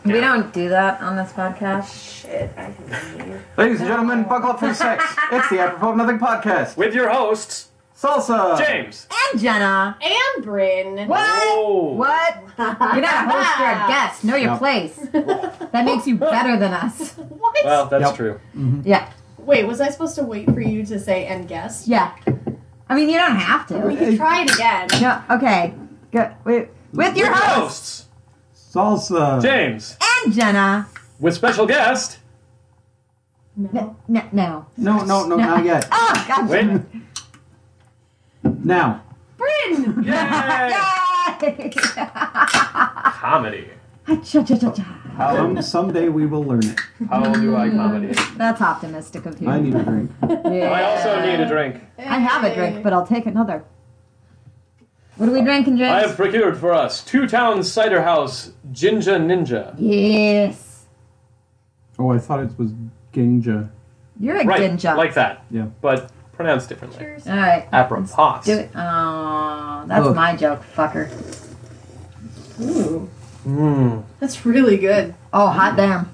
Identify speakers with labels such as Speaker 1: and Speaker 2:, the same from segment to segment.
Speaker 1: Yeah.
Speaker 2: We don't do that on this podcast.
Speaker 3: Shit, I can leave.
Speaker 4: Ladies and gentlemen, buckle up for sex. It's the Apropos of Nothing podcast.
Speaker 1: With your hosts,
Speaker 4: Salsa.
Speaker 1: James.
Speaker 2: And Jenna.
Speaker 3: And Bryn.
Speaker 2: What?
Speaker 1: Oh.
Speaker 2: What? You're not a host, you're a guest. Know your
Speaker 4: Yep.
Speaker 2: place. That makes you better than us.
Speaker 3: What?
Speaker 1: Well, that's
Speaker 4: Yep.
Speaker 1: true.
Speaker 2: Yeah.
Speaker 3: Wait, was I supposed to wait for you to say end guest?
Speaker 2: Yeah. I mean, you don't have
Speaker 3: We
Speaker 2: to.
Speaker 3: can try it again.
Speaker 2: No, okay. Good. With your hosts.
Speaker 4: Salsa.
Speaker 1: James.
Speaker 2: And Jenna.
Speaker 1: With special guest.
Speaker 3: No.
Speaker 2: No.
Speaker 4: No, not yet.
Speaker 2: Oh, gotcha.
Speaker 1: Wait.
Speaker 4: Now.
Speaker 3: Bryn!
Speaker 1: Yay!
Speaker 2: Yay!
Speaker 1: Comedy.
Speaker 2: Cha-cha-cha-cha.
Speaker 4: Someday we will learn it.
Speaker 1: How do I comedy?
Speaker 2: That's optimistic of you.
Speaker 4: I need a drink.
Speaker 2: Yeah.
Speaker 1: I also need a drink.
Speaker 2: I have a drink, but I'll take another. What are we drinking, James?
Speaker 1: I have procured for us Two Towns Cider House Ginger Ninja.
Speaker 2: Yes.
Speaker 4: Oh, I thought it was Ginja.
Speaker 2: You're a
Speaker 1: Right,
Speaker 2: ginja.
Speaker 1: like that,
Speaker 4: Yeah.
Speaker 1: but pronounced differently.
Speaker 3: Cheers.
Speaker 2: All right.
Speaker 1: Apropos.
Speaker 2: Do it. Oh, that's
Speaker 4: Ugh.
Speaker 2: my joke, fucker.
Speaker 3: Ooh.
Speaker 1: Mmm.
Speaker 3: That's really good.
Speaker 2: Oh, hot damn.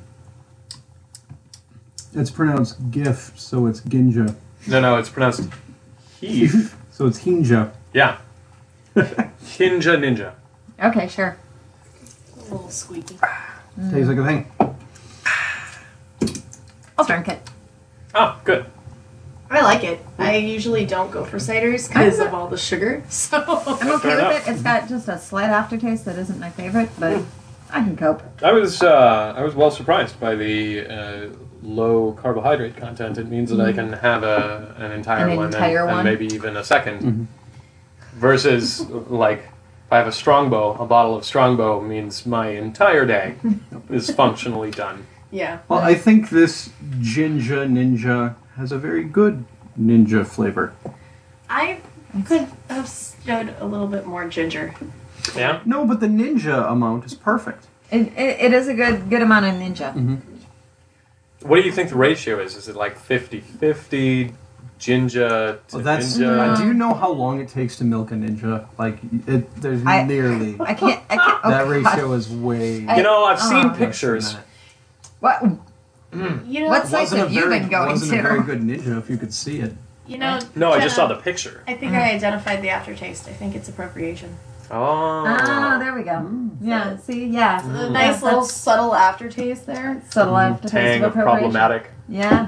Speaker 4: It's pronounced GIF, so it's Ginja.
Speaker 1: No, it's pronounced Heath.
Speaker 4: So it's Hinja.
Speaker 1: Yeah. Hinja Ninja.
Speaker 2: Okay, sure.
Speaker 3: A little squeaky.
Speaker 4: Tastes like a thing.
Speaker 2: I'll drink it.
Speaker 1: Oh, good.
Speaker 3: I like it. I usually don't go for ciders because of all the sugar. So
Speaker 2: I'm okay
Speaker 1: Fair
Speaker 2: with
Speaker 1: enough.
Speaker 2: it. It's got just a slight aftertaste that isn't my favorite, but I can cope.
Speaker 1: I was well surprised by the low carbohydrate content. It means that I can have an entire
Speaker 2: An
Speaker 1: one,
Speaker 2: entire
Speaker 1: and
Speaker 2: one?
Speaker 1: maybe even a second. Versus like if I have a Strongbow, a bottle of Strongbow means my entire day is functionally done.
Speaker 3: yeah.
Speaker 4: Well, I think this Ginja Ninja has a very good ninja flavor.
Speaker 3: I could have stood a little bit more ginger.
Speaker 1: Yeah.
Speaker 4: No, but the ninja amount is perfect.
Speaker 2: It is a good amount of ninja.
Speaker 1: What do you think the ratio is? Is it like 50-50? Ginger to
Speaker 4: Well, that's.
Speaker 1: ninja?
Speaker 4: Do you know how long it takes to milk a ninja? Like, there's
Speaker 2: I-
Speaker 4: nearly
Speaker 2: I can't. Oh,
Speaker 4: that
Speaker 2: God.
Speaker 4: ratio is way.
Speaker 1: You know, I've seen
Speaker 2: Oh.
Speaker 4: less than
Speaker 1: pictures.
Speaker 4: that.
Speaker 2: What?
Speaker 3: You know,
Speaker 2: What's
Speaker 4: Wasn't
Speaker 2: have you been going
Speaker 4: wasn't
Speaker 2: to?
Speaker 4: a very good ninja if you could see it.
Speaker 3: you know.
Speaker 1: No, I just saw
Speaker 3: Jenna,
Speaker 1: the picture.
Speaker 3: I think I identified the aftertaste. I think it's appropriation.
Speaker 1: Oh.
Speaker 2: Ah, there we go. Yeah. See, yeah.
Speaker 3: A nice little subtle aftertaste there.
Speaker 2: subtle aftertaste
Speaker 1: Tang
Speaker 2: of
Speaker 1: of
Speaker 2: appropriation.
Speaker 1: problematic.
Speaker 2: Yeah.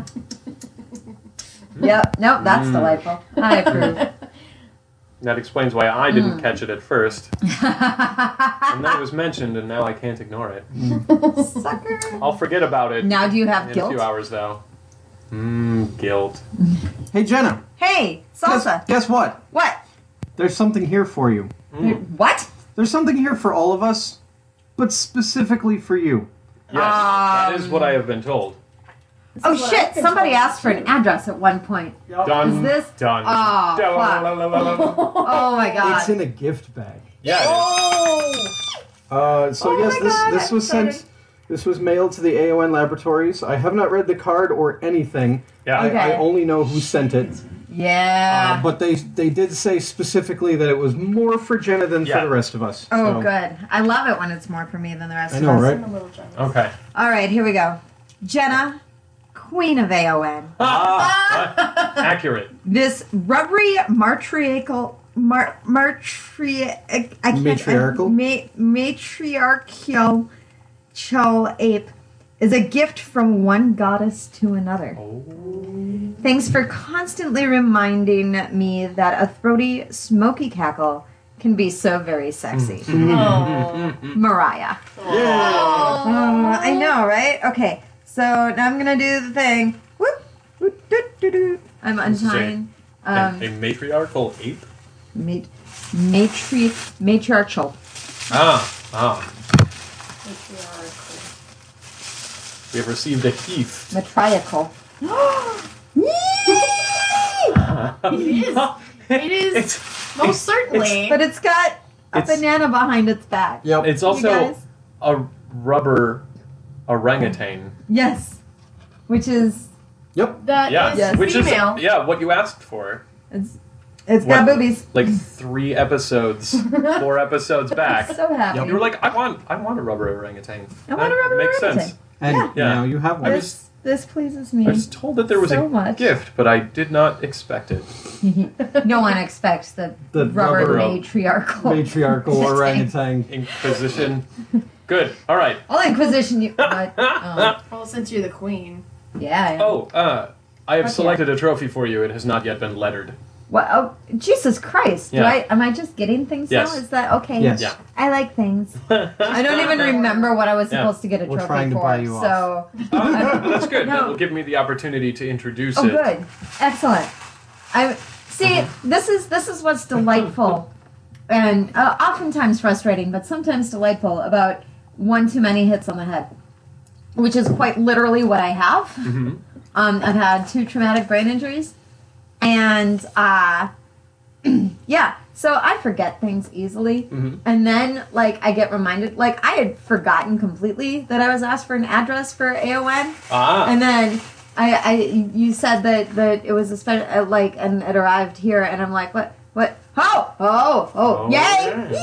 Speaker 2: Yep. Nope. That's delightful. I approve.
Speaker 1: That explains why I didn't catch it at first. And then it was mentioned, and now I can't ignore it.
Speaker 2: Sucker.
Speaker 1: I'll forget about it
Speaker 2: Now, do you have
Speaker 1: in
Speaker 2: guilt?
Speaker 1: a few hours, though. Guilt.
Speaker 4: Hey, Jenna.
Speaker 2: Hey, salsa.
Speaker 4: Guess what?
Speaker 2: What?
Speaker 4: There's something here for you.
Speaker 2: What?
Speaker 4: There's something here for all of us, but specifically for you.
Speaker 1: Yes, that is what I have been told.
Speaker 2: Oh
Speaker 3: is what
Speaker 2: shit!
Speaker 3: I've been
Speaker 2: somebody
Speaker 3: told.
Speaker 2: asked for an address at one point.
Speaker 1: Done.
Speaker 2: Is this?
Speaker 1: Done.
Speaker 2: Oh, fuck. Oh my god.
Speaker 4: It's in a gift bag.
Speaker 1: Yeah, it
Speaker 3: Oh!
Speaker 4: So
Speaker 2: Oh
Speaker 4: yes,
Speaker 2: my God,
Speaker 4: this
Speaker 2: I'm
Speaker 4: was sent.
Speaker 2: excited.
Speaker 4: This was mailed to the AON Laboratories. I have not read the card or anything.
Speaker 1: Yeah.
Speaker 4: I
Speaker 2: Okay.
Speaker 4: only know who sent it.
Speaker 2: Yeah.
Speaker 4: But they did say specifically that it was more for Jenna than
Speaker 1: Yeah.
Speaker 4: for the rest of us.
Speaker 2: Oh,
Speaker 4: So,
Speaker 2: good. I love it when it's more for me than the rest
Speaker 4: I
Speaker 2: of
Speaker 4: know,
Speaker 2: us.
Speaker 4: right?
Speaker 3: I'm a little jealous.
Speaker 1: is. Okay.
Speaker 2: All right, here we go. Jenna, queen of AON.
Speaker 1: Accurate.
Speaker 2: This rubbery matriarchal ape is a gift from one goddess to another. Thanks for constantly reminding me that a throaty, smoky cackle can be so very sexy.
Speaker 3: Oh.
Speaker 2: Mariah. I know, right? Okay, so now I'm gonna do the thing. Whoop, whoop, doo, doo, doo. I'm untying.
Speaker 1: A matriarchal ape?
Speaker 2: Matriarchal.
Speaker 1: Ah. We have received a heath.
Speaker 2: Matriarchal.
Speaker 3: It is most certainly.
Speaker 2: But it's got a
Speaker 1: It's-
Speaker 2: banana behind its back.
Speaker 4: Yep.
Speaker 1: It's
Speaker 2: You
Speaker 1: also
Speaker 2: guys?
Speaker 1: a rubber orangutan.
Speaker 2: Yes. Which is
Speaker 4: Yep.
Speaker 3: That
Speaker 1: Yeah,
Speaker 3: is
Speaker 2: Yes.
Speaker 1: which
Speaker 3: female.
Speaker 1: is what you asked for.
Speaker 2: it's It's got
Speaker 1: What?
Speaker 2: boobies.
Speaker 1: Like 3 episodes, 4 episodes back.
Speaker 2: So happy.
Speaker 1: You were like, I want a rubber orangutan.
Speaker 2: I want a
Speaker 1: That
Speaker 2: rubber
Speaker 1: makes
Speaker 2: orangutan.
Speaker 1: sense.
Speaker 4: And
Speaker 1: Yeah.
Speaker 4: now you have one.
Speaker 2: This pleases me.
Speaker 1: I was told that there was
Speaker 2: So
Speaker 1: a
Speaker 2: much.
Speaker 1: gift, but I did not expect it.
Speaker 2: No one expects the rubber
Speaker 1: rubber
Speaker 2: matriarchal.
Speaker 4: Matriarchal orangutan.
Speaker 1: Inquisition. Good. All right.
Speaker 2: I'll Inquisition you. What? Oh.
Speaker 3: Well, since you're the queen.
Speaker 2: Yeah.
Speaker 1: Oh, I have
Speaker 2: Okay.
Speaker 1: selected a trophy for you. It has not yet been lettered.
Speaker 2: What? Oh, Jesus Christ!
Speaker 1: Yeah.
Speaker 2: Am I just getting things
Speaker 1: Yes.
Speaker 2: now? Is that okay?
Speaker 4: Yes.
Speaker 1: Yeah.
Speaker 2: I like things. I don't even remember what I was
Speaker 1: Yeah.
Speaker 2: supposed to get a
Speaker 4: We're
Speaker 2: trophy
Speaker 4: trying to
Speaker 2: for.
Speaker 4: buy you
Speaker 2: so.
Speaker 1: That's good.
Speaker 2: No.
Speaker 1: That will give me the opportunity to introduce
Speaker 2: Oh,
Speaker 1: it.
Speaker 2: good. Excellent. I see. This is what's delightful, and oftentimes frustrating, but sometimes delightful about one too many hits on the head, which is quite literally what I have.
Speaker 1: Mhm.
Speaker 2: I've had 2 traumatic brain injuries, and yeah, so I forget things easily,
Speaker 1: Mhm.
Speaker 2: and then like I get reminded. Like I had forgotten completely that I was asked for an address for AON.
Speaker 1: Ah.
Speaker 2: And then you said that it was a special, like, and it arrived here, and I'm like, what? Oh, yay!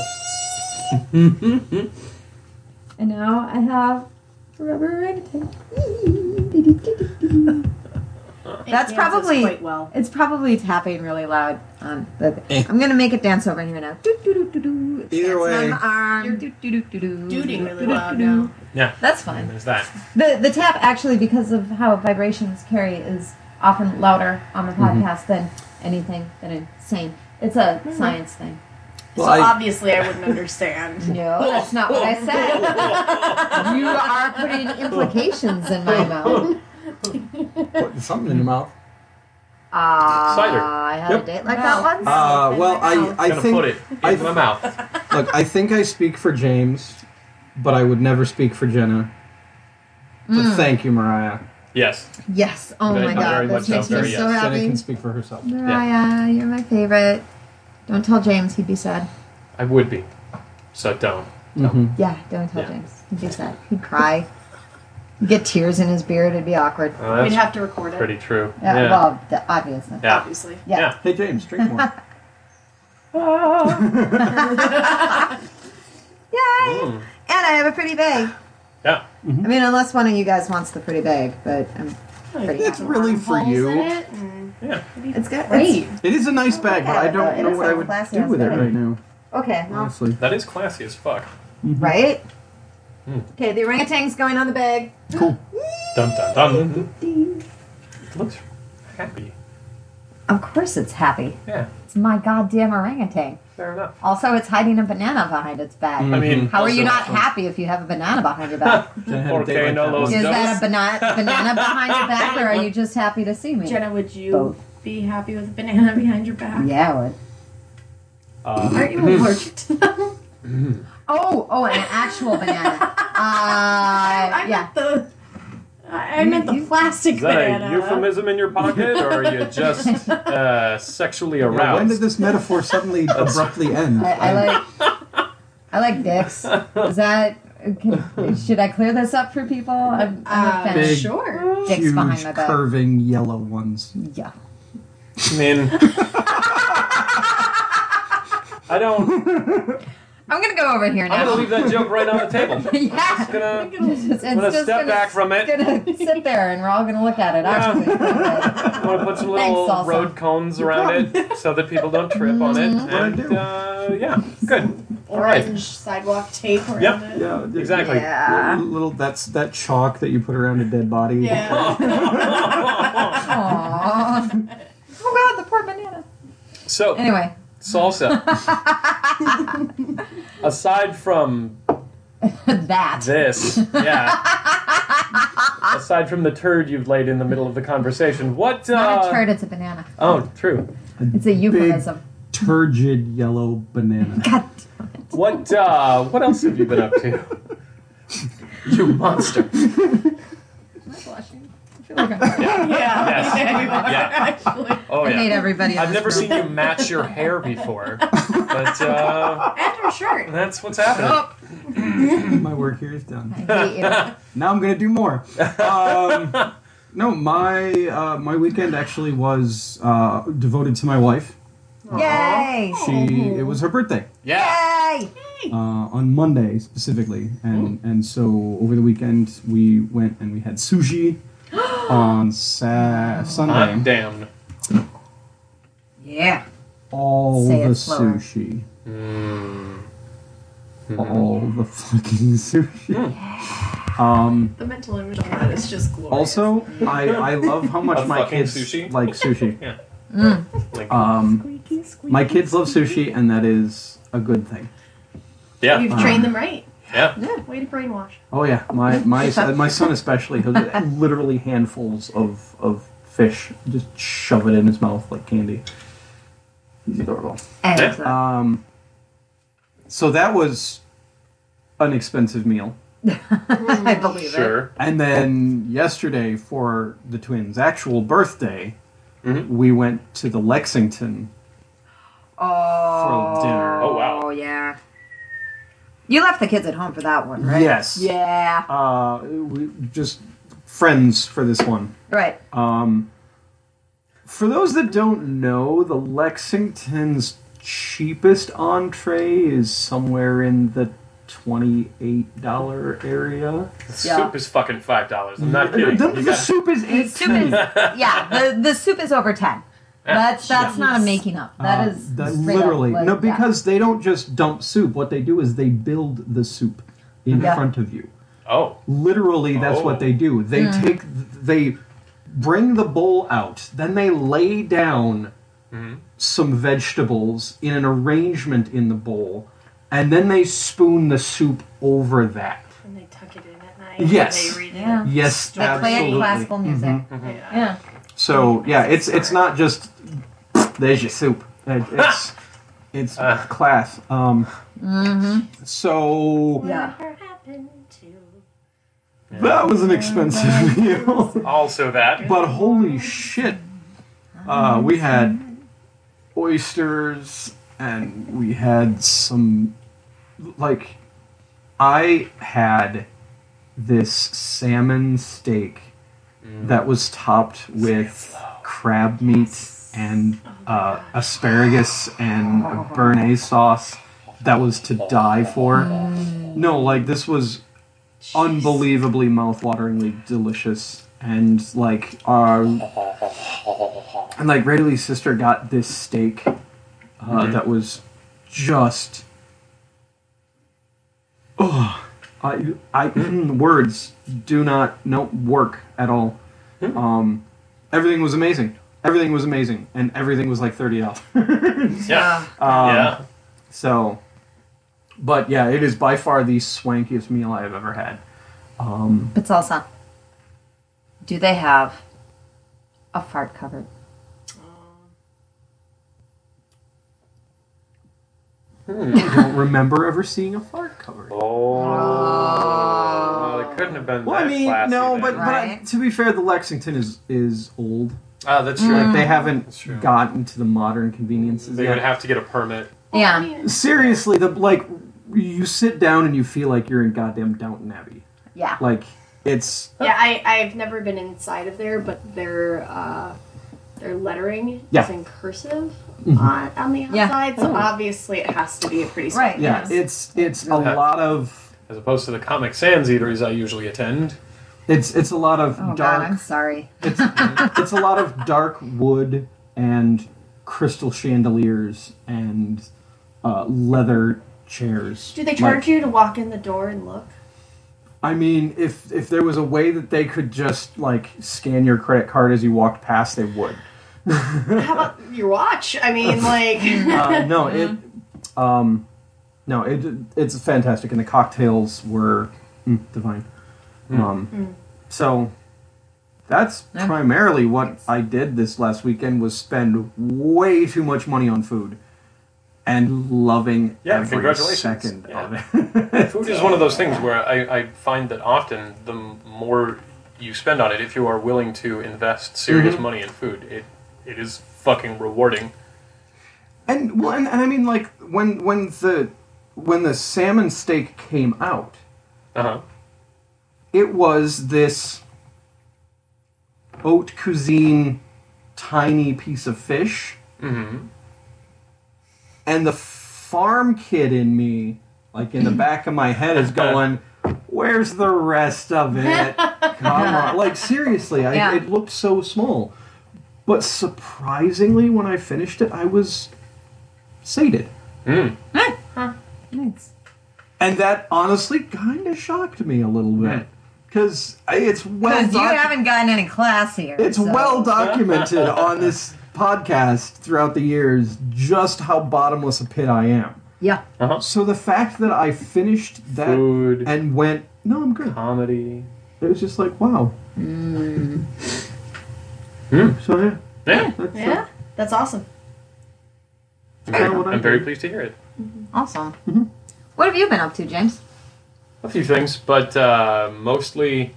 Speaker 2: And now I have a rubber orangutan. That's
Speaker 3: It dances
Speaker 2: probably
Speaker 3: quite well.
Speaker 2: It's probably tapping really loud. I'm gonna make it dance over here now. It's
Speaker 4: Either
Speaker 2: dancing
Speaker 4: way.
Speaker 2: on my arm.
Speaker 3: You're Dooting really loud now.
Speaker 1: Yeah.
Speaker 2: That's fine.
Speaker 1: There's that.
Speaker 2: The tap actually, because of how vibrations carry, is often louder on the podcast than anything that I'm saying. It's a science thing.
Speaker 4: Well,
Speaker 3: So
Speaker 4: I-
Speaker 3: obviously I wouldn't understand.
Speaker 2: No, that's not what I said. You are putting implications in my mouth.
Speaker 4: Putting something in your mouth.
Speaker 1: Cider.
Speaker 2: I had
Speaker 1: Yep.
Speaker 2: a date like that once.
Speaker 4: Well, I
Speaker 1: Gonna
Speaker 4: think.
Speaker 1: put it in my mouth.
Speaker 4: Look, I think I speak for James, but I would never speak for Jenna. But thank you, Mariah.
Speaker 1: Yes.
Speaker 2: Yes. Oh
Speaker 1: Very-
Speaker 2: my
Speaker 1: very
Speaker 2: God,
Speaker 1: much
Speaker 2: this
Speaker 1: so,
Speaker 2: makes me
Speaker 1: very
Speaker 2: so
Speaker 1: yes.
Speaker 4: Jenna
Speaker 2: happy.
Speaker 4: can speak for herself.
Speaker 2: Mariah, you're my favorite. Don't tell James; he'd be sad.
Speaker 1: I would be. So don't.
Speaker 2: Yeah, don't tell
Speaker 1: Yeah.
Speaker 2: James. He'd be sad. He'd cry. He'd get tears in his beard. It'd be awkward.
Speaker 3: We'd
Speaker 1: That's
Speaker 3: have to record it.
Speaker 1: pretty true.
Speaker 2: Yeah,
Speaker 1: Yeah.
Speaker 2: well, obviously.
Speaker 1: Yeah.
Speaker 3: Obviously.
Speaker 2: Yeah.
Speaker 1: Yeah.
Speaker 4: Hey, James, drink more.
Speaker 2: Yay!
Speaker 1: Mm.
Speaker 2: And I have a pretty bag.
Speaker 1: Yeah.
Speaker 2: I mean, unless one of you guys wants the pretty bag, but I'm pretty
Speaker 4: It's
Speaker 2: happy.
Speaker 4: really for
Speaker 3: Holes in
Speaker 4: you.
Speaker 3: it and-
Speaker 1: Yeah.
Speaker 2: It's good.
Speaker 3: Great.
Speaker 4: It is a nice bag, but I
Speaker 2: It
Speaker 4: don't know
Speaker 2: is
Speaker 4: what
Speaker 2: a
Speaker 4: I would
Speaker 2: classy
Speaker 4: do
Speaker 2: ass
Speaker 4: with it
Speaker 2: bag.
Speaker 4: right now.
Speaker 2: Okay, well,
Speaker 4: Honestly.
Speaker 1: That is classy as fuck.
Speaker 2: right?
Speaker 1: Mm.
Speaker 2: Okay, the orangutan's going on the bag.
Speaker 4: Cool.
Speaker 1: Dun dun dun. It looks happy.
Speaker 2: Of course it's happy.
Speaker 1: Yeah.
Speaker 2: It's my goddamn orangutan.
Speaker 1: Fair enough.
Speaker 2: Also, it's hiding a banana behind its back.
Speaker 1: I mean,
Speaker 2: How are you
Speaker 1: also-
Speaker 2: not happy if you have a banana behind your back?
Speaker 4: Jenna had a
Speaker 1: Okay,
Speaker 4: date like
Speaker 1: no,
Speaker 4: that
Speaker 1: those-
Speaker 4: once.
Speaker 2: Is
Speaker 1: Those-
Speaker 2: that a banana behind your back, or are you just happy to see me?
Speaker 3: Jenna, would you
Speaker 2: Both.
Speaker 3: be happy with a banana behind your back?
Speaker 2: Yeah, I would.
Speaker 3: Aren't you allergic to them?
Speaker 2: Oh, an actual banana.
Speaker 3: I
Speaker 2: Yeah.
Speaker 3: meant the. I meant the plastic
Speaker 1: Is that
Speaker 3: banana.
Speaker 1: a euphemism in your pocket, or are you just sexually
Speaker 4: Yeah,
Speaker 1: aroused?
Speaker 4: when did this metaphor suddenly abruptly end?
Speaker 2: I like dicks. Is that? Should I clear this up for people? I'm a fan.
Speaker 4: Big-
Speaker 3: Sure.
Speaker 2: Dicks behind
Speaker 4: Huge,
Speaker 2: my back.
Speaker 4: curving yellow ones.
Speaker 2: Yeah.
Speaker 1: I mean, I don't.
Speaker 2: I'm gonna go over here
Speaker 1: I'm
Speaker 2: now.
Speaker 1: gonna leave that joke right on the table.
Speaker 2: Yeah.
Speaker 1: Just gonna.
Speaker 2: It's
Speaker 1: I'm gonna
Speaker 2: just
Speaker 1: step back from it.
Speaker 2: It's gonna sit there, and we're all gonna look at it. Actually,
Speaker 1: I'm gonna put some little
Speaker 2: Thanks, Salsa.
Speaker 1: road cones around it so that people don't trip on it.
Speaker 2: Mm-hmm.
Speaker 1: And yeah, good. All right.
Speaker 3: Orange sidewalk tape around
Speaker 1: Yep.
Speaker 3: it.
Speaker 4: Yeah,
Speaker 1: Exactly.
Speaker 2: Yeah.
Speaker 4: Little that's that chalk that you put around a dead body.
Speaker 3: Yeah.
Speaker 2: Aww. Oh God, the poor banana.
Speaker 1: So,
Speaker 2: Anyway,
Speaker 1: salsa. Aside from
Speaker 2: that.
Speaker 1: this, yeah. Aside from the turd you've laid in the middle of the conversation, what?
Speaker 2: It's not a turd, it's a banana.
Speaker 1: Oh, true.
Speaker 2: It's a euphemism.
Speaker 4: Turgid yellow banana.
Speaker 2: God damn it.
Speaker 1: What else have you been up to? You monster.
Speaker 2: Am I blushing? I feel like I'm
Speaker 3: Yeah.
Speaker 1: Yes.
Speaker 3: Yeah, you are,
Speaker 1: Yeah.
Speaker 3: actually.
Speaker 1: Oh
Speaker 2: I made
Speaker 1: yeah.
Speaker 2: everybody. in
Speaker 1: I've
Speaker 2: this
Speaker 1: never
Speaker 2: room.
Speaker 1: seen you match your hair before, but
Speaker 3: And her shirt.
Speaker 1: that's what's happening.
Speaker 4: My work here is done.
Speaker 2: I hate you.
Speaker 4: Now I'm gonna do more. No, my my weekend actually was devoted to my wife.
Speaker 2: Yay!
Speaker 4: It was her birthday.
Speaker 1: Yeah.
Speaker 2: Yay!
Speaker 4: On Monday specifically, and so over the weekend we went and we had sushi on Sunday.
Speaker 1: I'm damned.
Speaker 2: Yeah.
Speaker 4: All
Speaker 2: Say
Speaker 4: the
Speaker 2: it slower.
Speaker 4: sushi,
Speaker 1: Mm.
Speaker 4: all the fucking sushi.
Speaker 3: The mental image of that is just glorious.
Speaker 4: Also, I love how much
Speaker 1: Of
Speaker 4: my
Speaker 1: fucking
Speaker 4: kids
Speaker 1: sushi?
Speaker 4: like sushi.
Speaker 1: Yeah. Like,
Speaker 4: My kids love sushi, and that is a good thing.
Speaker 1: yeah.
Speaker 3: You've trained them right.
Speaker 1: Yeah.
Speaker 3: Way to brainwash.
Speaker 4: Oh yeah, my son especially, he'll get literally handfuls of fish, just shove it in his mouth like candy. He's adorable.
Speaker 2: Excellent.
Speaker 4: So that was an expensive meal.
Speaker 2: I believe it.
Speaker 1: Sure.
Speaker 4: And then yesterday, for the twins' actual birthday,
Speaker 1: Mhm.
Speaker 4: we went to the Lexington
Speaker 2: Oh.
Speaker 4: for dinner.
Speaker 1: Oh, wow.
Speaker 2: Oh, yeah. You left the kids at home for that one, right?
Speaker 4: Yes.
Speaker 2: Yeah.
Speaker 4: We just friends for this one.
Speaker 2: Right.
Speaker 4: For those that don't know, the Lexington's cheapest entree is somewhere in the $28 area.
Speaker 1: The
Speaker 2: Yeah.
Speaker 1: soup is fucking $5. I'm not kidding.
Speaker 4: The
Speaker 1: You gotta-
Speaker 4: soup is
Speaker 2: The soup is, yeah, the soup is over 10. That's not a making up. That is straight
Speaker 4: literally
Speaker 2: up,
Speaker 4: no,
Speaker 2: like, yeah.
Speaker 4: because they don't just dump soup. What they do is they build the soup in
Speaker 2: Yeah.
Speaker 4: front of you.
Speaker 1: Oh.
Speaker 4: Literally, that's
Speaker 1: Oh.
Speaker 4: what they do. They they bring the bowl out, then they lay down some vegetables in an arrangement in the bowl, and then they spoon the soup over that.
Speaker 3: And they tuck it in at night.
Speaker 4: Yes.
Speaker 3: And they read
Speaker 2: Yeah.
Speaker 4: Yes,
Speaker 2: They play
Speaker 4: absolutely.
Speaker 2: it classical music.
Speaker 3: it. Yeah.
Speaker 2: Yeah.
Speaker 4: So yeah, it's not just there's your soup. It's class. So
Speaker 2: Yeah.
Speaker 3: Whatever happened to...
Speaker 4: that was an expensive meal.
Speaker 1: Also that.
Speaker 4: But holy shit, we had oysters and we had some, like, I had this salmon steak that was topped with crab meat and asparagus and béarnaise sauce that was to die for. No, like, this was unbelievably mouth-wateringly delicious, and like Rayleigh's sister got this steak that was just words do not work at all. Everything was amazing, and everything was like $30.
Speaker 1: Yeah.
Speaker 2: Uh,
Speaker 1: Yeah.
Speaker 4: So, but yeah, it is by far the swankiest meal I have ever had.
Speaker 2: But salsa. Do they have a fart cupboard?
Speaker 4: I don't remember ever seeing a fart covered.
Speaker 1: Oh. Well, it couldn't have been
Speaker 4: Well, I
Speaker 1: that
Speaker 4: mean,
Speaker 1: classy
Speaker 4: no,
Speaker 1: then.
Speaker 4: but
Speaker 2: Right.
Speaker 4: to be fair, the Lexington is old.
Speaker 1: Oh, that's true.
Speaker 4: Like, they
Speaker 1: That's
Speaker 4: haven't
Speaker 1: true.
Speaker 4: gotten to the modern conveniences
Speaker 1: They
Speaker 4: yet.
Speaker 1: would have to get a permit.
Speaker 2: Yeah.
Speaker 4: Seriously, you sit down and you feel like you're in goddamn Downton Abbey.
Speaker 2: Yeah.
Speaker 4: Like, it's
Speaker 3: Yeah, I've never been inside of there, but their lettering
Speaker 4: Yeah.
Speaker 3: is in cursive
Speaker 4: Mhm.
Speaker 3: on the
Speaker 2: Yeah.
Speaker 3: outside, so obviously it has to be a pretty
Speaker 2: Right.
Speaker 4: yeah,
Speaker 2: Yes.
Speaker 4: it's a lot of
Speaker 1: As opposed to the Comic Sans eateries I usually attend.
Speaker 4: it's a lot of
Speaker 2: Oh
Speaker 4: dark.
Speaker 2: God, I'm sorry.
Speaker 4: It's a lot of dark wood and crystal chandeliers and leather chairs.
Speaker 3: Do they charge you to walk in the door and look?
Speaker 4: I mean, if there was a way that they could just like scan your credit card as you walked past, they would.
Speaker 3: How about your watch? I mean, like...
Speaker 4: It's fantastic, and the cocktails were divine. So that's
Speaker 2: Yeah.
Speaker 4: primarily what I did this last weekend, was spend way too much money on food and loving
Speaker 1: Yeah,
Speaker 4: every
Speaker 1: congratulations.
Speaker 4: second
Speaker 1: Yeah.
Speaker 4: of it.
Speaker 1: Food is one of those things where I find that often the more you spend on it, if you are willing to invest serious money in food, it is fucking rewarding.
Speaker 4: And I mean, like when the salmon steak came out,
Speaker 1: Uh-huh.
Speaker 4: it was this haute cuisine tiny piece of fish
Speaker 1: Mm-hmm.
Speaker 4: And the farm kid in me, like in the back of my head, is going, where's the rest of it? Come on. Like, seriously, it looked so small. But surprisingly, when I finished it, I was sated.
Speaker 2: Nice.
Speaker 4: And that honestly kind of shocked me a little bit. Because it's well
Speaker 2: Because you haven't gotten any class here.
Speaker 4: It's
Speaker 2: so.
Speaker 4: well documented on this podcast throughout the years just how bottomless a pit I am.
Speaker 2: Yeah.
Speaker 4: So the fact that I finished that
Speaker 1: Food.
Speaker 4: and went, no, I'm good.
Speaker 1: Comedy.
Speaker 4: It was just like, wow. So
Speaker 1: Yeah.
Speaker 3: Yeah, that's awesome.
Speaker 1: I'm very pleased to hear it.
Speaker 2: Awesome. What have you been up to, James?
Speaker 1: A few things, but mostly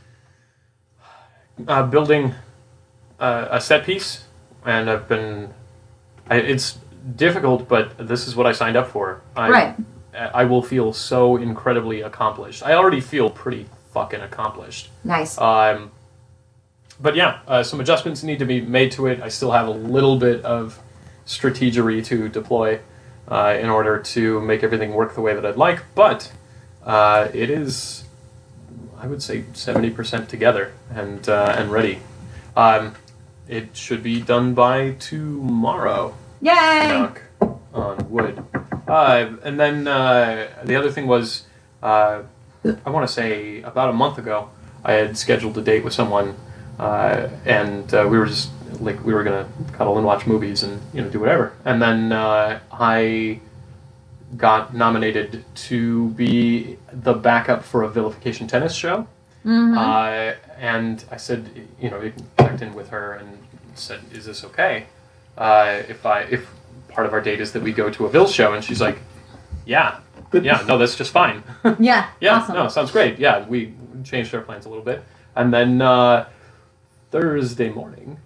Speaker 1: building a set piece, and I've been. It's difficult, but this is what I signed up for.
Speaker 2: Right.
Speaker 1: I will feel so incredibly accomplished. I already feel pretty fucking accomplished.
Speaker 2: Nice.
Speaker 1: But yeah, some adjustments need to be made to it. I still have a little bit of strategery to deploy in order to make everything work the way that I'd like, but it is, I would say, 70% together and ready. It should be done by tomorrow.
Speaker 2: Yay!
Speaker 1: Knock on wood. And then the other thing was, I want to say about a month ago, I had scheduled a date with someone, and we were just like we were gonna cuddle and watch movies and do whatever. And then I got nominated to be the backup for a vilification tennis show. And I said, you checked in with her and said, "Is this okay? If part of our date is that we go to a Vil show?" And she's like, "Yeah, no, that's just fine."
Speaker 2: Yeah.
Speaker 1: Yeah,
Speaker 2: Awesome.
Speaker 1: no, sounds great. Yeah, we changed our plans a little bit, and then Thursday morning,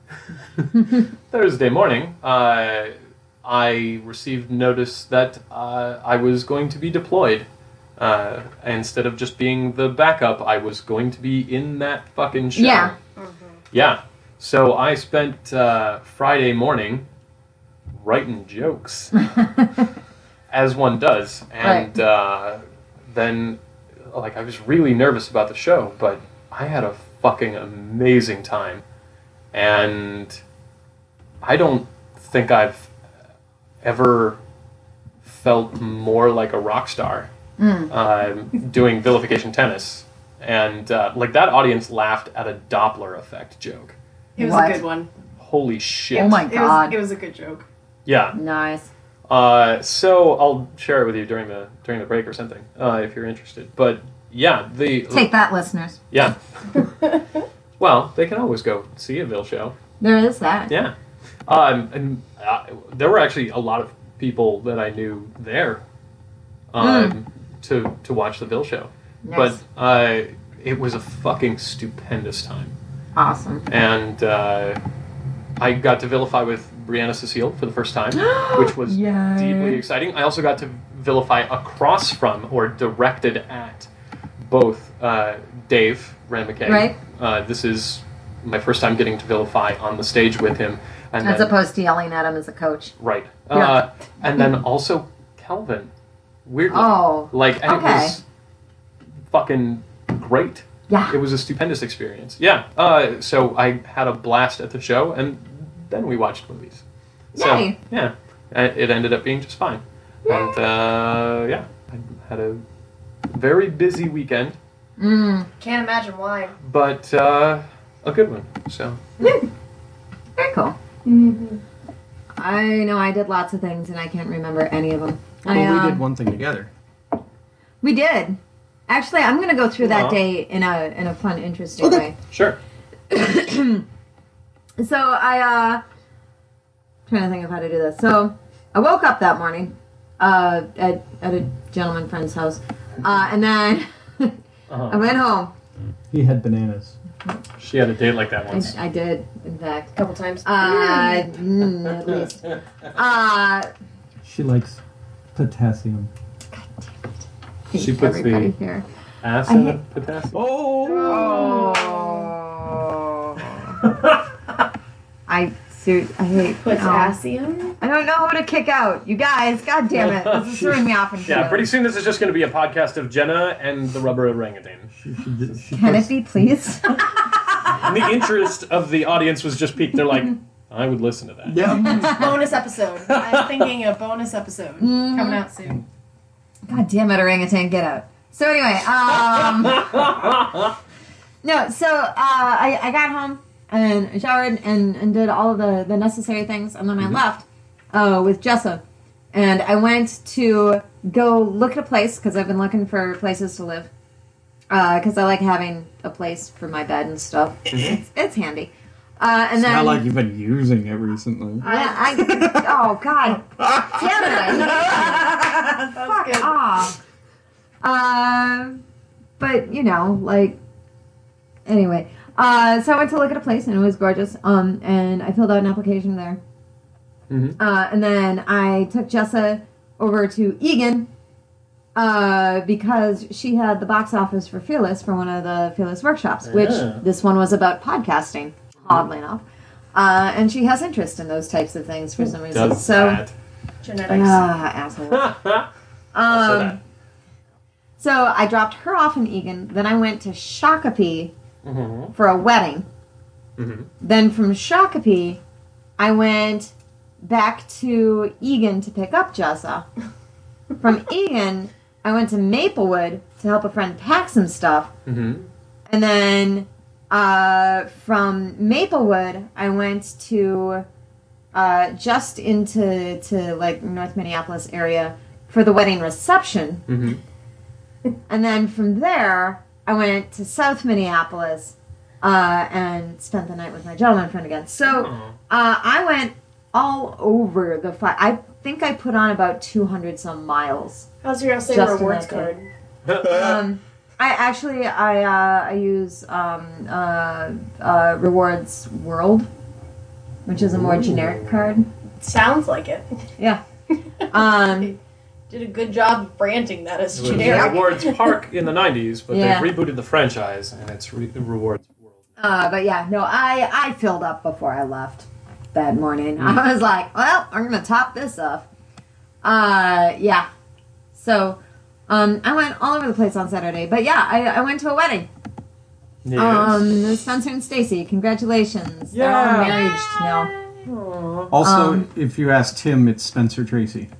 Speaker 1: I received notice that I was going to be deployed. Instead of just being the backup, I was going to be in that fucking show.
Speaker 2: Yeah.
Speaker 1: Yeah. So I spent Friday morning writing jokes, as one does, and then, like, I was really nervous about the show, but I had a fucking amazing time, and I don't think I've ever felt more like a rock star doing vilification tennis, and like that audience laughed at a Doppler effect joke.
Speaker 3: It was
Speaker 2: What?
Speaker 3: a good one.
Speaker 1: Holy shit!
Speaker 2: Oh my god.
Speaker 3: It was a good joke.
Speaker 1: Yeah.
Speaker 2: Nice.
Speaker 1: So I'll share it with you during the break or something if you're interested. But yeah,
Speaker 2: Take that, listeners.
Speaker 1: Yeah. Well, they can always go see a Vil show.
Speaker 2: There is that.
Speaker 1: Yeah. And there were actually a lot of people that I knew there to watch the Vil show.
Speaker 2: Nice.
Speaker 1: But it was a fucking stupendous time.
Speaker 2: Awesome.
Speaker 1: And I got to vilify with Brianna Cecile for the first time, which was
Speaker 2: Yay.
Speaker 1: deeply exciting. I also got to vilify across from, or directed at, both Dave Ranmacay.
Speaker 2: Right.
Speaker 1: This is my first time getting to vilify on the stage with him. And
Speaker 2: As
Speaker 1: then,
Speaker 2: opposed to yelling at him as a coach.
Speaker 1: right.
Speaker 2: Yeah.
Speaker 1: And then also Kelvin. Weirdly.
Speaker 2: Oh,
Speaker 1: and
Speaker 2: okay.
Speaker 1: it was fucking great.
Speaker 2: Yeah.
Speaker 1: It was a stupendous experience. Yeah. So I had a blast at the show, and then we watched movies. So,
Speaker 2: Yay.
Speaker 1: yeah. It ended up being just fine. And, yeah. I had a very busy weekend,
Speaker 3: Can't imagine why.
Speaker 1: but a good one. So,
Speaker 2: Very cool. I know I did lots of things, and I can't remember any of them.
Speaker 4: Well, we did one thing together.
Speaker 2: We did. Actually, I'm going to go through that
Speaker 1: Aw.
Speaker 2: day in a fun, interesting way.
Speaker 1: sure.
Speaker 2: So I trying to think of how to do this. So I woke up that morning at a gentleman friend's house, and then I went home.
Speaker 4: He had bananas.
Speaker 1: She had a date like that once.
Speaker 2: I did, in fact.
Speaker 3: A couple times.
Speaker 2: At least.
Speaker 4: She likes potassium.
Speaker 1: She puts
Speaker 2: Everybody
Speaker 1: the
Speaker 2: here.
Speaker 1: acid and potassium.
Speaker 4: Oh!
Speaker 2: I I hate
Speaker 3: Potassium?
Speaker 2: I don't know how to kick out. You guys, god damn it. This is throwing me off entirely.
Speaker 1: Yeah, pretty soon this is just going to be a podcast of Jenna and the rubber orangutan.
Speaker 2: Can it be, please?
Speaker 1: And the interest of the audience was just piqued. They're like, I would listen to that.
Speaker 4: Yeah.
Speaker 3: Bonus episode. I'm thinking a bonus episode coming out soon.
Speaker 2: God damn it, orangutan, get out. So anyway, no, so I got home and showered and did all of the necessary things, and then I left with Jessa. And I went to go look at a place, because I've been looking for places to live. Because I like having a place for my bed and stuff. It's handy. And
Speaker 4: It's
Speaker 2: then,
Speaker 4: not like you've been using it recently.
Speaker 2: yeah, oh god damn it! Fuck
Speaker 3: good.
Speaker 2: off. But you know, like, anyway. So I went to look at a place and it was gorgeous. And I filled out an application there. And then I took Jessa over to Egan. Because she had the box office for Fearless for one of the Fearless workshops, which this one was about podcasting, oddly enough. And she has interest in those types of things for some reason.
Speaker 1: Does
Speaker 2: So,
Speaker 1: that?
Speaker 3: Genetics.
Speaker 2: asshole. So I dropped her off in Egan. Then I went to Shakopee for a wedding. Then from Shakopee, I went back to Egan to pick up Jessa. From Egan, I went to Maplewood to help a friend pack some stuff. And then from Maplewood, I went to just into like North Minneapolis area for the wedding reception. And then from there, I went to South Minneapolis and spent the night with my gentleman friend again. So I went all over the I think I put on about 200 some miles.
Speaker 3: How's your SA
Speaker 2: Just in
Speaker 3: rewards
Speaker 2: that
Speaker 3: card?
Speaker 2: I use Rewards World, which is a more generic card.
Speaker 3: Sounds like it.
Speaker 2: Yeah.
Speaker 3: Did a good job of branding that as
Speaker 1: It was
Speaker 3: generic.
Speaker 1: Rewards Park in the 90s, but
Speaker 2: Yeah.
Speaker 1: they've rebooted the franchise, and it's Rewards World.
Speaker 2: But yeah, no, I filled up before I left that morning. I was like, well, I'm gonna top this off. Yeah. So, I went all over the place on Saturday, but yeah, I went to a wedding.
Speaker 1: Yes.
Speaker 2: Spencer and Stacy, congratulations.
Speaker 1: Yeah.
Speaker 2: They're all married now.
Speaker 4: Also, if you ask Tim, it's Spencer Tracy.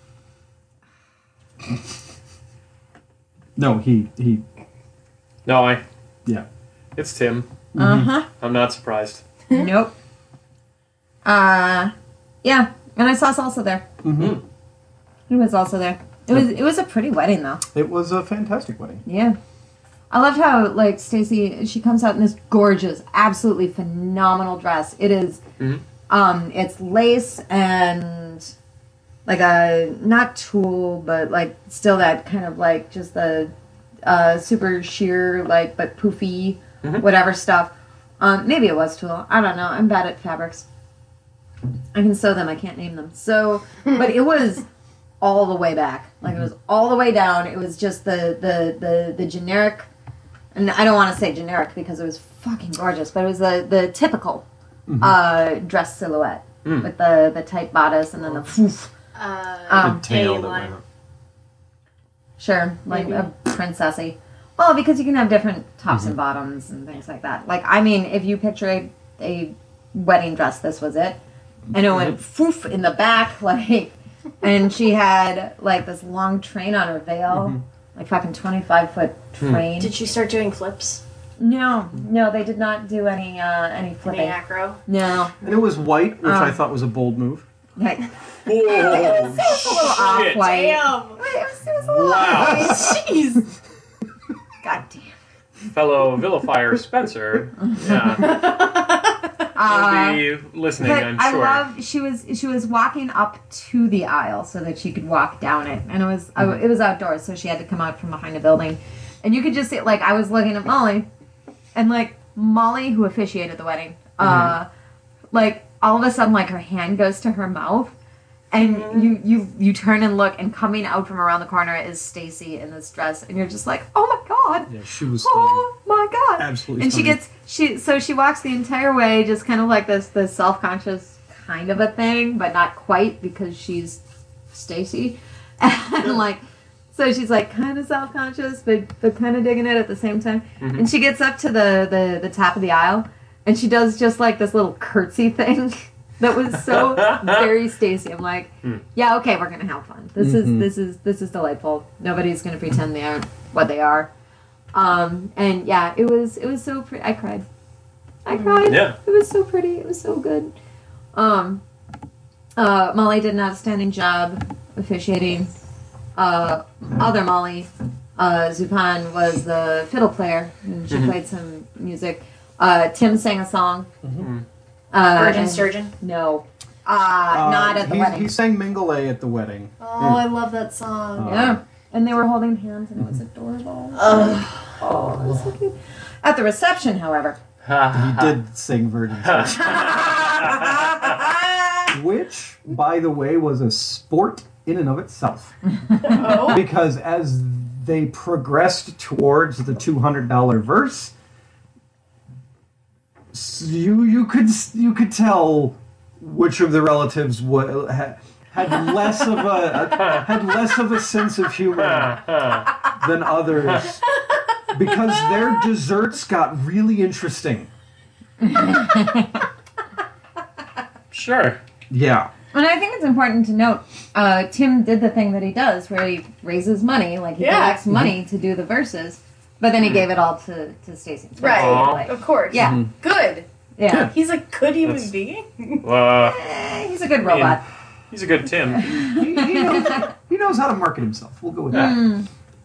Speaker 4: No, he.
Speaker 1: No,
Speaker 4: Yeah.
Speaker 1: it's Tim.
Speaker 2: Uh-huh.
Speaker 1: I'm not surprised.
Speaker 2: Nope. Yeah, and I saw Salsa there. He was also there. It was a pretty wedding though.
Speaker 4: It was a fantastic wedding.
Speaker 2: Yeah. I loved how, like, Stacy, she comes out in this gorgeous, absolutely phenomenal dress. It is, it's lace and, like, not tulle, but, like, still that kind of, like, just the super sheer, like, but poofy, whatever stuff. Maybe it was tulle. I don't know. I'm bad at fabrics. I can sew them. I can't name them. So, but it was all the way back. Like, it was all the way down. It was just the generic... And I don't want to say generic because it was fucking gorgeous, but it was the typical dress silhouette with the tight bodice and then the poof.
Speaker 4: The tail that went up.
Speaker 2: Sure, like a princessy. Well, because you can have different tops and bottoms and things like that. Like, I mean, if you picture a wedding dress, this was it. And it went poof in the back, like, and she had, like, this long train on her veil. Like fucking 25-foot train.
Speaker 3: Did she start doing flips?
Speaker 2: No, they did not do any flipping.
Speaker 3: Any acro?
Speaker 2: No.
Speaker 4: And it was white, which I thought was a bold move.
Speaker 2: Like,
Speaker 1: Oh,
Speaker 2: it was a little
Speaker 1: shit.
Speaker 2: off-white.
Speaker 3: Damn!
Speaker 2: It was a little
Speaker 1: Wow.
Speaker 2: off-white.
Speaker 3: Jeez!
Speaker 2: God damn.
Speaker 1: Fellow vilifier Spencer. Yeah. He'll be listening,
Speaker 2: But
Speaker 1: I'm
Speaker 2: I
Speaker 1: sure.
Speaker 2: love she was walking up to the aisle so that she could walk down it, and it was outdoors, so she had to come out from behind a building, and you could just see, like, I was looking at Molly, and like Molly, who officiated the wedding, like all of a sudden, like her hand goes to her mouth, and you turn and look, and coming out from around the corner is Stacy in this dress, and you're just like, oh my god.
Speaker 4: Yeah, she was
Speaker 2: Oh my god.
Speaker 4: absolutely
Speaker 2: And
Speaker 4: stunning.
Speaker 2: she walks the entire way just kind of like this self-conscious kind of a thing, but not quite because she's Stacy. And like so she's like kind of self-conscious but kind of digging it at the same time.
Speaker 1: Mhm.
Speaker 2: And she gets up to the top of the aisle and she does just like this little curtsy thing that was so very Stacy. I'm like, yeah, okay, we're gonna have fun. This is delightful. Nobody's gonna pretend they aren't what they are. And yeah, it was so pretty. I cried.
Speaker 1: Yeah.
Speaker 2: It was so pretty. It was so good. Molly did an outstanding job officiating. Other Molly, Zupan was the fiddle player, and she played some music. Tim sang a song.
Speaker 3: Virgin
Speaker 2: and-
Speaker 3: Sturgeon.
Speaker 2: No. Not at the wedding.
Speaker 4: He sang Mingale at the wedding.
Speaker 3: Oh, I love that song.
Speaker 2: Yeah. And they were holding hands, and it was adorable.
Speaker 3: Ugh.
Speaker 2: Oh, it was so cute. At the reception, however.
Speaker 4: He did sing Virgin Sturgeon. Which, by the way, was a sport in and of itself.
Speaker 3: Oh.
Speaker 4: Because as they progressed towards the $200 verse, you could tell which of the relatives had less of a sense of humor than others, because their desserts got really interesting.
Speaker 1: Sure.
Speaker 4: Yeah.
Speaker 2: And I think it's important to note, Tim did the thing that he does, where he raises money, like he
Speaker 3: Yeah.
Speaker 2: collects money to do the verses, but then he gave it all to Stacey.
Speaker 3: Right.
Speaker 2: Like,
Speaker 3: Of course.
Speaker 2: yeah.
Speaker 3: Good.
Speaker 2: yeah.
Speaker 3: He's a good human
Speaker 1: That's-
Speaker 3: being.
Speaker 2: He's a good robot.
Speaker 1: He's a good Tim.
Speaker 4: He knows how to market himself. We'll go with that.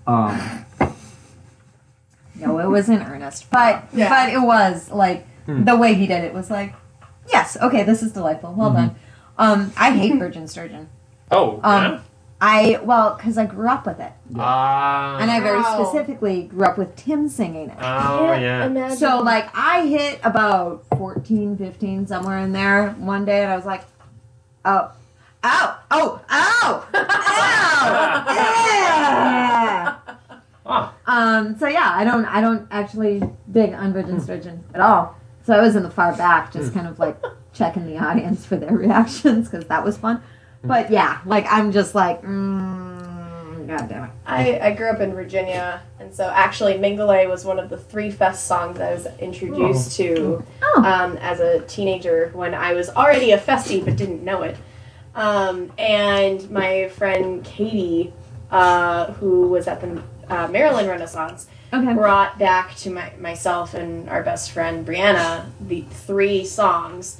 Speaker 2: No, it was in earnest. But
Speaker 3: Yeah.
Speaker 2: but it was, like, the way he did it was like, yes, okay, this is delightful. Well done. I hate Virgin Sturgeon.
Speaker 1: Oh, yeah?
Speaker 2: Because I grew up with it.
Speaker 1: Ah.
Speaker 2: And I very
Speaker 3: Wow.
Speaker 2: specifically grew up with Tim singing it.
Speaker 1: Oh, yeah.
Speaker 3: Imagine.
Speaker 2: So, like, I hit about 14, 15, somewhere in there one day, and I was like, oh, ow, oh, ow, ow, yeah.
Speaker 1: Ah.
Speaker 2: So yeah, I don't actually dig on Virgin Sturgeon at all. So I was in the far back, just kind of like checking the audience for their reactions, because that was fun. But yeah, like, I'm just like, God damn it.
Speaker 3: I grew up in Virginia, and so actually Mingale was one of the 3 fest songs I was introduced to
Speaker 2: Oh.
Speaker 3: as a teenager when I was already a festie but didn't know it. And my friend Katie, who was at the Maryland Renaissance,
Speaker 2: Okay.
Speaker 3: brought back to myself and our best friend Brianna the 3 songs,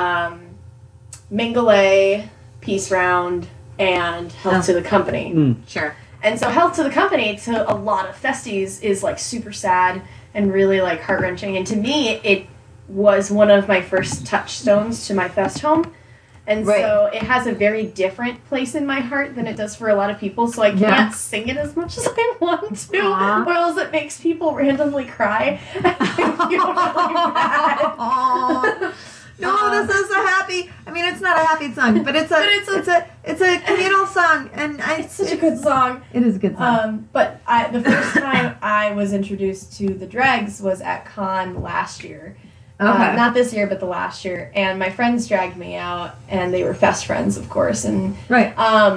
Speaker 3: Mingale, Peace Round, and Health to the Company.
Speaker 2: Sure.
Speaker 3: And so Health to the Company to a lot of festies is like super sad and really like heart-wrenching. And to me, it was one of my first touchstones to my fest home. And
Speaker 2: Right.
Speaker 3: so it has a very different place in my heart than it does for a lot of people. So I can't
Speaker 2: Yeah.
Speaker 3: sing it as much as I want to,
Speaker 2: Aw.
Speaker 3: or else it makes people randomly cry. I feel really bad.
Speaker 2: No, this is a happy. I mean, it's not a happy song, but it's a communal song, and
Speaker 3: It's such a good song.
Speaker 2: It is a good song.
Speaker 3: But the first time I was introduced to the Dregs was at Con last year.
Speaker 2: Okay.
Speaker 3: Not this year, but the last year. And my friends dragged me out, and they were fest friends, of course. And
Speaker 2: Right.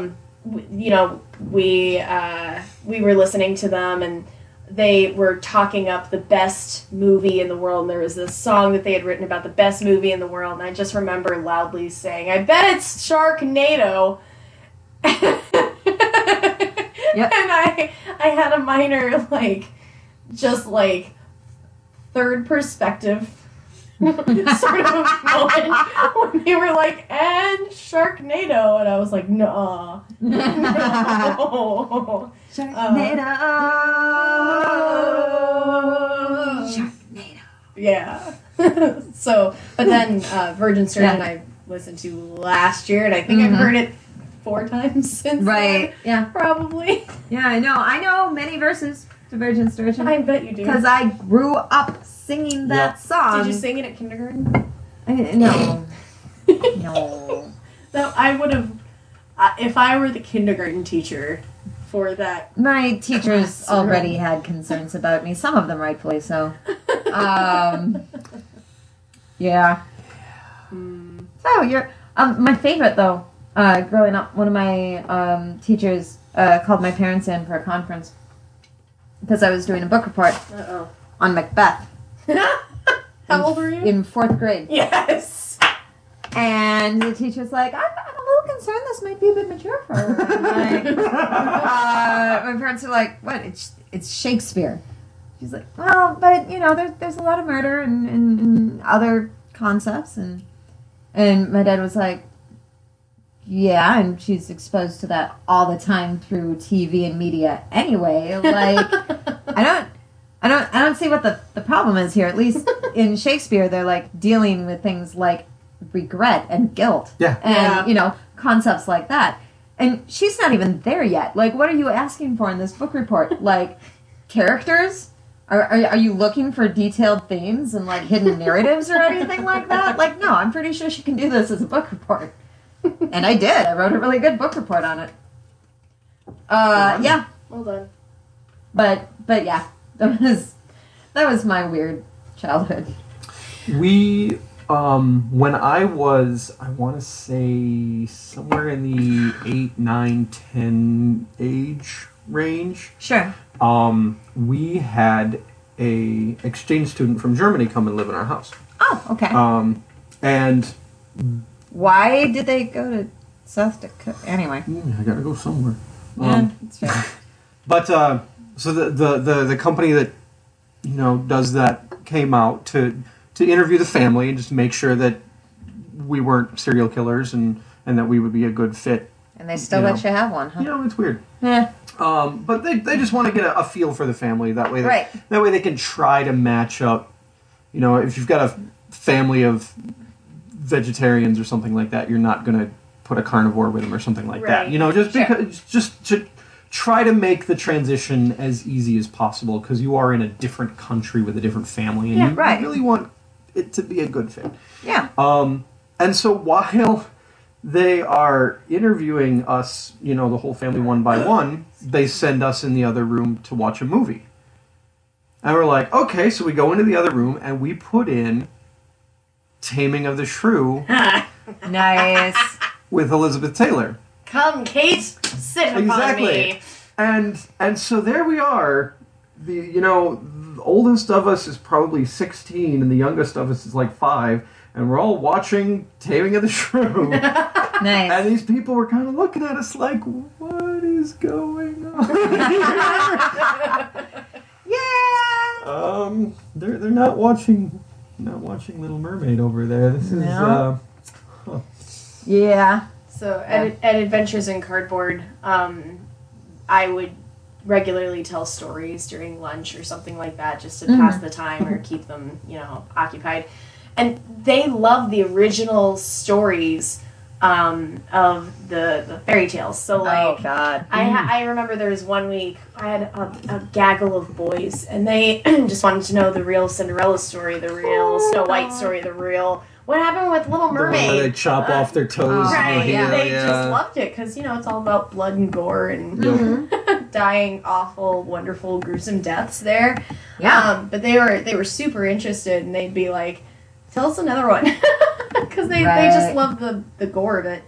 Speaker 3: we were listening to them, and they were talking up the best movie in the world. And there was this song that they had written about the best movie in the world, and I just remember loudly saying, "I bet it's Sharknado."
Speaker 2: Yep.
Speaker 3: And I had a minor third perspective sort of moment when they were like, "And Sharknado," and I was like, "No, no."
Speaker 2: Sharknado.
Speaker 3: Oh.
Speaker 2: Sharknado.
Speaker 3: Yeah. So, but then Virgin Sturgeon
Speaker 2: Yeah.
Speaker 3: I listened to last year, and I think I've heard it 4 times since.
Speaker 2: Right. Yeah.
Speaker 3: Then, probably.
Speaker 2: Yeah. I know many verses to Virgin Sturgeon
Speaker 3: I bet you do.
Speaker 2: because I grew up singing that song.
Speaker 3: Did you sing it at kindergarten?
Speaker 2: No. No.
Speaker 3: No, I would have. If I were the kindergarten teacher for that.
Speaker 2: My teachers already had concerns about me. Some of them rightfully so. Yeah. So you're my favorite though. Growing up, one of my teachers called my parents in for a conference because I was doing a book report on Macbeth.
Speaker 3: How old were you?
Speaker 2: In 4th grade.
Speaker 3: Yes.
Speaker 2: And the teacher's like, I'm a little concerned this might be a bit mature for her. Like, my parents are like, what? It's Shakespeare. She's like, well, but there's a lot of murder and other concepts, and my dad was like, yeah, and she's exposed to that all the time through TV and media anyway. Like, I don't see what the problem is here. At least in Shakespeare, they're like dealing with things like regret and guilt, and concepts like that. And she's not even there yet. Like, what are you asking for in this book report? Like, characters? Are you looking for detailed themes and like hidden narratives or anything like that? Like, no, I'm pretty sure she can do this as a book report. And I did. I wrote a really good book report on it. Yeah.
Speaker 3: Well done.
Speaker 2: But yeah, that was my weird childhood.
Speaker 4: We when I was, I want to say somewhere in the 8, 9, 10 age range.
Speaker 2: Sure.
Speaker 4: We had a exchange student from Germany come and live in our house.
Speaker 2: Oh, okay.
Speaker 4: And
Speaker 2: why did they go to South Dakota? Anyway.
Speaker 4: I gotta go somewhere.
Speaker 2: Yeah, that's fair.
Speaker 4: But so the company that does that came out to interview the family and just make sure that we weren't serial killers and that we would be a good fit.
Speaker 2: And they still let you have one, huh?
Speaker 4: It's weird.
Speaker 2: Yeah.
Speaker 4: But they just want to get a feel for the family. That way,
Speaker 2: Right.
Speaker 4: That way they can try to match up. If you've got a family of vegetarians or something like that, you're not going to put a carnivore with them or something like that. Just to try to make the transition as easy as possible because you are in a different country with a different family, and you really want it to be a good fit.
Speaker 2: Yeah.
Speaker 4: And so while they are interviewing us, the whole family one by one, they send us in the other room to watch a movie. And we're like, okay, so we go into the other room and we put in Taming of the Shrew.
Speaker 2: Nice.
Speaker 4: With Elizabeth Taylor.
Speaker 3: Come, Kate, sit upon me.
Speaker 4: And so there we are. The oldest of us is probably 16 and the youngest of us is like 5. And we're all watching Taming of the Shrew.
Speaker 2: Nice.
Speaker 4: And these people were kind of looking at us like, what is going on
Speaker 2: Yeah.
Speaker 4: They're not watching Little Mermaid over there. This is
Speaker 2: Yeah.
Speaker 3: So at Adventures in Cardboard, I would regularly tell stories during lunch or something like that just to pass the time or keep them, occupied. And they love the original stories of the fairy tales. So like,
Speaker 2: oh God,
Speaker 3: I remember there was one week I had a gaggle of boys, and they just wanted to know the real Cinderella story, the real Snow White story, the real what happened with Little Mermaid.
Speaker 4: The one where they chop off their toes.
Speaker 3: Right?
Speaker 4: Yeah,
Speaker 3: they just loved it because it's all about blood and gore and dying awful, wonderful, gruesome deaths there.
Speaker 2: Yeah.
Speaker 3: But they were super interested, and they'd be like, tell us another one. Because they just love the gore of it.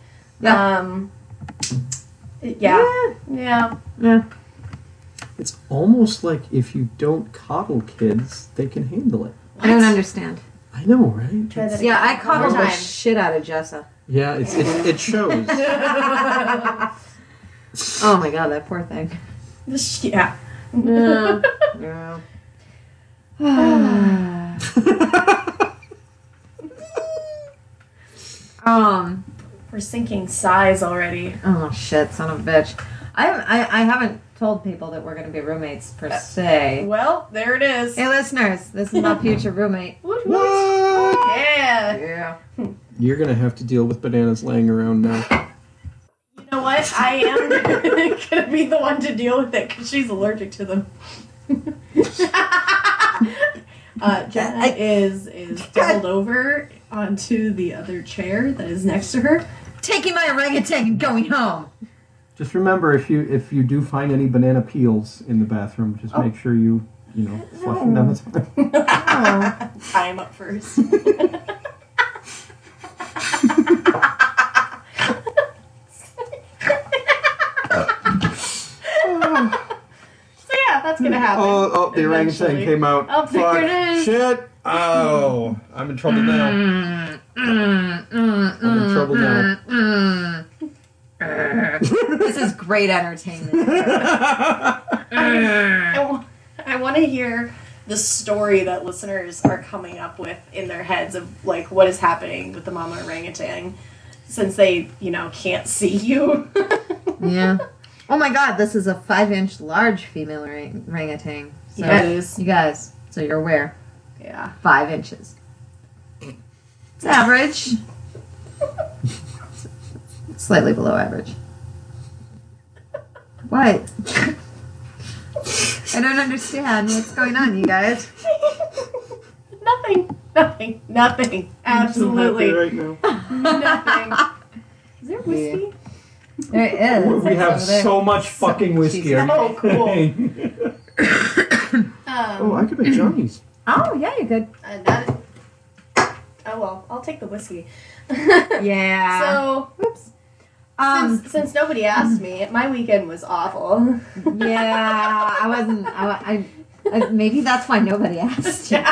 Speaker 3: Yeah.
Speaker 4: It's almost like if you don't coddle kids, they can handle it.
Speaker 2: I don't understand.
Speaker 4: I know, right?
Speaker 3: Try that
Speaker 2: Yeah, I
Speaker 3: again.
Speaker 2: coddled
Speaker 3: One
Speaker 2: the
Speaker 3: more time.
Speaker 2: shit out of Jessa.
Speaker 4: Yeah, it shows.
Speaker 2: Oh my God, that poor thing.
Speaker 3: Yeah.
Speaker 2: Yeah.
Speaker 3: We're sinking sighs already.
Speaker 2: Oh shit, son of a bitch. I haven't told people that we're going to be roommates per se.
Speaker 3: Well, there it is.
Speaker 2: Hey listeners, this is my future roommate.
Speaker 3: Woot, woot.
Speaker 4: What?
Speaker 3: Yeah.
Speaker 2: Yeah.
Speaker 4: You're gonna have to deal with bananas laying around now.
Speaker 3: You know what? I am going to be the one to deal with it because she's allergic to them. Jenna is doubled over onto the other chair that is next to her.
Speaker 2: Taking my orangutan and going home.
Speaker 4: Just remember, if you do find any banana peels in the bathroom, just make sure you flush them down the toilet.
Speaker 3: Tie him up first. So yeah, that's gonna happen.
Speaker 4: Oh, the orangutan
Speaker 3: eventually.
Speaker 4: came out.
Speaker 3: Oh, there
Speaker 4: Fuck.
Speaker 3: it is.
Speaker 4: Shit. Oh, I'm in trouble now. I'm in trouble now.
Speaker 2: This is great entertainment.
Speaker 3: I want to hear the story that listeners are coming up with in their heads of like what is happening with the mama orangutan, since they can't see you.
Speaker 2: Yeah. Oh my God, this is a 5-inch large female orangutan. So,
Speaker 3: Yes.
Speaker 2: you guys, so you're aware,
Speaker 3: Yeah.
Speaker 2: 5 inches. It's average. Slightly below average. What? I don't understand what's going on, you guys.
Speaker 3: Nothing. Absolutely
Speaker 4: Right now.
Speaker 3: nothing. Is there whiskey?
Speaker 2: There it is.
Speaker 4: We
Speaker 2: It's
Speaker 4: have
Speaker 2: over there.
Speaker 4: so much fucking whiskey. Are you
Speaker 3: Oh, cool.
Speaker 4: kidding? Oh, I could make Johnny's.
Speaker 2: Oh, yeah, you could.
Speaker 3: Oh well, I'll take the whiskey.
Speaker 2: Yeah.
Speaker 3: So,
Speaker 2: Whoops.
Speaker 3: since nobody asked me, my weekend was awful.
Speaker 2: Yeah, I wasn't. I maybe that's why nobody asked you.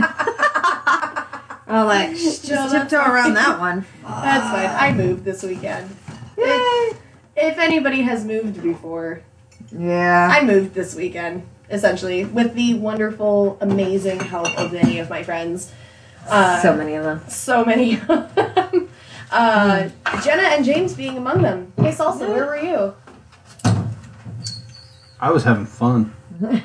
Speaker 2: Oh, like just tiptoe around that one.
Speaker 3: That's fine. I moved this weekend.
Speaker 2: Yay.
Speaker 3: If anybody has moved before,
Speaker 2: Yeah.
Speaker 3: I moved this weekend, essentially, with the wonderful, amazing help of many of my friends.
Speaker 2: So many of them.
Speaker 3: So many of them. Jenna and James being among them. Hey, Salsa, where were you?
Speaker 4: I was having fun.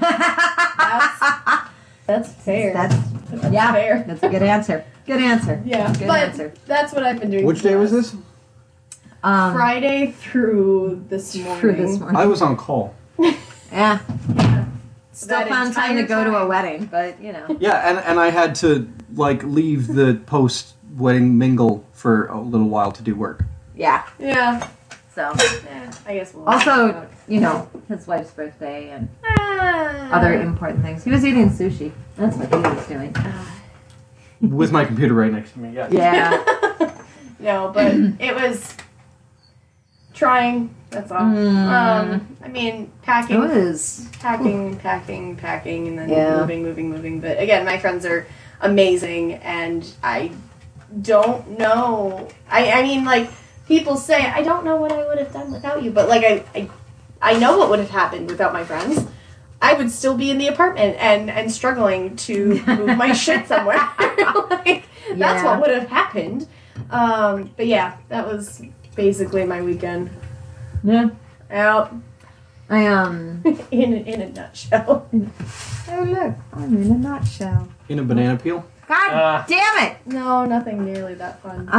Speaker 3: That's fair.
Speaker 2: That's yeah.
Speaker 3: fair.
Speaker 2: That's a good answer. Good answer.
Speaker 3: Yeah,
Speaker 2: Good
Speaker 3: but
Speaker 2: answer.
Speaker 3: that's what I've been doing.
Speaker 4: Which day was this?
Speaker 3: Friday through this morning.
Speaker 2: Through this morning.
Speaker 4: I was on call.
Speaker 2: Yeah. Still
Speaker 3: That
Speaker 2: found time to
Speaker 3: entire
Speaker 2: go to a
Speaker 3: time.
Speaker 2: wedding, but
Speaker 4: Yeah, and I had to leave the post wedding mingle for a little while to do work.
Speaker 2: yeah.
Speaker 3: Yeah.
Speaker 2: So
Speaker 3: I guess we'll.
Speaker 2: also, his wife's birthday and other important things. He was eating sushi. That's what he was doing.
Speaker 4: With my computer right next to me, yeah.
Speaker 2: Yeah.
Speaker 3: No, but it was trying. That's all. I mean,
Speaker 2: It
Speaker 3: packing,
Speaker 2: was.
Speaker 3: and then
Speaker 2: Yeah.
Speaker 3: moving. But again, my friends are amazing, and I don't know. I mean, like, people say, I don't know what I would have done without you, but like, I know what would have happened without my friends. I would still be in the apartment and struggling to move my shit somewhere. That's what would have happened. But yeah, that was basically my weekend.
Speaker 2: Yeah.
Speaker 3: Out
Speaker 2: I
Speaker 3: in a nutshell.
Speaker 2: Oh look, I'm in a nutshell.
Speaker 4: In a banana peel?
Speaker 2: God damn it!
Speaker 3: No, nothing nearly that fun.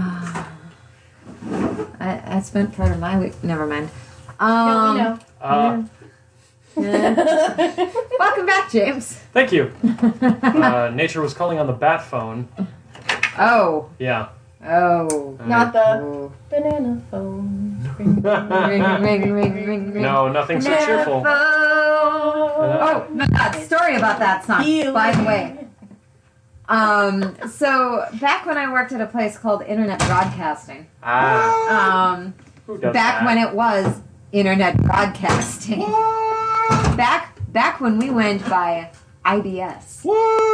Speaker 2: I spent part of my week. Never mind.
Speaker 3: No, we know.
Speaker 2: Yeah. Welcome back, James.
Speaker 1: Thank you. Nature was calling on the bat phone.
Speaker 2: Oh.
Speaker 1: Yeah.
Speaker 2: Oh.
Speaker 3: Not the
Speaker 2: Oh.
Speaker 3: banana phone.
Speaker 2: Ring.
Speaker 1: No, nothing so cheerful.
Speaker 2: Oh, my God. Story about that song, by the way. So back when I worked at a place called Internet Broadcasting,
Speaker 1: Who does
Speaker 2: back
Speaker 1: that?
Speaker 2: when it was Internet Broadcasting, back when we went by IBS.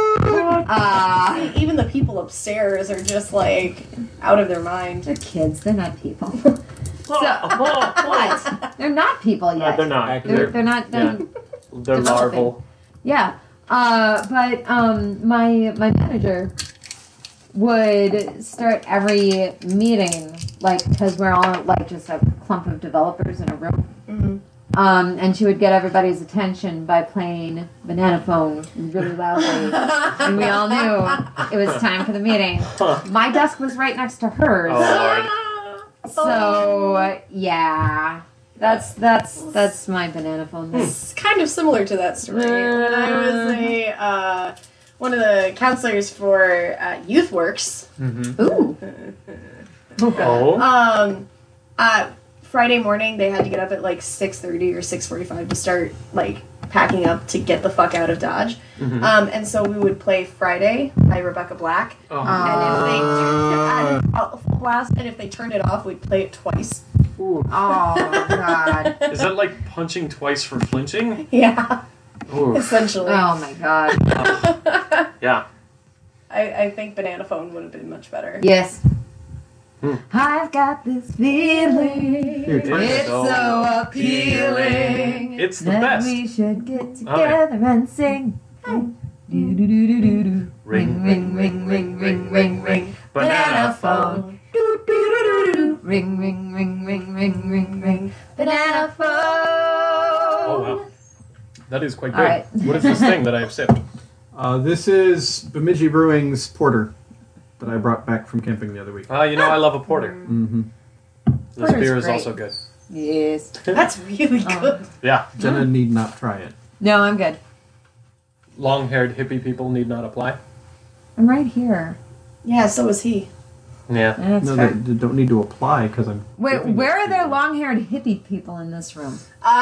Speaker 3: Even the people upstairs are just like out of their mind.
Speaker 2: They're kids. They're not people. What? They're not people yet.
Speaker 1: They're not.
Speaker 2: They're not.
Speaker 1: Yeah. They're
Speaker 2: developing.
Speaker 1: larval.
Speaker 2: Yeah. But my manager would start every meeting, like, because we're all like just a clump of developers in a room.
Speaker 3: Mm-hmm.
Speaker 2: And she would get everybody's attention by playing Banana Phone really loudly. And we all knew it was time for the meeting. My desk was right next to hers.
Speaker 1: Oh,
Speaker 2: So, yeah. That's my Banana Phone.
Speaker 3: It's kind of similar to that story. When I was one of the counselors for YouthWorks,
Speaker 1: Lord.
Speaker 2: Ooh.
Speaker 1: Oh.
Speaker 3: Friday morning they had to get up at like 6:30 or 6:45 to start like packing up to get the fuck out of Dodge. And so we would play Friday by Rebecca Black.
Speaker 1: Oh.
Speaker 3: And if they had a full blast, and if they turned it off, we'd play it twice.
Speaker 1: Ooh.
Speaker 2: Oh, God.
Speaker 1: Is that like punching twice for flinching?
Speaker 3: Yeah,
Speaker 1: Ooh.
Speaker 3: essentially.
Speaker 2: Oh, my God.
Speaker 1: Yeah.
Speaker 3: I think Banana Phone would have been much better.
Speaker 2: Yes. I've got this feeling.
Speaker 4: Here,
Speaker 2: It's so appealing.
Speaker 1: It's the
Speaker 2: that
Speaker 1: best.
Speaker 2: we should get
Speaker 1: Oh, yeah.
Speaker 2: together and sing. Do do do do do do.
Speaker 1: Ring,
Speaker 2: ring, ring, ring, ring, ring, ring. Banana phone. Do do do do do. Ring, ring, ring, ring, ring, ring, ring. Banana phone.
Speaker 1: Oh, wow. That is quite
Speaker 2: All
Speaker 1: good.
Speaker 2: right.
Speaker 1: What is this thing that I have sipped?
Speaker 4: This is Bemidji Brewing's porter that I brought back from camping the other week.
Speaker 1: You know I love a porter.
Speaker 4: Mm-hmm.
Speaker 1: This
Speaker 2: Porter's
Speaker 1: beer is
Speaker 2: great.
Speaker 1: also good.
Speaker 2: Yes.
Speaker 3: That's really good.
Speaker 1: Yeah.
Speaker 4: Jenna need not try it.
Speaker 2: No, I'm good.
Speaker 1: Long-haired hippie people need not apply.
Speaker 2: I'm right here.
Speaker 3: Yeah, so is he.
Speaker 1: Yeah.
Speaker 2: That's
Speaker 4: No,
Speaker 2: fair.
Speaker 4: they don't need to apply because I'm.
Speaker 2: Wait,
Speaker 4: giving
Speaker 2: where
Speaker 4: it
Speaker 2: are
Speaker 4: to
Speaker 2: there
Speaker 4: you.
Speaker 2: long-haired hippie people in this room?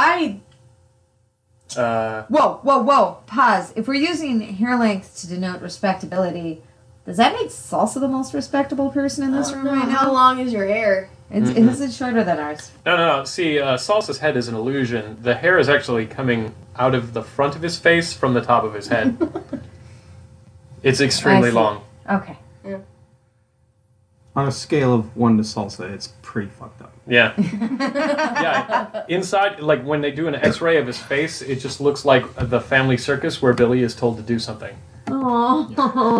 Speaker 2: Whoa, whoa, whoa. Pause. If we're using hair length to denote respectability, does that make Salsa the most respectable person in this room right
Speaker 3: How
Speaker 2: now?
Speaker 3: long is your hair?
Speaker 2: It's shorter than ours.
Speaker 1: No. See, Salsa's head is an illusion. The hair is actually coming out of the front of his face from the top of his head. It's extremely
Speaker 2: I see.
Speaker 1: long.
Speaker 2: Okay.
Speaker 4: On a scale of 1 to salsa, it's pretty fucked up.
Speaker 1: Yeah. Yeah. Inside, like when they do an X-ray of his face, it just looks like the family circus where Billy is told to do something.
Speaker 2: Oh.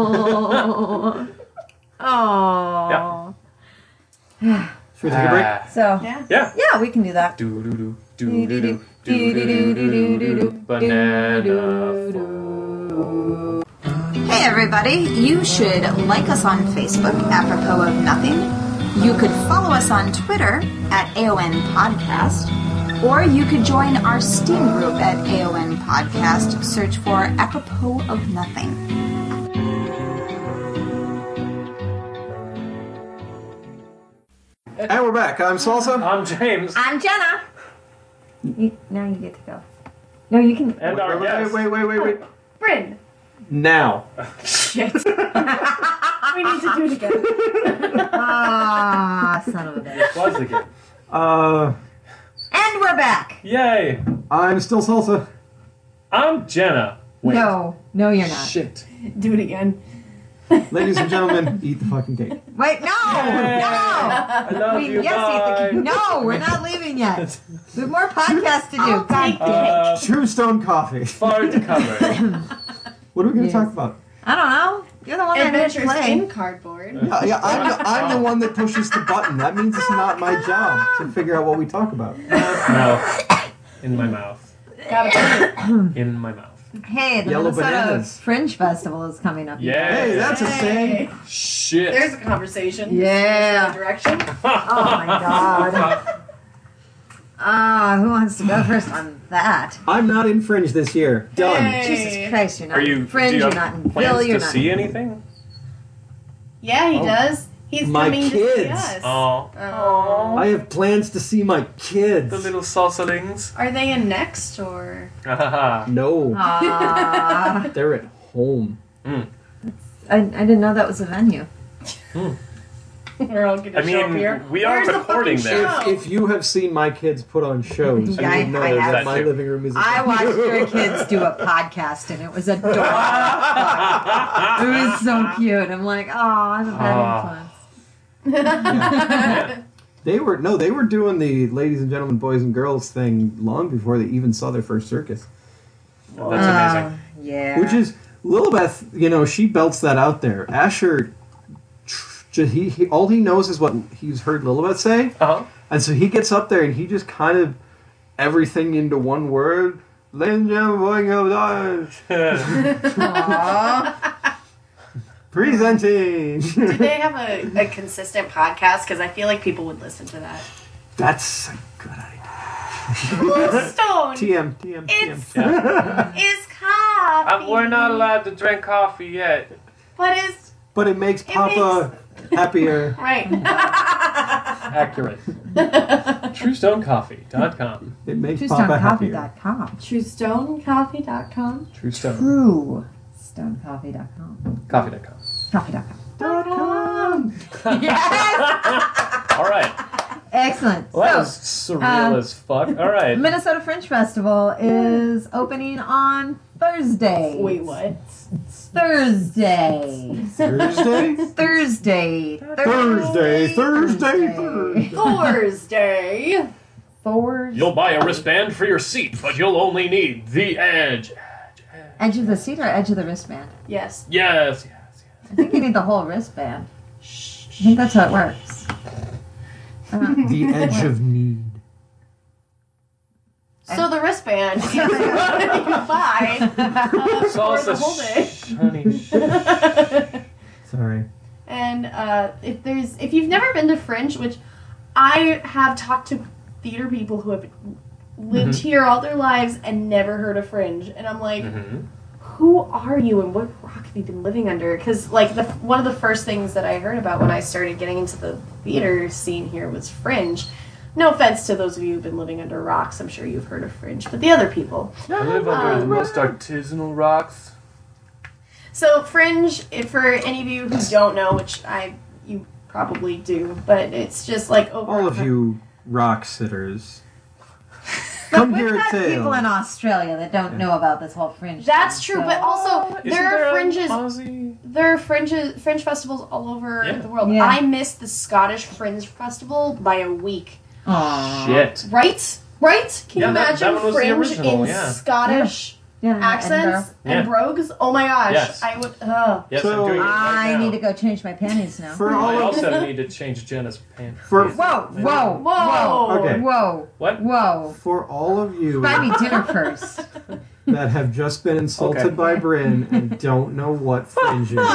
Speaker 2: Oh.
Speaker 4: Should we take a break?
Speaker 2: So,
Speaker 3: Yeah.
Speaker 2: yeah, we can do that.
Speaker 1: Do do do do do do do do do do banana phone.
Speaker 2: Hey everybody, you should like us on Facebook, apropos of nothing. You could follow us on Twitter at AON Podcast, or you could join our Steam group at AON Podcast. Search for apropos of nothing.
Speaker 4: And we're back. I'm Salsa.
Speaker 1: I'm James.
Speaker 2: I'm Jenna. Now you get to go. No, you can.
Speaker 1: And our guest.
Speaker 4: Wait.
Speaker 3: Bryn.
Speaker 4: Now.
Speaker 3: Shit. We need to do it again.
Speaker 2: Ah, son of a bitch.
Speaker 1: Was again.
Speaker 2: And we're back.
Speaker 1: Yay!
Speaker 4: I'm still Salsa.
Speaker 1: I'm Jenna. Wait.
Speaker 2: No, you're not.
Speaker 1: Shit.
Speaker 3: Do it again.
Speaker 4: Ladies and gentlemen, eat the fucking cake.
Speaker 2: Wait, no,
Speaker 1: Yay!
Speaker 2: no.
Speaker 1: I love you.
Speaker 2: Yes,
Speaker 1: Bye.
Speaker 2: Ethan. No, we're not leaving yet. We have more podcasts to do.
Speaker 3: I'll
Speaker 2: God
Speaker 3: take
Speaker 2: damn it.
Speaker 4: True Stone Coffee.
Speaker 1: Far to cover.
Speaker 4: What are we going to
Speaker 2: Yes.
Speaker 4: talk about?
Speaker 2: I don't know. You're the one that didn't
Speaker 3: Adventures
Speaker 2: play.
Speaker 3: in Cardboard.
Speaker 4: Yeah, I'm the one that pushes the button. That means it's not my job to figure out what we talk about.
Speaker 1: No. In my mouth.
Speaker 3: Got it.
Speaker 1: In my mouth.
Speaker 2: Hey, the
Speaker 4: Yellow
Speaker 2: Minnesota
Speaker 4: bananas.
Speaker 2: Fringe Festival is coming up.
Speaker 1: Yeah.
Speaker 4: Hey, that's a saying.
Speaker 1: Shit.
Speaker 3: There's a conversation.
Speaker 2: Yeah.
Speaker 3: Direction.
Speaker 2: Oh my god. Who wants to go first on that?
Speaker 4: I'm not in Fringe this year. Done.
Speaker 3: Hey.
Speaker 2: Jesus Christ, you're not
Speaker 1: Are you?
Speaker 2: in Fringe,
Speaker 1: do you
Speaker 2: you're
Speaker 1: have
Speaker 2: not in
Speaker 1: plans
Speaker 2: Bill, you're
Speaker 1: to
Speaker 2: not
Speaker 1: see
Speaker 2: in...
Speaker 1: anything?
Speaker 3: Yeah, he
Speaker 1: Oh.
Speaker 3: does. He's
Speaker 4: My
Speaker 3: coming to see
Speaker 4: kids.
Speaker 3: us.
Speaker 1: Oh.
Speaker 3: Oh.
Speaker 4: I have plans to see my kids.
Speaker 1: The little salsalings.
Speaker 3: Are they in next or?
Speaker 4: No,
Speaker 2: Aw.
Speaker 4: they're at home.
Speaker 2: I didn't know that was a venue.
Speaker 3: We're all gonna
Speaker 1: I
Speaker 3: show up
Speaker 1: mean,
Speaker 3: here.
Speaker 1: we are
Speaker 3: Where's the
Speaker 1: recording
Speaker 3: fucking
Speaker 1: there.
Speaker 3: show?
Speaker 4: If you have seen my kids put on shows,
Speaker 2: Yeah,
Speaker 4: you would know
Speaker 2: I have.
Speaker 4: that my
Speaker 1: That too.
Speaker 4: living room is.
Speaker 2: I watched your kids do a podcast and it was adorable. It was so cute. I'm like, oh, I'm a bad influence.
Speaker 4: They were doing the ladies and gentlemen, boys and girls thing long before they even saw their first circus.
Speaker 1: That's amazing.
Speaker 2: Yeah.
Speaker 4: Which is Lilibeth, she belts that out there. Asher, he all he knows is what he's heard Lilibeth say,
Speaker 1: Uh-huh.
Speaker 4: and so he gets up there and he just kind of everything into one word. Ladies and gentlemen, boys and girls,
Speaker 2: Aw.
Speaker 4: presenting.
Speaker 3: Do they have a consistent podcast? Because I feel like people would listen to that.
Speaker 4: That's a good idea.
Speaker 3: Stone
Speaker 4: TM.
Speaker 3: It's-
Speaker 1: Yeah.
Speaker 3: is coffee.
Speaker 1: We're not allowed to drink coffee yet.
Speaker 3: But is
Speaker 4: But it makes Papa happier.
Speaker 3: right.
Speaker 1: Accurate. TrueStoneCoffee.com.
Speaker 4: It makes Papa happier.
Speaker 2: TrueStoneCoffee.com.
Speaker 3: TrueStoneCoffee.com.
Speaker 1: TrueStone.
Speaker 2: TrueStoneCoffee.com.
Speaker 1: Coffee.com.
Speaker 2: Coffee.com.
Speaker 3: Yes!
Speaker 1: All right.
Speaker 2: Excellent.
Speaker 1: Well, that
Speaker 2: So,
Speaker 1: was surreal as fuck. All right.
Speaker 2: Minnesota Fringe Festival is opening on Thursday.
Speaker 3: Wait, what?
Speaker 2: Thursday.
Speaker 4: Thursday?
Speaker 2: Thursday.
Speaker 4: Thursday.
Speaker 1: You'll buy a wristband for your seat, but you'll only need the edge.
Speaker 2: Edge of the seat or edge of the wristband?
Speaker 3: Yes.
Speaker 1: Yes.
Speaker 2: I think you need the whole wristband. I think that's how it works.
Speaker 4: The edge of need.
Speaker 3: So the wristband you buy for the whole day.
Speaker 1: Honey.
Speaker 4: Sorry.
Speaker 3: And if you've never been to Fringe, which I have talked to theater people who have lived here all their lives and never heard of Fringe, and I'm like, who are you and what rock have you been living under? Because like one of the first things that I heard about when I started getting into the theater scene here was Fringe. No offense to those of you who've been living under rocks, I'm sure you've heard of Fringe, but the other people.
Speaker 1: I live under the most artisanal rocks.
Speaker 3: So Fringe, for any of you who don't know, which you probably do, but it's just like over
Speaker 4: All of you rock sitters. Come
Speaker 2: We've
Speaker 4: here at
Speaker 2: had people in
Speaker 4: Sale.
Speaker 2: Australia that don't know about this whole Fringe.
Speaker 3: That's
Speaker 2: thing,
Speaker 3: true,
Speaker 2: so-
Speaker 3: but also there are fringes.
Speaker 1: Aussie?
Speaker 3: There are Fringe festivals all over
Speaker 1: Yeah.
Speaker 3: the world.
Speaker 2: Yeah.
Speaker 3: I missed the Scottish Fringe Festival by a week.
Speaker 2: Aw.
Speaker 1: Shit.
Speaker 3: Right? Right? Can
Speaker 1: Yeah,
Speaker 3: you
Speaker 1: that
Speaker 3: imagine
Speaker 1: one was the
Speaker 3: Fringe
Speaker 1: original,
Speaker 3: in
Speaker 1: yeah.
Speaker 3: Scottish
Speaker 2: Yeah,
Speaker 3: accents
Speaker 1: Yeah.
Speaker 3: and brogues? Oh my gosh.
Speaker 1: Yes.
Speaker 3: I would.
Speaker 1: Yes,
Speaker 4: So-
Speaker 1: I'm doing it right
Speaker 2: I
Speaker 1: now.
Speaker 2: need to go change my panties now.
Speaker 4: For
Speaker 1: I
Speaker 4: all of
Speaker 1: also need to change Jenna's pants.
Speaker 4: For-
Speaker 2: Whoa, whoa,
Speaker 3: Whoa.
Speaker 2: whoa,
Speaker 4: Okay.
Speaker 2: whoa,
Speaker 1: What?
Speaker 2: whoa.
Speaker 4: for all of you
Speaker 2: Buy me dinner first.
Speaker 4: that have just been insulted
Speaker 1: Okay.
Speaker 4: by Bryn and don't know what Fringe is,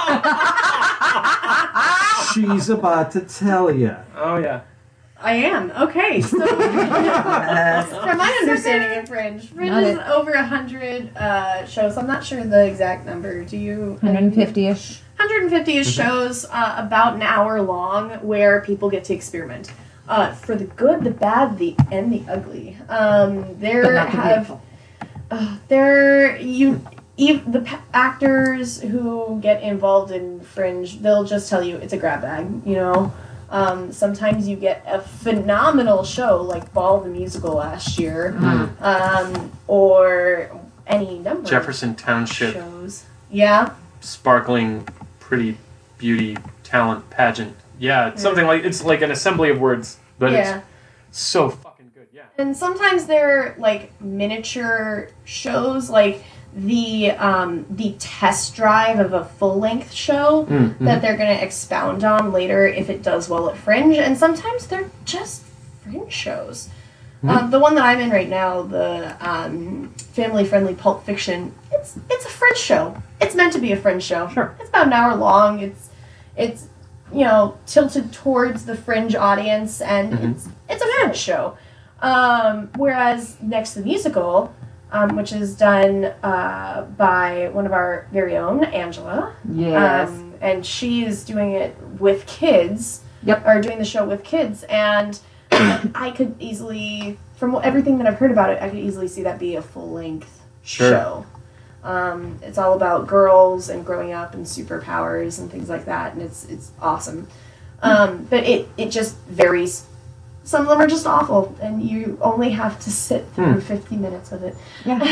Speaker 4: she's about to tell you.
Speaker 1: Oh, yeah.
Speaker 3: I am. Okay. So, from my understanding of Fringe
Speaker 2: Not
Speaker 3: is
Speaker 2: it.
Speaker 3: over 100 shows. I'm not sure the exact number. Do you?
Speaker 2: 150-ish.
Speaker 3: 150-ish shows, about an hour long, where people get to experiment. For the good, the bad, and the ugly.
Speaker 2: But
Speaker 3: There
Speaker 2: not the
Speaker 3: have
Speaker 2: beautiful.
Speaker 3: the actors who get involved in Fringe, they'll just tell you it's a grab bag. You know, sometimes you get a phenomenal show like Ball the Musical last year, or any number
Speaker 1: Jefferson
Speaker 3: of
Speaker 1: Township
Speaker 3: shows. Yeah.
Speaker 1: sparkling, pretty beauty talent pageant. Yeah, it's something like it's like an assembly of words, but
Speaker 3: Yeah.
Speaker 1: it's so fucking good. Yeah.
Speaker 3: And sometimes they're like miniature shows, like the test drive of a full length show that they're going to expound on later if it does well at Fringe. And sometimes they're just Fringe shows. The one that I'm in right now, the family friendly Pulp Fiction, it's a Fringe show. It's meant to be a Fringe show.
Speaker 1: Sure.
Speaker 3: It's about an hour long. It's tilted towards the Fringe audience, and it's a Fringe show. Whereas Next the Musical, which is done by one of our very own, Angela.
Speaker 2: Yes.
Speaker 3: And she is doing it with kids.
Speaker 2: Yep.
Speaker 3: Or doing the show with kids. And I could easily, from everything that I've heard about it, I could easily see that be a full-length show. It's all about girls and growing up and superpowers and things like that, and it's awesome. But it just varies. Some of them are just awful, and you only have to sit through 50 minutes of it.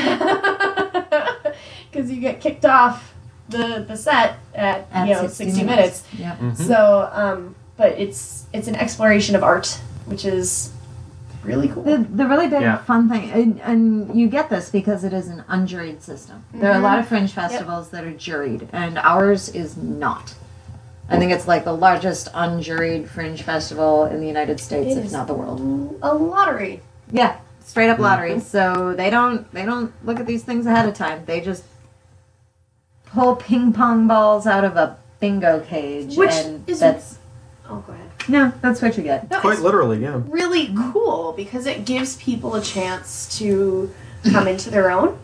Speaker 3: Because you get kicked off the set at 60 minutes.
Speaker 2: Yep.
Speaker 3: So, but it's an exploration of art, which is really cool.
Speaker 2: The really big
Speaker 1: Yeah.
Speaker 2: fun thing, and you get this because it is an unjuried system. There are a lot of Fringe festivals that are juried, and ours is not. I think it's like the largest unjuried Fringe festival in the United States,
Speaker 3: It
Speaker 2: if
Speaker 3: is
Speaker 2: not the world.
Speaker 3: a lottery.
Speaker 2: Yeah, straight up lottery. So they don't look at these things ahead of time. They just pull ping pong balls out of a bingo cage,
Speaker 3: Which
Speaker 2: and
Speaker 3: is-
Speaker 2: that's
Speaker 3: Oh, go ahead.
Speaker 2: that's what you get.
Speaker 3: No,
Speaker 4: Quite
Speaker 3: it's
Speaker 4: literally, yeah.
Speaker 3: really cool because it gives people a chance to come into their own,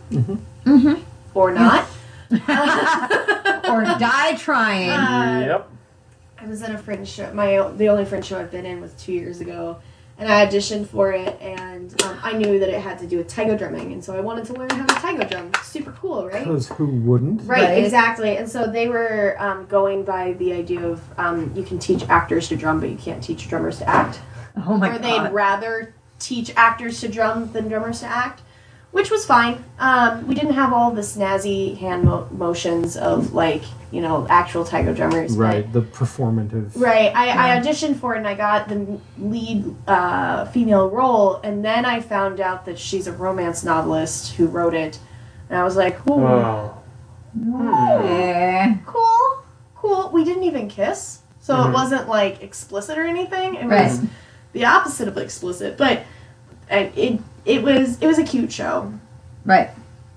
Speaker 3: or not.
Speaker 2: Or die trying.
Speaker 1: Yep.
Speaker 3: I was at a Fringe show. The only Fringe show I've been in was 2 years ago, and I auditioned for it, and I knew that it had to do with Taigo drumming, and so I wanted to learn how to Taigo drum. Super cool, right?
Speaker 4: Because who wouldn't?
Speaker 3: Right, exactly. And so they were going by the idea of you can teach actors to drum, but you can't teach drummers to act.
Speaker 2: Oh my
Speaker 3: Or
Speaker 2: god.
Speaker 3: they'd rather teach actors to drum than drummers to act, which was fine. We didn't have all the snazzy hand motions of, like, you know, actual Taigo drummers.
Speaker 4: Right, the performative.
Speaker 3: Right. I auditioned for it and I got the lead female role, and then I found out that she's a romance novelist who wrote it, and I was like, ooh,
Speaker 1: Oh.
Speaker 2: Yeah.
Speaker 3: cool. We didn't even kiss, so it wasn't, like, explicit or anything. It was
Speaker 2: Right.
Speaker 3: the opposite of explicit, but it was a cute show.
Speaker 2: Right.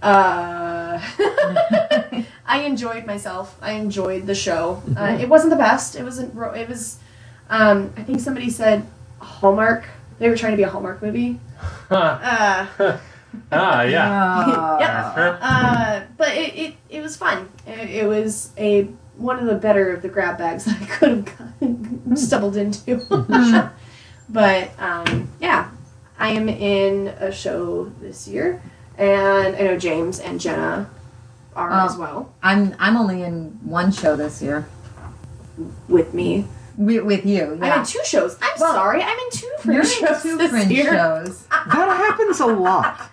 Speaker 3: I enjoyed myself. I enjoyed the show. It wasn't the best. It wasn't. It was. I think somebody said Hallmark. They were trying to be a Hallmark movie.
Speaker 1: Yeah.
Speaker 2: Oh.
Speaker 3: But it was fun. It was one of the better of the grab bags that I could have stumbled into. But yeah, I am in a show this year, and I know James and Jenna are as well
Speaker 2: I'm only in one show this year.
Speaker 3: with me.
Speaker 2: With you,
Speaker 3: I'm
Speaker 2: yeah.
Speaker 3: in 2 shows. I'm
Speaker 2: Well,
Speaker 3: sorry, I'm in 2
Speaker 2: You're
Speaker 3: Fringe
Speaker 2: in
Speaker 3: shows
Speaker 2: 2
Speaker 3: this
Speaker 2: Fringe
Speaker 3: year.
Speaker 2: shows.
Speaker 4: That happens a lot.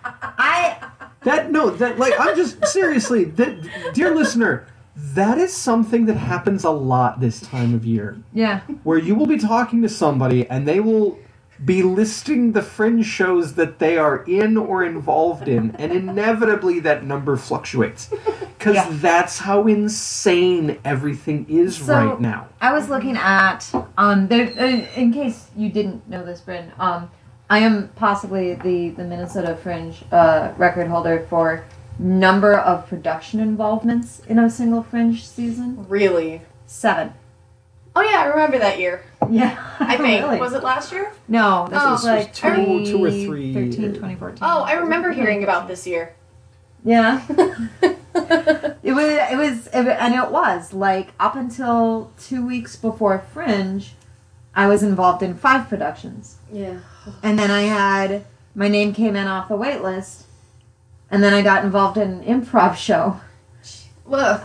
Speaker 4: I'm just seriously, dear listener, that is something that happens a lot this time of year.
Speaker 2: Yeah.
Speaker 4: Where you will be talking to somebody and they will be listing the Fringe shows that they are in or involved in, and inevitably that number fluctuates. Because that's how insane everything is
Speaker 2: So,
Speaker 4: right now.
Speaker 2: I was looking at in case you didn't know this, Bryn, I am possibly the Minnesota Fringe record holder for number of production involvements in a single Fringe season.
Speaker 3: Really?
Speaker 2: 7.
Speaker 3: Oh yeah, I remember that year.
Speaker 2: Yeah.
Speaker 3: I think.
Speaker 2: Really?
Speaker 3: Was it last year?
Speaker 2: No, this was like
Speaker 4: 2 or 3.
Speaker 2: 2013, 2014.
Speaker 3: Oh, I remember hearing about this year.
Speaker 2: Yeah. It was, and it was like up until 2 weeks before Fringe, I was involved in 5 productions,
Speaker 3: Yeah.
Speaker 2: and then my name came in off the wait list, and then I got involved in an improv show.
Speaker 3: Well,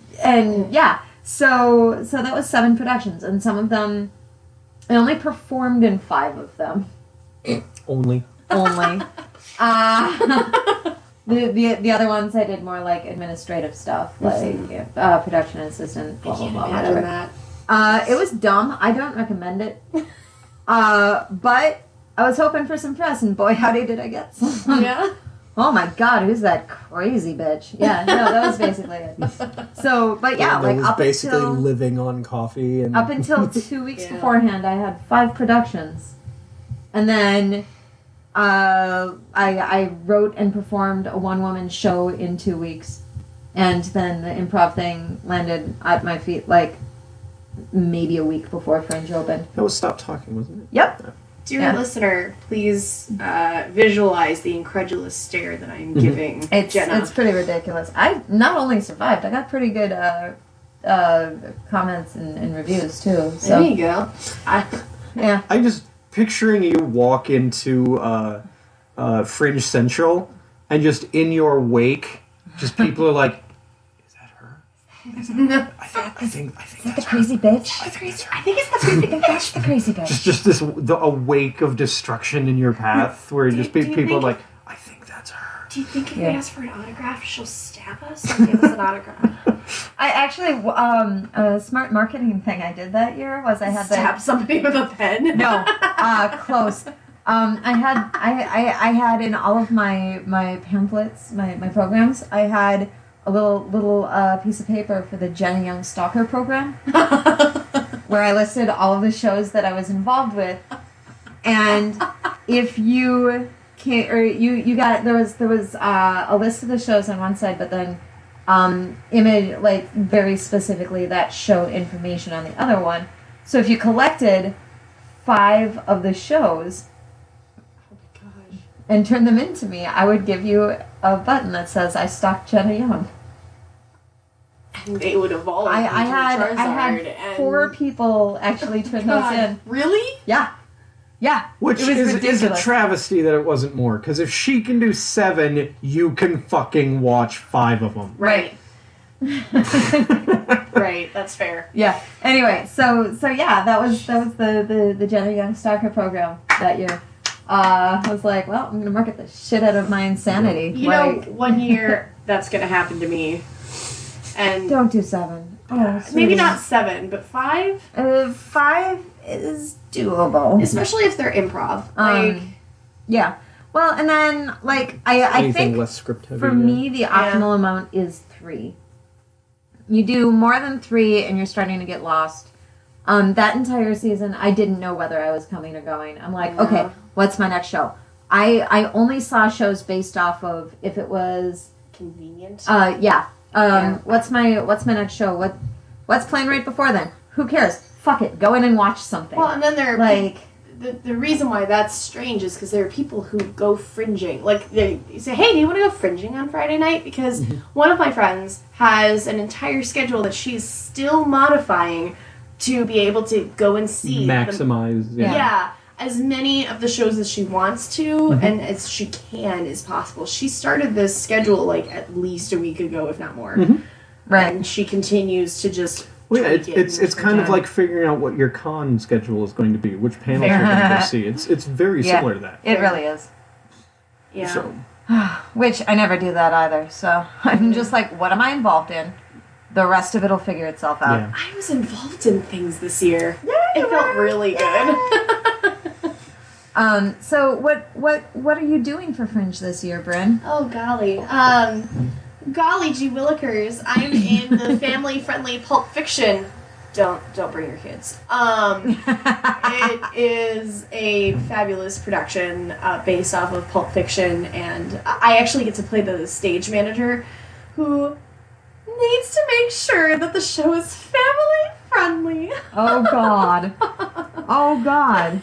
Speaker 2: So that was 7 productions, and some of them, I only performed in 5 of them.
Speaker 4: Only.
Speaker 2: The other ones I did more like administrative stuff, like production assistant, blah blah blah,
Speaker 3: imagine
Speaker 2: whatever.
Speaker 3: that.
Speaker 2: It was dumb. I don't recommend it. But I was hoping for some press, and boy, howdy did I get some.
Speaker 3: Yeah.
Speaker 2: Oh my god, who's that crazy bitch? Yeah, no, that was basically it. So, but yeah,
Speaker 5: that
Speaker 2: like
Speaker 5: was
Speaker 2: up
Speaker 5: basically
Speaker 2: until
Speaker 5: living on coffee and
Speaker 2: up until 2 weeks
Speaker 3: Yeah.
Speaker 2: beforehand, I had 5 productions, and then I wrote and performed a 1-woman show in 2 weeks, and then the improv thing landed at my feet like maybe a week before Fringe opened.
Speaker 4: That was Stop Talking, wasn't it?
Speaker 2: Yep.
Speaker 3: Dear listener, please visualize the incredulous stare that I'm giving Jenna.
Speaker 2: It's pretty ridiculous. I not only survived, I got pretty good comments and reviews too. So
Speaker 3: There you go.
Speaker 2: yeah.
Speaker 4: I'm just picturing you walk into Fringe Central, and just in your wake, just people are like, "Is that her?
Speaker 3: No.
Speaker 4: I think
Speaker 2: The
Speaker 4: that's her.
Speaker 2: crazy bitch.
Speaker 3: I think it's the crazy bitch.
Speaker 2: The crazy bitch.
Speaker 4: Just a wake of destruction in your path, where just
Speaker 3: do you
Speaker 4: people are
Speaker 3: think-
Speaker 4: like, I think that's her.
Speaker 3: Do you think if we
Speaker 2: Yeah.
Speaker 3: ask for an autograph, she'll stab us or give us an autograph?
Speaker 2: I actually a smart marketing thing I did that year was I had
Speaker 3: Stab somebody with a pen?
Speaker 2: No, close. I had in all of my pamphlets, my programs, I had a little piece of paper for the Jenna Young Stalker program, where I listed all of the shows that I was involved with, and if you can't, or you got there was a list of the shows on one side, but then image like very specifically that show information on the other one. So if you collected 5 of the shows and turned them into me, I would give you a button that says I stalked Jenna Young.
Speaker 3: And they would evolve.
Speaker 2: I
Speaker 3: into
Speaker 2: had
Speaker 3: Charizard and...
Speaker 2: 4 people actually turn those
Speaker 3: God,
Speaker 2: in.
Speaker 3: really?
Speaker 2: Yeah.
Speaker 4: Which
Speaker 2: it was
Speaker 4: is a
Speaker 2: ridiculous.
Speaker 4: travesty that it wasn't more. Because if she can do 7, you can fucking watch 5 of them.
Speaker 3: Right. Right, that's fair.
Speaker 2: Yeah. Anyway, so yeah, that was the Jenna Young Stalker program that year. I was like, well, I'm gonna market the shit out of my insanity.
Speaker 3: You know, one year that's gonna happen to me. And
Speaker 2: don't do 7. Oh,
Speaker 3: maybe
Speaker 2: sweetie.
Speaker 3: not 7, but 5?
Speaker 2: 5 is doable.
Speaker 3: Especially if they're improv. Like,
Speaker 2: yeah. Well, and then like I
Speaker 4: Anything
Speaker 2: think
Speaker 4: less script heavy.
Speaker 2: for me the optimal amount is 3. You do more than 3 and you're starting to get lost. That entire season, I didn't know whether I was coming or going. I'm like, okay, what's my next show? I only saw shows based off of if it was
Speaker 3: convenient.
Speaker 2: What's my next show? What's playing right before then? Who cares? Fuck it. Go in and watch something.
Speaker 3: Well, and then there are
Speaker 2: like
Speaker 3: the reason why that's strange is because there are people who go fringing. Like, they say, hey, do you want to go fringing on Friday night? Because one of my friends has an entire schedule that she's still modifying to be able to go and see.
Speaker 4: Maximize.
Speaker 3: As many of the shows as she wants to and as she can is possible. She started this schedule, like, at least a week ago, if not more.
Speaker 2: Right.
Speaker 3: And she continues to just...
Speaker 4: Well, yeah, it's kind of like figuring out what your con schedule is going to be, which panels you're going to go see. It's very similar to that.
Speaker 2: It really is.
Speaker 3: Yeah.
Speaker 4: So,
Speaker 2: Which I never do that either. So I'm just like, what am I involved in? The rest of it'll figure itself out.
Speaker 4: yeah.
Speaker 3: I was involved in things this year. It felt really good.
Speaker 2: So what are you doing for Fringe this year, Bryn?
Speaker 3: Oh, golly. Golly gee willikers. I'm in the family-friendly Pulp Fiction. Don't bring your kids. It is a fabulous production based off of Pulp Fiction, and I actually get to play the stage manager who needs to make sure that the show is family-friendly.
Speaker 2: Oh God. Oh God.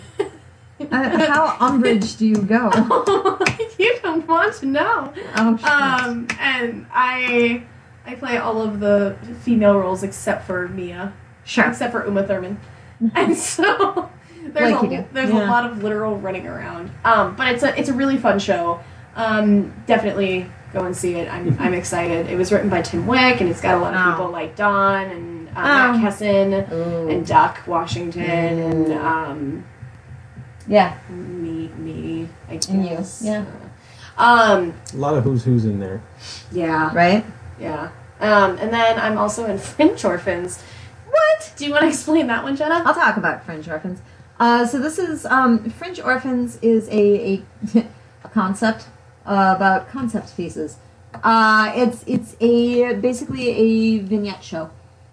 Speaker 2: How umbrage do you go?
Speaker 3: You don't want to know.
Speaker 2: Oh shit.
Speaker 3: And I play all of the female roles except for Mia.
Speaker 2: Sure.
Speaker 3: Except for Uma Thurman. And so there's
Speaker 2: Like you do.
Speaker 3: a
Speaker 2: Yeah.
Speaker 3: lot of literal running around. But it's a really fun show. Definitely go and see it. I'm excited. It was written by Tim Wick, and it's got a lot of people like Dawn and Matt Kesson and Duck Washington and
Speaker 2: Yeah.
Speaker 3: me, I guess.
Speaker 2: And you. Yeah.
Speaker 4: A lot of who's in there.
Speaker 3: Yeah.
Speaker 2: Right?
Speaker 3: Yeah. And then I'm also in Fringe Orphans. What? Do you want to explain that one, Jenna?
Speaker 2: I'll talk about Fringe Orphans. So this is Fringe Orphans is a concept about concept pieces. It's basically a vignette show.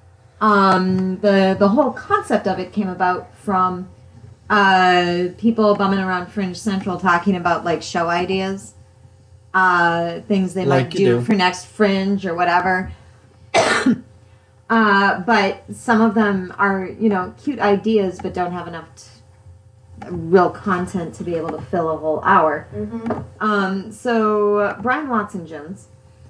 Speaker 2: The whole concept of it came about from people bumming around Fringe Central talking about like show ideas, things they
Speaker 4: Like
Speaker 2: might
Speaker 4: you
Speaker 2: do
Speaker 4: do.
Speaker 2: for next Fringe or whatever. But some of them are, cute ideas, but don't have enough real content to be able to fill a whole hour. So Brian Watson-Jones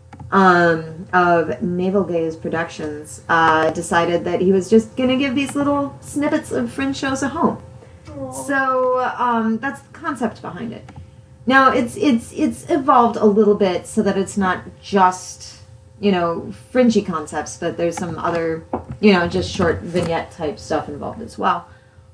Speaker 2: of Naval Gaze Productions decided that he was just going to give these little snippets of Fringe shows a home. So that's the concept behind it. Now it's evolved a little bit so that it's not just fringy concepts, but there's some other just short vignette type stuff involved as well.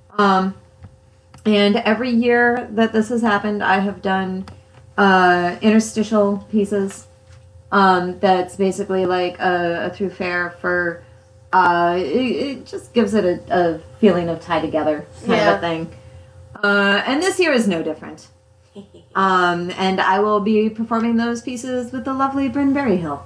Speaker 2: And every year that this has happened, I have done interstitial pieces. That's basically like a through fare for. It just gives it a feeling of tie together kind of a thing. And this year is no different. And I will be performing those pieces with the lovely Bryn Berryhill.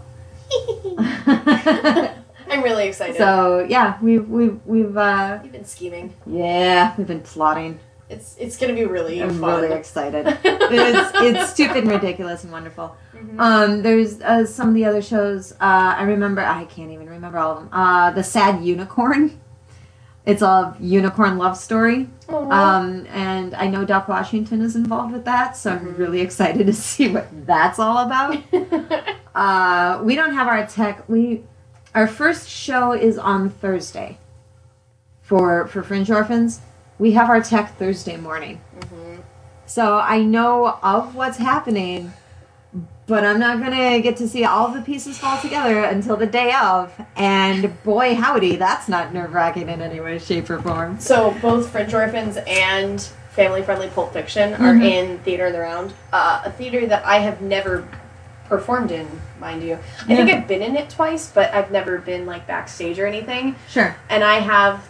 Speaker 3: I'm really excited.
Speaker 2: So yeah, we've
Speaker 3: You've been scheming.
Speaker 2: we've been plotting.
Speaker 3: It's gonna be really
Speaker 2: I'm
Speaker 3: fun.
Speaker 2: really excited. It's stupid and ridiculous and wonderful. There's some of the other shows. I can't even remember all of them. The Sad Unicorn. It's a unicorn love story. And I know Doc Washington is involved with that, so I'm really excited to see what that's all about. We don't have our tech. our first show is on Thursday. For Fringe Orphans, we have our tech Thursday morning. So I know of what's happening, but I'm not going to get to see all the pieces fall together until the day of. And boy, howdy, that's not nerve-wracking in any way, shape, or form.
Speaker 3: So both Fringe Orphans and family-friendly Pulp Fiction are in Theater in the Round. A theater that I have never performed in, mind you. I think I've been in it twice, but I've never been like backstage or anything.
Speaker 2: Sure.
Speaker 3: And I have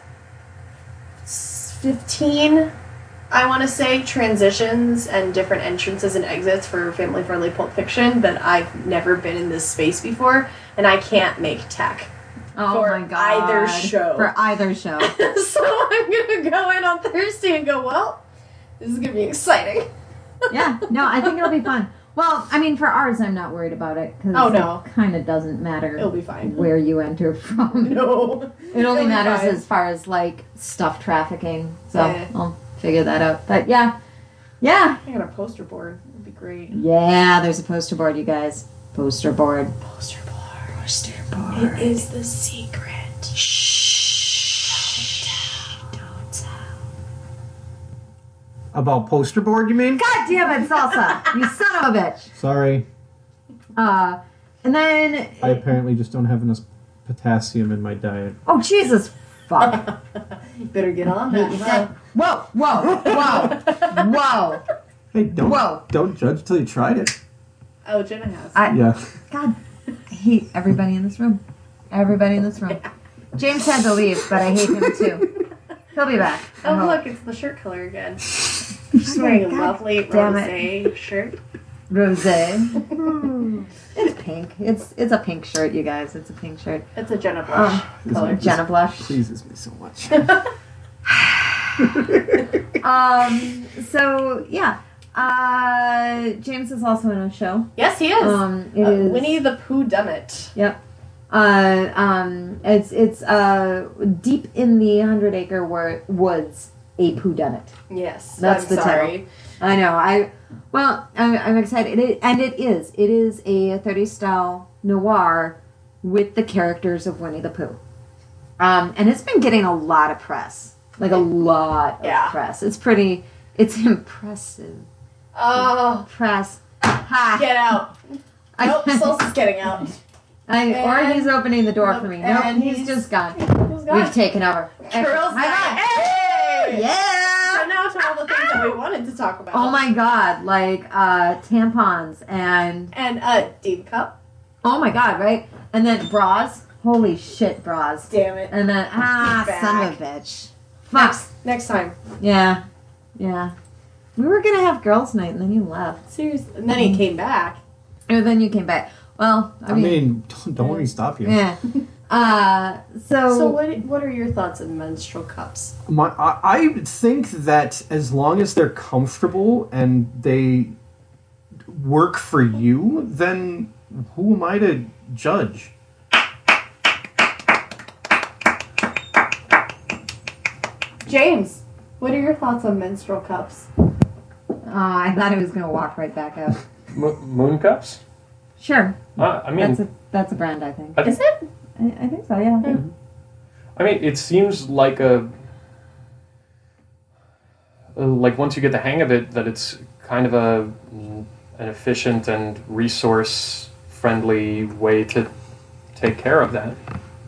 Speaker 3: 15, I want to say, transitions and different entrances and exits for family-friendly Pulp Fiction, but I've never been in this space before, and I can't make tech.
Speaker 2: Oh
Speaker 3: For
Speaker 2: my god.
Speaker 3: either show.
Speaker 2: For either show.
Speaker 3: So I'm going to go in on Thursday and go, well, this is going to be exciting.
Speaker 2: Yeah, no, I think it'll be fun. Well, I mean, for ours, I'm not worried about it because it kind of doesn't matter.
Speaker 3: It'll be fine.
Speaker 2: Where you enter from.
Speaker 3: No.
Speaker 2: It only
Speaker 3: It'll be
Speaker 2: matters
Speaker 3: fine.
Speaker 2: as far as like stuff trafficking. So
Speaker 3: Yeah.
Speaker 2: I'll figure that out. But yeah,
Speaker 3: I got a poster board. It'd be great.
Speaker 2: yeah. There's a poster board, you guys. Poster board.
Speaker 3: Poster board. It is the secret. Don't tell.
Speaker 4: About poster board, you mean?
Speaker 2: God damn it, Salsa! You son of a bitch.
Speaker 4: Sorry.
Speaker 2: And then
Speaker 4: I apparently just don't have enough potassium in my diet.
Speaker 2: oh Jesus, fuck.
Speaker 3: You better get on that. Huh?
Speaker 2: Whoa.
Speaker 4: Hey,
Speaker 2: Whoa.
Speaker 4: don't judge till you tried it.
Speaker 3: Oh, Jenna has.
Speaker 4: Yeah.
Speaker 2: God, I hate everybody in this room. Everybody in this room. James had to leave, but I hate him too. He'll be back. I
Speaker 3: Oh,
Speaker 2: hope.
Speaker 3: look, it's the shirt color again. She's wearing a
Speaker 2: God
Speaker 3: lovely
Speaker 2: damn
Speaker 3: rosé shirt.
Speaker 2: Rosé. It's pink. It's a pink shirt, you guys. It's a pink shirt.
Speaker 3: It's a Jenna blush color.
Speaker 2: Jenna blush.
Speaker 4: Pleases me so much.
Speaker 2: So yeah. James is also in a show.
Speaker 3: Yes, he is.
Speaker 2: It is
Speaker 3: Winnie the Pooh Dummit.
Speaker 2: Yep. It's deep in the 100-acre woods. A Poohdunit.
Speaker 3: Yes,
Speaker 2: That's
Speaker 3: I'm
Speaker 2: the
Speaker 3: sorry.
Speaker 2: title. I know. I'm excited. It is a 30s style noir with the characters of Winnie the Pooh. And it's been getting a lot of press. Like a lot of press. It's impressive.
Speaker 3: Oh,
Speaker 2: Press. Ha.
Speaker 3: get out. Nope, Solstice's getting out.
Speaker 2: Or he's opening the door for me. Nope,
Speaker 3: and
Speaker 2: he's just gone.
Speaker 3: Who's gone?
Speaker 2: We've taken over.
Speaker 3: Girls
Speaker 2: Hi,
Speaker 3: night. Hey!
Speaker 2: Yeah.
Speaker 3: So now to all the things that we wanted to talk about.
Speaker 2: Oh my god, like tampons and
Speaker 3: Dean Cup.
Speaker 2: oh my god, right? And then bras. Holy shit, bras.
Speaker 3: Damn it.
Speaker 2: And then
Speaker 3: Back.
Speaker 2: son of a bitch. Fuck.
Speaker 3: Next time.
Speaker 2: Yeah. We were gonna have girls' night and then you left.
Speaker 3: Seriously. And then he came back.
Speaker 2: And then you came back. Well, I mean
Speaker 4: don't let me stop you.
Speaker 2: yeah.
Speaker 3: So what are your thoughts on menstrual cups?
Speaker 4: I think that as long as they're comfortable and they work for you, then who am I to judge?
Speaker 3: James, what are your thoughts on menstrual cups?
Speaker 2: I thought he was gonna walk right back out.
Speaker 1: Moon cups?
Speaker 2: Sure.
Speaker 1: I mean,
Speaker 2: That's a brand, I think.
Speaker 3: Is it?
Speaker 2: I think so, yeah.
Speaker 1: I mean, it seems like like once you get the hang of it, that it's kind of an efficient and resource-friendly way to take care of that.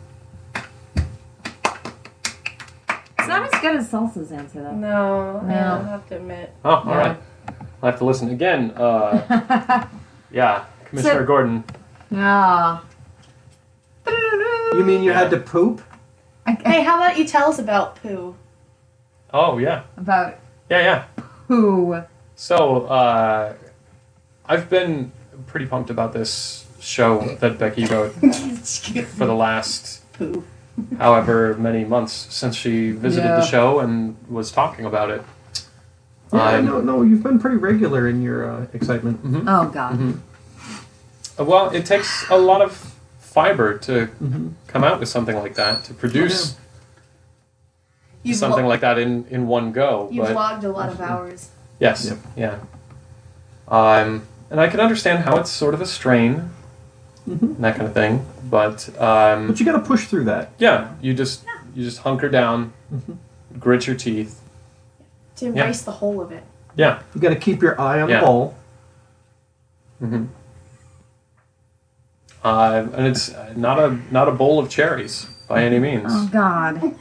Speaker 2: It's not as good as Salsa's answer, though.
Speaker 3: No, I have to admit.
Speaker 1: Oh, all right. I'll have to listen again. Yeah, Commissioner Gordon.
Speaker 2: Yeah.
Speaker 4: You mean you had to poop?
Speaker 3: Hey, how about you tell us about poo?
Speaker 1: Oh, yeah.
Speaker 2: About
Speaker 1: Yeah.
Speaker 2: who?
Speaker 1: So, I've been pretty pumped about this show that Becky wrote for the last
Speaker 3: Poo.
Speaker 1: however many months since she visited the show and was talking about it.
Speaker 4: Yeah, no, you've been pretty regular in your excitement.
Speaker 1: Mm-hmm.
Speaker 2: Oh, God.
Speaker 1: Mm-hmm. Well, it takes a lot of fiber to come out with something like that, to produce something like that in one go.
Speaker 3: You've
Speaker 1: but
Speaker 3: logged a lot of hours.
Speaker 1: yes,
Speaker 4: Yep.
Speaker 1: yeah. And I can understand how it's sort of a strain and that kind of thing. But
Speaker 4: But you got to push through that.
Speaker 1: yeah, you just hunker down, grit your teeth.
Speaker 3: To embrace the whole of it.
Speaker 1: Yeah.
Speaker 4: You got to keep your eye on
Speaker 1: Yeah.
Speaker 4: the ball.
Speaker 1: Mm-hmm. And it's not a bowl of cherries by any means.
Speaker 2: Oh God.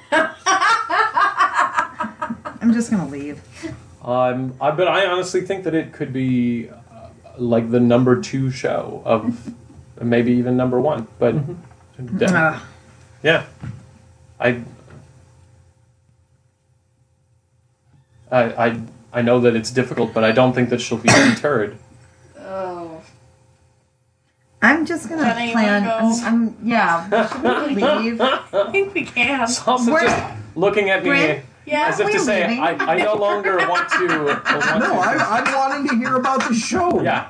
Speaker 2: I'm just gonna leave.
Speaker 1: But I honestly think that it could be like the number 2 show of maybe even number 1. But
Speaker 2: Ugh.
Speaker 1: yeah, I know that it's difficult, but I don't think that she'll be deterred.
Speaker 3: Oh.
Speaker 2: I'm just gonna
Speaker 3: Jenna, you
Speaker 2: plan.
Speaker 3: wanna go?
Speaker 2: Yeah. Should we leave?
Speaker 3: I think we can.
Speaker 1: Salsa's
Speaker 2: We're-
Speaker 1: just looking at me
Speaker 2: Bryn?
Speaker 3: Yeah.
Speaker 1: as if to
Speaker 2: we're
Speaker 1: say,
Speaker 2: leaving.
Speaker 1: I no longer want to.
Speaker 4: No, I'm wanting to hear about the show.
Speaker 1: Yeah.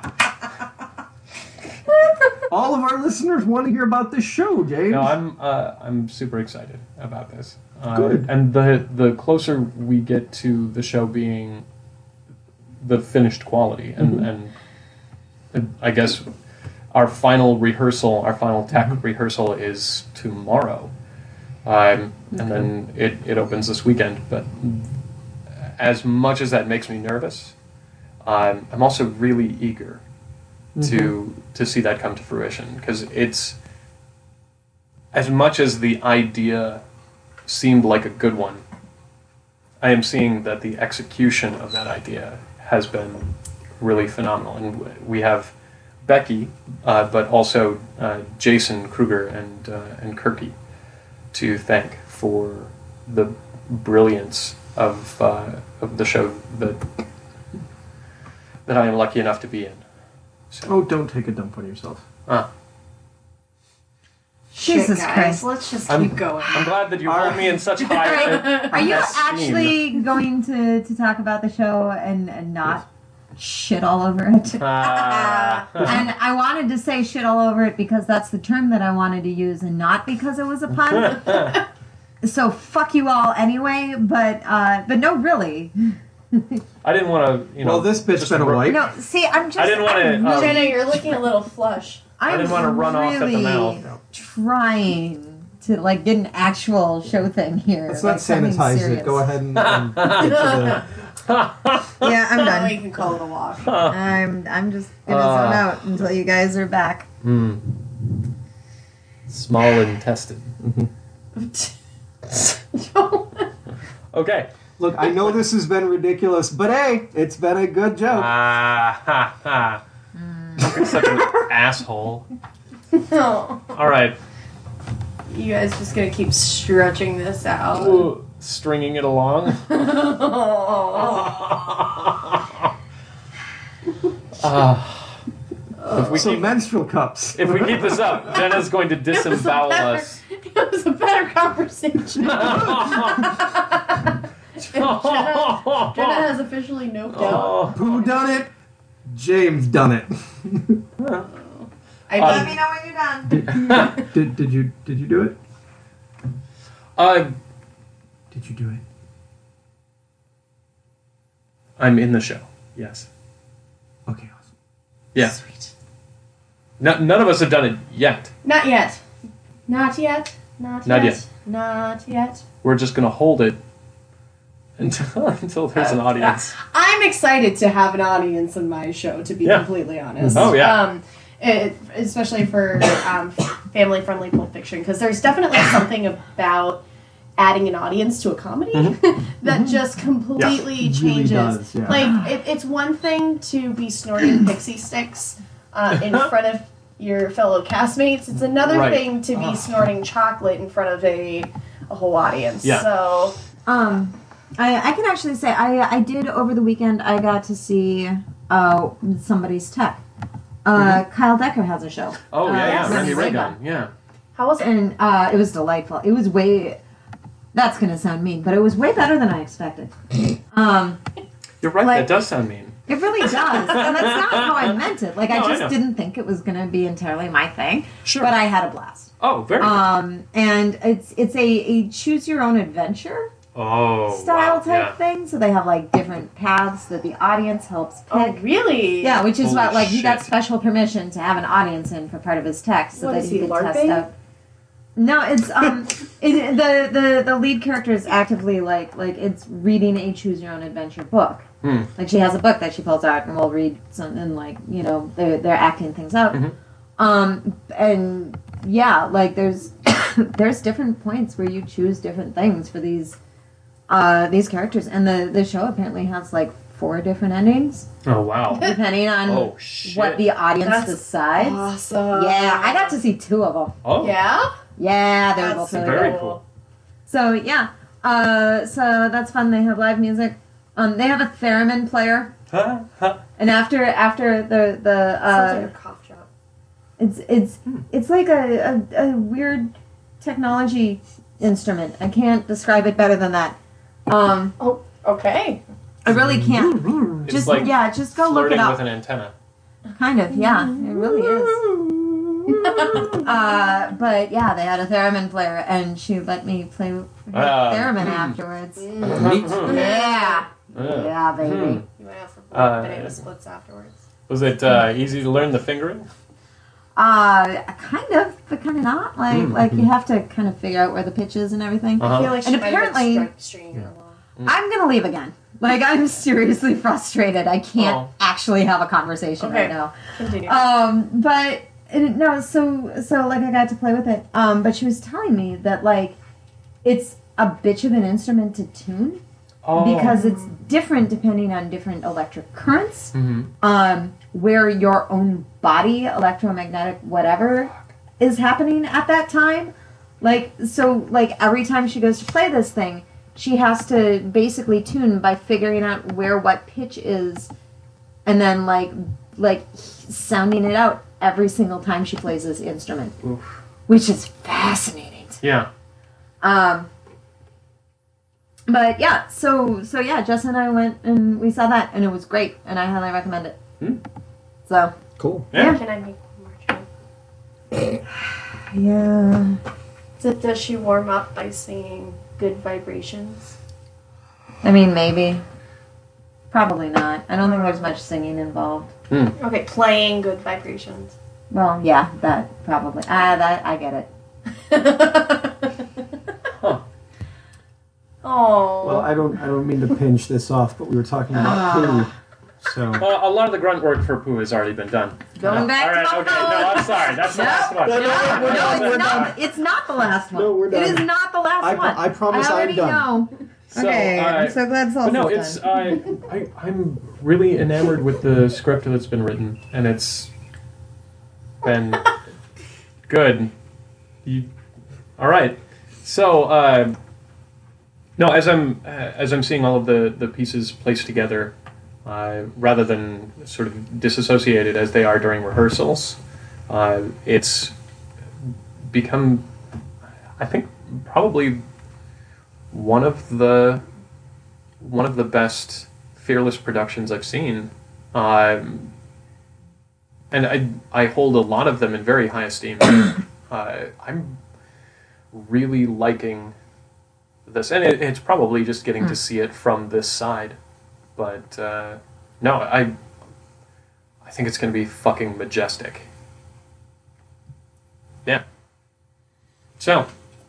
Speaker 4: All of our listeners want to hear about this show, James.
Speaker 1: No, I'm super excited about this.
Speaker 4: Good.
Speaker 1: And the closer we get to the show being the finished quality, and I guess our final rehearsal, our final tech rehearsal is tomorrow, and then it opens this weekend. But as much as that makes me nervous, I'm also really eager to see that come to fruition, because it's, as much as the idea seemed like a good one, I am seeing that the execution of that idea has been really phenomenal. And we have Becky, but also Jason Kruger and Kirky to thank for the brilliance of the show that I am lucky enough to be in. So,
Speaker 4: Oh, don't take a dump on yourself.
Speaker 2: Jesus
Speaker 3: Shit, guys,
Speaker 2: Christ.
Speaker 3: let's just
Speaker 1: I'm-
Speaker 3: keep going.
Speaker 1: I'm glad that you hold me in such high.
Speaker 2: Are you
Speaker 1: esteem.
Speaker 2: actually going to talk about the show and not shit all over it? And I wanted to say shit all over it because that's the term that I wanted to use, and not because it was a pun. So fuck you all anyway. But no, really.
Speaker 1: I didn't want to,
Speaker 4: Well, this bitch
Speaker 1: just
Speaker 4: better
Speaker 1: ru-
Speaker 4: wipe.
Speaker 2: No, see, I'm just.
Speaker 1: I didn't wanna,
Speaker 2: I'm
Speaker 3: Jenna, you're looking a little flush.
Speaker 1: I didn't want to run off at the
Speaker 2: really
Speaker 1: mouth.
Speaker 2: Trying to like get an actual show thing here.
Speaker 4: Let's
Speaker 2: like,
Speaker 4: not
Speaker 2: something
Speaker 4: sanitize
Speaker 2: serious.
Speaker 4: it. Go ahead and get to
Speaker 2: Yeah, I'm
Speaker 3: Now
Speaker 2: done.
Speaker 3: you can call it a wash.
Speaker 2: I'm just gonna zone out until you guys are back.
Speaker 1: Small intestine. Okay.
Speaker 4: Look, I know this has been ridiculous, but hey, it's been a good joke.
Speaker 1: Ha ha. You're such an asshole.
Speaker 3: No.
Speaker 1: All right.
Speaker 3: You guys just gonna keep stretching this out.
Speaker 1: Ooh, stringing it along. If we
Speaker 4: Some
Speaker 1: keep
Speaker 4: menstrual cups.
Speaker 1: if we keep this up, Jenna's going to disembowel us.
Speaker 3: It was a better conversation. Jenna has officially noped out.
Speaker 4: Who done it? James done it.
Speaker 3: I
Speaker 2: Let
Speaker 3: mean,
Speaker 2: me know when you're done.
Speaker 4: Did you do it? Did you do it?
Speaker 1: I'm in the show. Yes.
Speaker 4: Okay, awesome.
Speaker 1: Yeah.
Speaker 3: sweet.
Speaker 1: None of us have done it yet.
Speaker 3: Not yet. Not yet. Not
Speaker 1: Not
Speaker 3: yet.
Speaker 1: yet.
Speaker 3: Not yet.
Speaker 1: We're just gonna hold it until there's an audience.
Speaker 3: I'm excited to have an audience in my show, to be
Speaker 1: Yeah.
Speaker 3: completely honest.
Speaker 1: Oh, yeah.
Speaker 3: Especially for family-friendly Pulp Fiction, because there's definitely something about adding an audience to a comedy that just completely
Speaker 4: Really
Speaker 3: changes.
Speaker 4: does, yeah.
Speaker 3: Like, it's one thing to be snorting pixie sticks in front of your fellow castmates. It's another
Speaker 1: Right.
Speaker 3: thing to be snorting chocolate in front of a whole audience.
Speaker 1: Yeah.
Speaker 3: So,
Speaker 2: I can actually say I did over the weekend. I got to see somebody's tech. Kyle Decker has a show.
Speaker 1: Oh yeah, yeah.
Speaker 3: yes.
Speaker 1: Randy
Speaker 2: Ray
Speaker 1: Raygun. Yeah.
Speaker 3: how was it?
Speaker 2: And it was delightful. It was way. That's gonna sound mean, but it was way better than I expected.
Speaker 1: You're right.
Speaker 2: Like-
Speaker 1: that does sound mean.
Speaker 2: It really does, and that's not how I meant it. Like
Speaker 1: No, I
Speaker 2: I just
Speaker 1: know.
Speaker 2: didn't think it was gonna be entirely my thing.
Speaker 1: Sure.
Speaker 2: But I had a blast.
Speaker 1: Oh, very good.
Speaker 2: And it's a choose your own adventure style
Speaker 1: wow,
Speaker 2: type
Speaker 1: yeah.
Speaker 2: thing. So they have like different paths that the audience helps pick.
Speaker 3: Oh, really?
Speaker 2: Yeah, which is
Speaker 1: Holy
Speaker 2: what, like, he got
Speaker 1: shit.
Speaker 2: special permission to have an audience in for part of his text, so
Speaker 3: What
Speaker 2: that
Speaker 3: is
Speaker 2: he
Speaker 3: he,
Speaker 2: could test
Speaker 3: LARPing?
Speaker 2: out. No, it's the lead character is actively like it's reading a choose your own adventure book. Like she has a book that she pulls out and will read something, like, you know, they're acting things out. And yeah, like there's there's different points where you choose different things for these characters, and the show apparently has like 4 different endings
Speaker 1: Oh wow.
Speaker 2: depending on
Speaker 1: Oh shit.
Speaker 2: what the audience
Speaker 3: That's
Speaker 2: decides.
Speaker 3: Awesome.
Speaker 2: Yeah, I got to see 2 of them.
Speaker 1: Oh.
Speaker 3: Yeah?
Speaker 2: Yeah, they were
Speaker 3: That's
Speaker 2: both really
Speaker 1: very
Speaker 2: good.
Speaker 1: cool.
Speaker 2: So yeah, so that's fun. They have live music. They have a theremin player, and after the
Speaker 3: Sounds like a cough drop.
Speaker 2: it's like a weird technology instrument. I can't describe it better than that.
Speaker 3: Oh, okay.
Speaker 2: I really can't.
Speaker 1: It's like
Speaker 2: just go look
Speaker 1: flirting
Speaker 2: it up.
Speaker 1: with an antenna.
Speaker 2: Kind of, yeah, it really is. But yeah, they had a theremin player, and she let me play with her theremin afterwards.
Speaker 4: Neat.
Speaker 2: Yeah, yeah, baby.
Speaker 3: You went out for banana splits afterwards.
Speaker 1: Was it easy to learn the fingering?
Speaker 2: Kind of, but kind of not. Like you have to kind of figure out where the pitch is and everything.
Speaker 3: I feel like she
Speaker 2: And
Speaker 3: might have
Speaker 2: apparently-
Speaker 3: been stringing her along.
Speaker 2: I'm gonna leave again. Like, I'm seriously frustrated. I can't
Speaker 1: Oh.
Speaker 2: actually have a conversation
Speaker 3: Okay.
Speaker 2: right now.
Speaker 3: Continue.
Speaker 2: But no, so like I got to play with it. But she was telling me that like it's a bitch of an instrument to tune
Speaker 1: Oh.
Speaker 2: because it's different depending on different electric currents.
Speaker 1: Mm-hmm.
Speaker 2: Where your own body, electromagnetic, whatever, is happening at that time. Like, so like every time she goes to play this thing, she has to basically tune by figuring out where what pitch is, and then like sounding it out every single time she plays this instrument,
Speaker 1: Oof.
Speaker 2: which is fascinating.
Speaker 1: Yeah.
Speaker 2: But yeah, so yeah, Jess and I went and we saw that, and it was great, and I highly recommend it. So
Speaker 4: Cool.
Speaker 1: Yeah.
Speaker 3: Can I make one more joke?
Speaker 2: yeah,
Speaker 3: Does she warm up by singing Good Vibrations?
Speaker 2: I mean maybe, probably not. I don't think there's much singing involved.
Speaker 3: Okay, playing Good Vibrations.
Speaker 2: Well, yeah, that probably. That I get it.
Speaker 1: Huh.
Speaker 3: Oh.
Speaker 4: Well, I don't mean to pinch this off, but we were talking about poo. So
Speaker 1: Well, a lot of the grunt work for Pooh has already been done.
Speaker 2: Going back
Speaker 1: All right.
Speaker 2: to my
Speaker 1: Okay.
Speaker 2: phone.
Speaker 1: No, I'm sorry. That's the last one.
Speaker 4: No,
Speaker 2: No,
Speaker 4: we're done.
Speaker 2: it's not the last one.
Speaker 4: No, we're done.
Speaker 2: It is not the last
Speaker 4: I-
Speaker 2: one.
Speaker 4: I promise I'm
Speaker 2: already
Speaker 4: done.
Speaker 2: know.
Speaker 1: So,
Speaker 2: Okay, I'm so glad Saul's
Speaker 1: But no,
Speaker 2: done.
Speaker 1: it's I'm really enamored with the script that's been written, and it's been good. All right. So no, as I'm seeing all of the pieces placed together, rather than sort of disassociated as they are during rehearsals, it's become, I think, probably one of the best fearless productions I've seen, and I hold a lot of them in very high esteem. I'm really liking this, and it's probably just getting to see it from this side, but no, I think it's going to be fucking majestic. Yeah. So.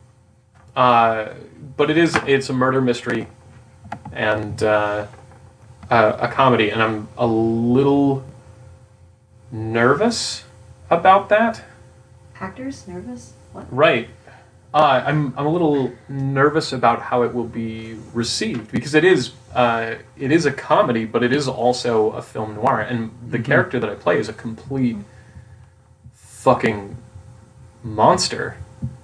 Speaker 1: But it's a murder mystery and a comedy, and I'm a little nervous about that.
Speaker 3: Actors nervous? What?
Speaker 1: Right. I'm a little nervous about how it will be received, because it is a comedy, but it is also a film noir, and the character that I play is a complete fucking monster.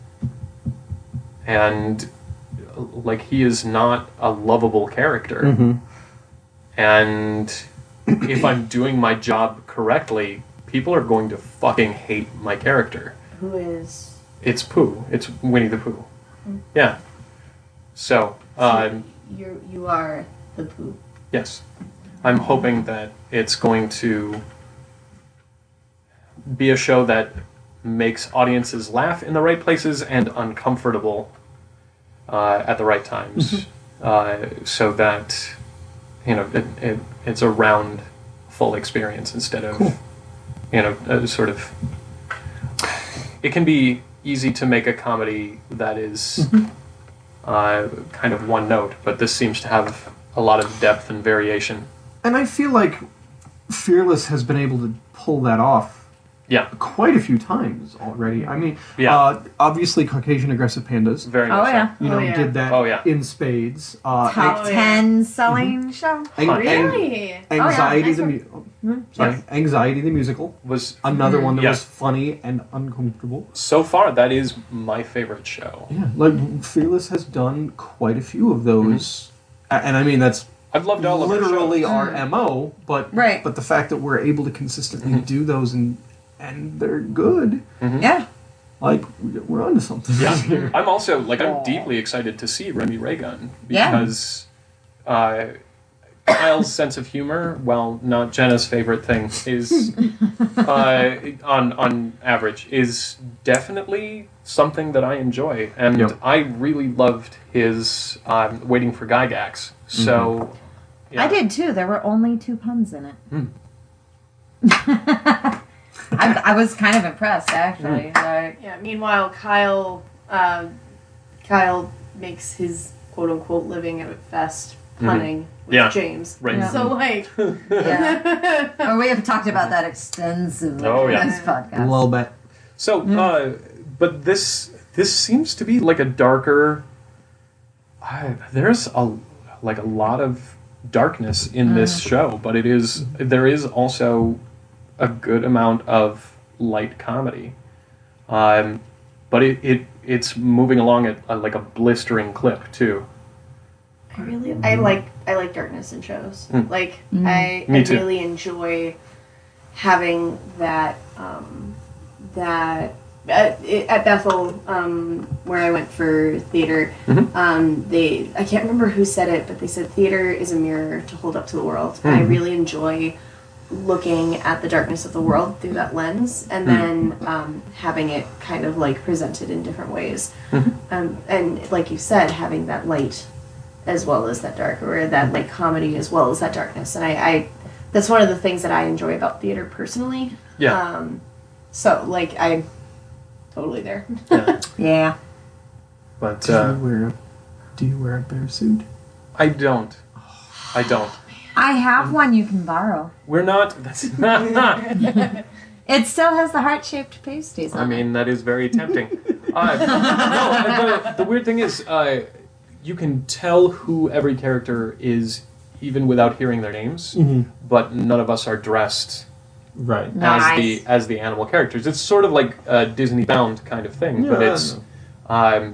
Speaker 1: And like, he is not a lovable character. And if I'm doing my job correctly, people are going to fucking hate my character.
Speaker 3: Who is?
Speaker 1: It's Pooh. It's Winnie the Pooh. Yeah. So,
Speaker 3: You are the Pooh.
Speaker 1: yes. I'm hoping that it's going to be a show that makes audiences laugh in the right places and uncomfortable at the right times. so that it's a round, full experience instead of sort of. It can be easy to make a comedy that is kind of one note, but this seems to have a lot of depth and variation.
Speaker 4: And I feel like Fearless has been able to pull that off quite a few times already. I mean, obviously Caucasian Aggressive Pandas.
Speaker 1: Very much
Speaker 4: did that in spades.
Speaker 2: Top 10 selling show.
Speaker 3: Really?
Speaker 4: Anxiety,
Speaker 2: Yes.
Speaker 4: Anxiety the musical
Speaker 1: was
Speaker 4: another one that was funny and uncomfortable.
Speaker 1: So far, that is my favorite show.
Speaker 4: Yeah, like Fearless has done quite a few of those, and I mean that's
Speaker 1: I've loved all
Speaker 4: literally
Speaker 1: of
Speaker 4: our MO. But but the fact that we're able to consistently do those and they're good.
Speaker 2: Yeah.
Speaker 4: Like, we're onto something.
Speaker 1: Yeah. I'm also, I'm deeply excited to see Remy Raygun. Because Kyle's sense of humor, while not Jenna's favorite thing, is, on average, is definitely something that I enjoy. And I really loved his Waiting for Gygax. So,
Speaker 2: I did too. There were only 2 puns in it. I was kind of impressed, actually.
Speaker 3: Meanwhile, Kyle makes his quote unquote living at Fest punning with James.
Speaker 1: Right.
Speaker 2: Yeah.
Speaker 3: So
Speaker 2: we have talked about that extensively in this podcast.
Speaker 4: A little bit.
Speaker 1: So, but this seems to be like a darker. There's a lot of darkness in this show, but there is also a good amount of light comedy, but it's moving along at a blistering clip too.
Speaker 3: I like darkness in shows. I
Speaker 1: Me too.
Speaker 3: really enjoy having that at Bethel, where I went for theater. I can't remember who said it, but they said theater is a mirror to hold up to the world. And I really enjoy looking at the darkness of the world through that lens, and then having it kind of presented in different ways. And like you said, having that light as well as that dark, or that comedy as well as that darkness. And I that's one of the things that I enjoy about theater personally. So I'm totally there.
Speaker 2: Yeah.
Speaker 1: But
Speaker 4: do you wear a bear suit?
Speaker 1: I don't.
Speaker 2: I have one you can borrow.
Speaker 1: We're not. That's
Speaker 2: It still has the heart-shaped pasties on
Speaker 1: I mean, that is very tempting. The weird thing is, you can tell who every character is even without hearing their names, but none of us are dressed as the animal characters. It's sort of like a Disney bound kind of thing, but it's I'm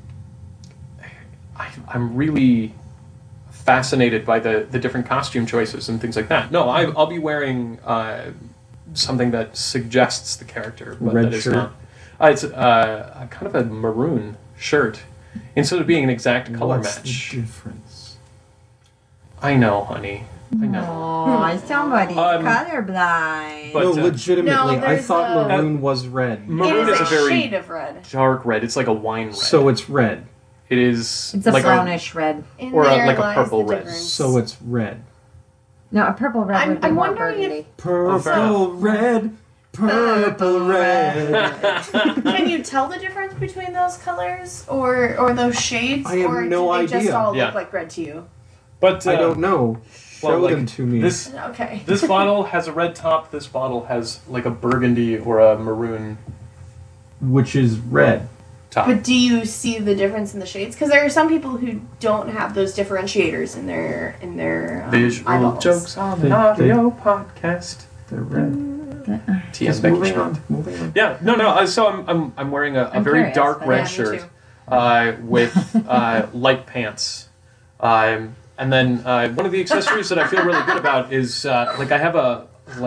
Speaker 1: really fascinated by the different costume choices and things like that. No, I'll be wearing something that suggests the character, but
Speaker 4: Red
Speaker 1: that is
Speaker 4: shirt.
Speaker 1: not. It's kind of a maroon shirt instead of being an exact color
Speaker 4: What's
Speaker 1: match.
Speaker 4: the difference?
Speaker 1: I know, honey. I know.
Speaker 2: Oh, somebody's colorblind.
Speaker 1: But,
Speaker 4: No, legitimately,
Speaker 3: no,
Speaker 4: I thought
Speaker 3: there's a-
Speaker 4: maroon was red.
Speaker 1: Maroon
Speaker 3: it
Speaker 1: is
Speaker 3: is
Speaker 1: a
Speaker 3: a
Speaker 1: very
Speaker 3: shade of red.
Speaker 1: dark red. It's like a wine red.
Speaker 4: So it's red.
Speaker 1: It is.
Speaker 2: It's a
Speaker 1: like
Speaker 2: brownish red.
Speaker 3: In
Speaker 1: Or
Speaker 3: there
Speaker 1: like a
Speaker 3: lies
Speaker 1: purple
Speaker 3: the
Speaker 1: red.
Speaker 3: difference.
Speaker 4: So it's red.
Speaker 2: No, a purple red would be
Speaker 3: I'm
Speaker 2: more
Speaker 3: wondering if-
Speaker 2: burgundy.
Speaker 4: Purple red. Purple red.
Speaker 3: Can you tell the difference between those colors or those shades?
Speaker 4: I have
Speaker 3: or
Speaker 4: no
Speaker 3: do they just
Speaker 4: idea.
Speaker 3: all
Speaker 1: Yeah.
Speaker 3: look like red to you?
Speaker 1: But
Speaker 4: I don't know. Show them to me.
Speaker 1: This
Speaker 3: Okay.
Speaker 1: this bottle has a red top. This bottle has like a burgundy or a maroon
Speaker 4: Which is red.
Speaker 1: top.
Speaker 3: But do you see the difference in the shades? Because there are some people who don't have those differentiators in their
Speaker 1: Visual
Speaker 3: eyeballs.
Speaker 1: jokes on
Speaker 4: They-
Speaker 1: an audio podcast.
Speaker 4: They're red.
Speaker 1: TM
Speaker 4: Just
Speaker 1: Becky
Speaker 4: moving
Speaker 1: Schmidt.
Speaker 4: on. Moving on.
Speaker 1: Yeah, no. So I'm wearing a
Speaker 2: I'm
Speaker 1: very
Speaker 2: curious,
Speaker 1: dark
Speaker 2: but-
Speaker 1: red
Speaker 3: Yeah, me
Speaker 1: shirt
Speaker 3: too.
Speaker 1: with light pants, and then one of the accessories that I feel really good about is I have a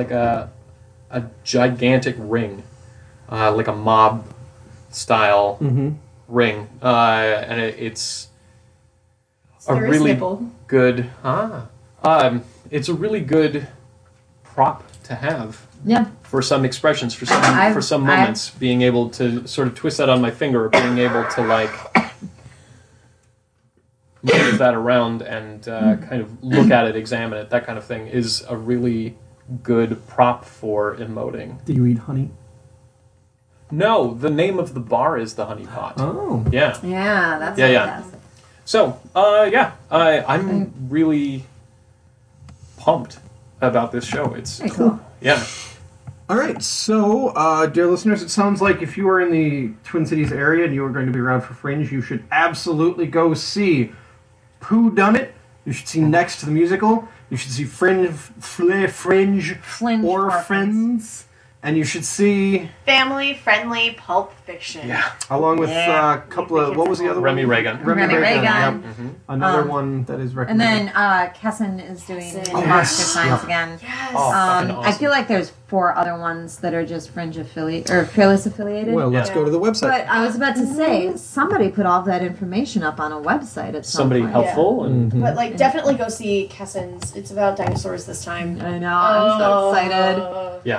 Speaker 1: gigantic ring, like a mob style ring, and it's a
Speaker 3: There is
Speaker 1: really
Speaker 3: nipple.
Speaker 1: good. It's a really good prop to have
Speaker 2: Yeah.
Speaker 1: for some expressions, for some
Speaker 2: I've-
Speaker 1: moments, being able to sort of twist that on my finger, or being able to move that around and kind of look at it, examine it, that kind of thing, is a really good prop for emoting.
Speaker 4: Do you eat honey?
Speaker 1: No, the name of the bar is the Honey Pot.
Speaker 4: Oh.
Speaker 1: Yeah.
Speaker 2: Yeah, that's
Speaker 1: Yeah, yeah.
Speaker 2: fantastic.
Speaker 1: So, I'm really pumped about this show. It's
Speaker 2: Very cool.
Speaker 1: Yeah.
Speaker 4: All right, so, dear listeners, it sounds like if you are in the Twin Cities area and you are going to be around for Fringe, you should absolutely go see Who Done It. You should see Next to the Musical. You should see Fringe Orphans. And you should see...
Speaker 3: Family-friendly pulp fiction.
Speaker 1: Yeah.
Speaker 4: Along with a couple of... What was the other
Speaker 1: Remy
Speaker 4: one?
Speaker 1: Reagan.
Speaker 2: Remy Reagan.
Speaker 4: Yep.
Speaker 1: Mm-hmm.
Speaker 4: Another one that is
Speaker 2: And
Speaker 4: recommended.
Speaker 2: then Kessin is doing
Speaker 3: Kessin.
Speaker 2: Monster
Speaker 4: yes.
Speaker 2: Science
Speaker 4: Yep.
Speaker 2: again.
Speaker 3: Yes.
Speaker 1: Oh, fucking
Speaker 2: I
Speaker 1: awesome.
Speaker 2: feel like there's 4 other ones that are just Fringe affiliate or Fearless affiliated.
Speaker 4: Well, let's
Speaker 3: Yeah.
Speaker 4: go to the website.
Speaker 2: but I was about to say somebody put all that information up on a website at some
Speaker 1: Somebody
Speaker 2: point.
Speaker 1: helpful and
Speaker 4: Mhm.
Speaker 3: But like, definitely go see Kessin's. It's about dinosaurs this time.
Speaker 2: I know. I'm so excited.
Speaker 1: yeah.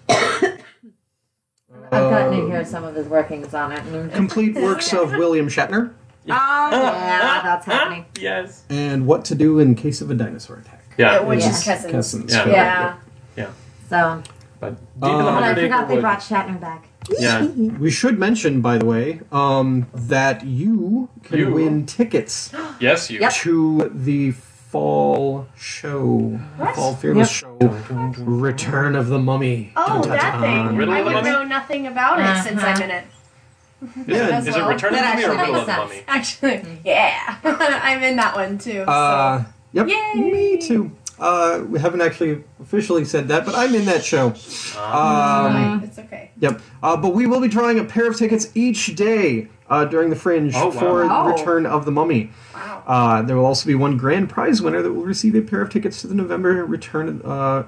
Speaker 2: I've gotten to hear some of his workings on it. And
Speaker 4: Complete works of William Shatner
Speaker 2: oh yeah, that's happening.
Speaker 1: Yes.
Speaker 4: and What to Do in Case of a Dinosaur Attack.
Speaker 1: Yeah.
Speaker 3: Which
Speaker 2: Yeah.
Speaker 3: is Kessin's.
Speaker 4: Kessin's.
Speaker 1: Yeah.
Speaker 3: Yeah.
Speaker 2: So,
Speaker 1: But deep in the
Speaker 2: but I
Speaker 1: 100
Speaker 2: forgot
Speaker 1: acre
Speaker 2: they
Speaker 1: wood.
Speaker 2: brought Shatner back.
Speaker 1: Yeah.
Speaker 4: We should mention, by the way, that you can
Speaker 1: You.
Speaker 4: win tickets
Speaker 1: Yes, you.
Speaker 2: Yep.
Speaker 4: to the fall show,
Speaker 3: What?
Speaker 4: fall fearless
Speaker 2: Yep.
Speaker 4: show, Return of the Mummy.
Speaker 3: Oh,
Speaker 4: Dun, dun,
Speaker 3: that
Speaker 4: dun.
Speaker 3: thing.
Speaker 1: Riddle
Speaker 3: I
Speaker 1: of the
Speaker 3: would
Speaker 1: Mummy?
Speaker 3: know nothing about it since I'm in it.
Speaker 4: Yeah,
Speaker 1: Is it
Speaker 3: well.
Speaker 1: Return of the
Speaker 2: That
Speaker 1: Mummy or
Speaker 2: actually
Speaker 1: Riddle
Speaker 2: makes
Speaker 1: of the
Speaker 2: sense.
Speaker 1: Mummy?
Speaker 3: Actually, yeah. I'm in that one too.
Speaker 4: Yep,
Speaker 3: Yay!
Speaker 4: me too. We haven't actually officially said that, but I'm in that show.
Speaker 3: Fine, it's okay.
Speaker 4: Yep. But we will be drawing a pair of tickets each day during the Fringe
Speaker 1: Oh, wow.
Speaker 4: for
Speaker 2: Oh.
Speaker 4: Return of the Mummy.
Speaker 3: Wow.
Speaker 4: There will also be one grand prize winner that will receive a pair of tickets to the November Return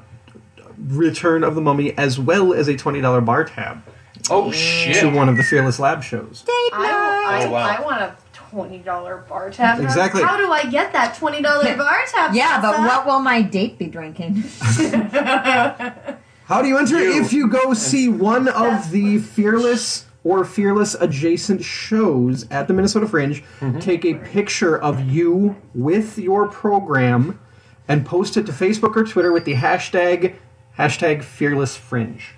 Speaker 4: of the Mummy, as well as a $20 bar tab
Speaker 1: Oh, shit.
Speaker 4: to one of the Fearless Lab shows.
Speaker 3: I
Speaker 1: Oh, wow.
Speaker 3: want a $20 bar tab.
Speaker 4: Exactly.
Speaker 3: How do I get that $20 bar tab?
Speaker 2: Yeah, but
Speaker 3: Tessa?
Speaker 2: what will my date be drinking?
Speaker 4: How do you enter?
Speaker 1: You.
Speaker 4: If you go see one of the Fearless or Fearless adjacent shows at the Minnesota Fringe, take a picture of you with your program and post it to Facebook or Twitter with the hashtag Fearless Fringe.